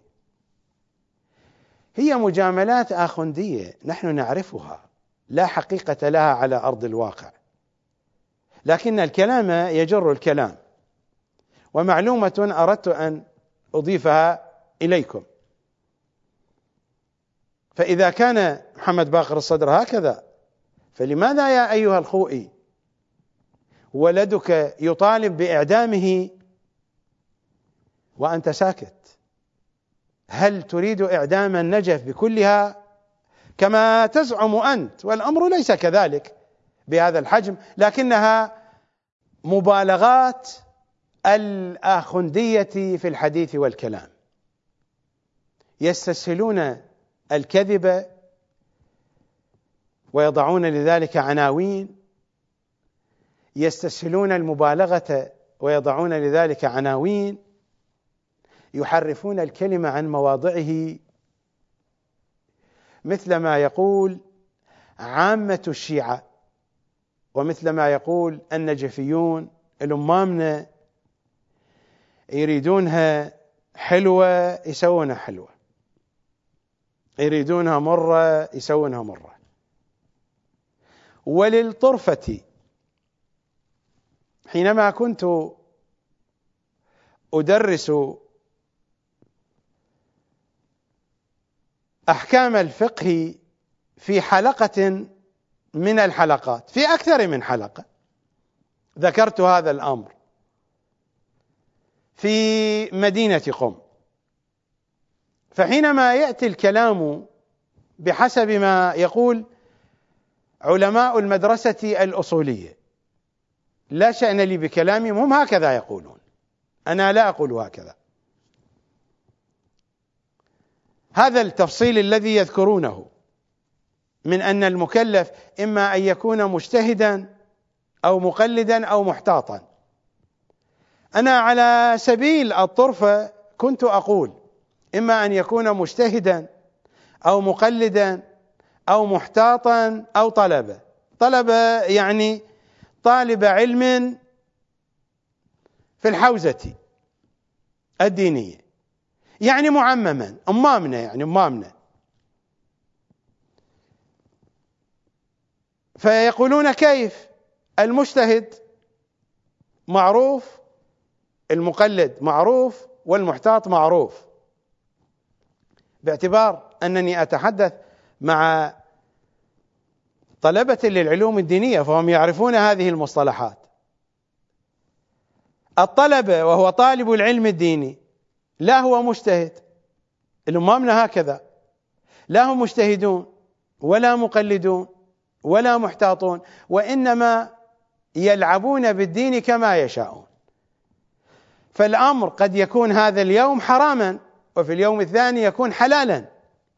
هي مجاملات آخوندية نحن نعرفها، لا حقيقة لها على أرض الواقع، لكن الكلام يجر الكلام. ومعلومة أردت أن أضيفها إليكم: فإذا كان محمد باقر الصدر هكذا، فلماذا يا أيها الخوئي ولدك يطالب بإعدامه وأنت ساكت؟ هل تريد إعدام النجف بكلها كما تزعم أنت؟ والأمر ليس كذلك بهذا الحجم، لكنها مبالغات الآخوندية في الحديث والكلام. يستسهلون الكذب ويضعون لذلك عناوين، يستسهلون المبالغة ويضعون لذلك عناوين، يحرفون الكلمة عن مواضعه، مثل ما يقول عامة الشيعة ومثل ما يقول النجفيون الأمامنة يريدونها حلوة يسوونها حلوة، يريدونها مرة يسوونها مرة. وللطرفة حينما كنت أدرس أحكام الفقه في حلقة من الحلقات، في أكثر من حلقة ذكرت هذا الأمر في مدينة قم، فحينما يأتي الكلام بحسب ما يقول علماء المدرسة الأصولية، لا شأن لي بكلامهم، هم هكذا يقولون، أنا لا أقول هكذا. هذا التفصيل الذي يذكرونه من أن المكلف إما أن يكون مجتهدا أو مقلدا أو محتاطا، أنا على سبيل الطرفة كنت أقول إما أن يكون مجتهدا أو مقلدا أو محتاطا أو طلبة يعني طالب علم في الحوزة الدينية، يعني معمما، أمامنا يعني أمامنا. فيقولون كيف المجتهد معروف، المقلد معروف، والمحتاط معروف، باعتبار أنني أتحدث مع طلبة للعلوم الدينية فهم يعرفون هذه المصطلحات. الطلبة وهو طالب العلم الديني لا هو مجتهد، الأمامنا هكذا، لا هم مجتهدون ولا مقلدون ولا محتاطون، وإنما يلعبون بالدين كما يشاءون. فالأمر قد يكون هذا اليوم حراما وفي اليوم الثاني يكون حلالا.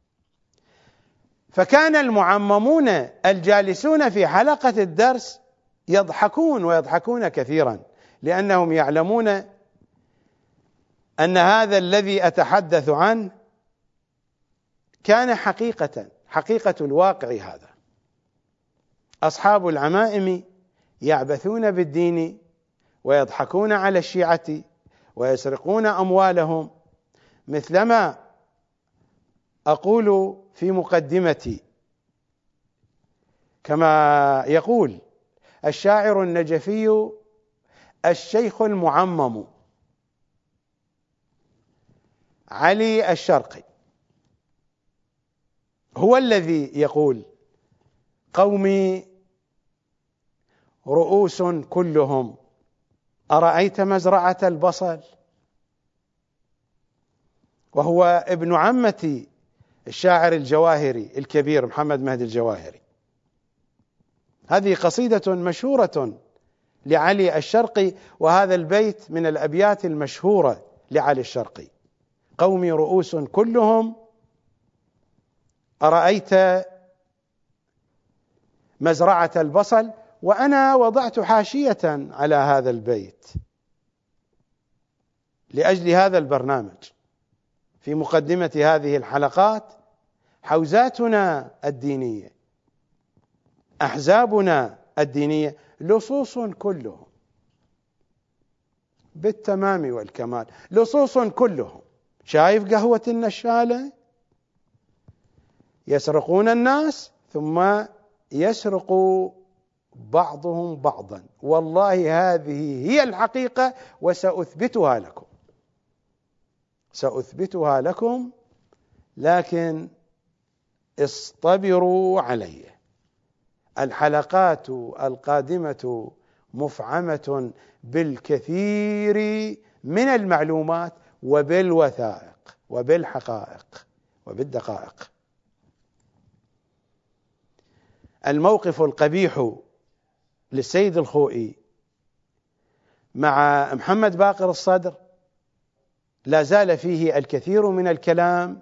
فكان المعممون الجالسون في حلقة الدرس يضحكون ويضحكون كثيرا، لأنهم يعلمون أن هذا الذي أتحدث عنه كان حقيقة الواقع هذا. أصحاب العمائم يعبثون بالدين ويضحكون على الشيعة ويسرقون أموالهم، مثلما أقول في مقدمتي كما يقول الشاعر النجفي الشيخ المعمم علي الشرقي، هو الذي يقول: قومي رؤوس كلهم، أرأيت مزرعة البصل؟ وهو ابن عمة الشاعر الجواهري الكبير محمد مهدي الجواهري. هذه قصيدة مشهورة لعلي الشرقي، وهذا البيت من الأبيات المشهورة لعلي الشرقي: قومي رؤوس كلهم، أرأيت مزرعة البصل. وأنا وضعت حاشية على هذا البيت لأجل هذا البرنامج في مقدمة هذه الحلقات: حوزاتنا الدينية، أحزابنا الدينية لصوص كلهم بالتمام والكمال، لصوص كلهم. شايف قهوة النشالة؟ يسرقون الناس ثم يسرق بعضهم بعضا. والله هذه هي الحقيقة وسأثبتها لكم، سأثبتها لكم، لكن اصطبروا علي. الحلقات القادمة مفعمة بالكثير من المعلومات وبالوثائق وبالحقائق وبالدقائق. الموقف القبيح للسيد الخوئي مع محمد باقر الصدر لا زال فيه الكثير من الكلام،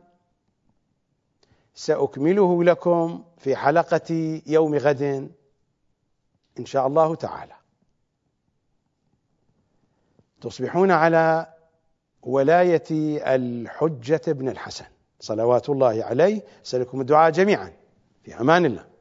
سأكمله لكم في حلقة يوم غد إن شاء الله تعالى. تصبحون على ولاية الحجة بن الحسن صلوات الله عليه. أسألكم الدعاء جميعا، في أمان الله.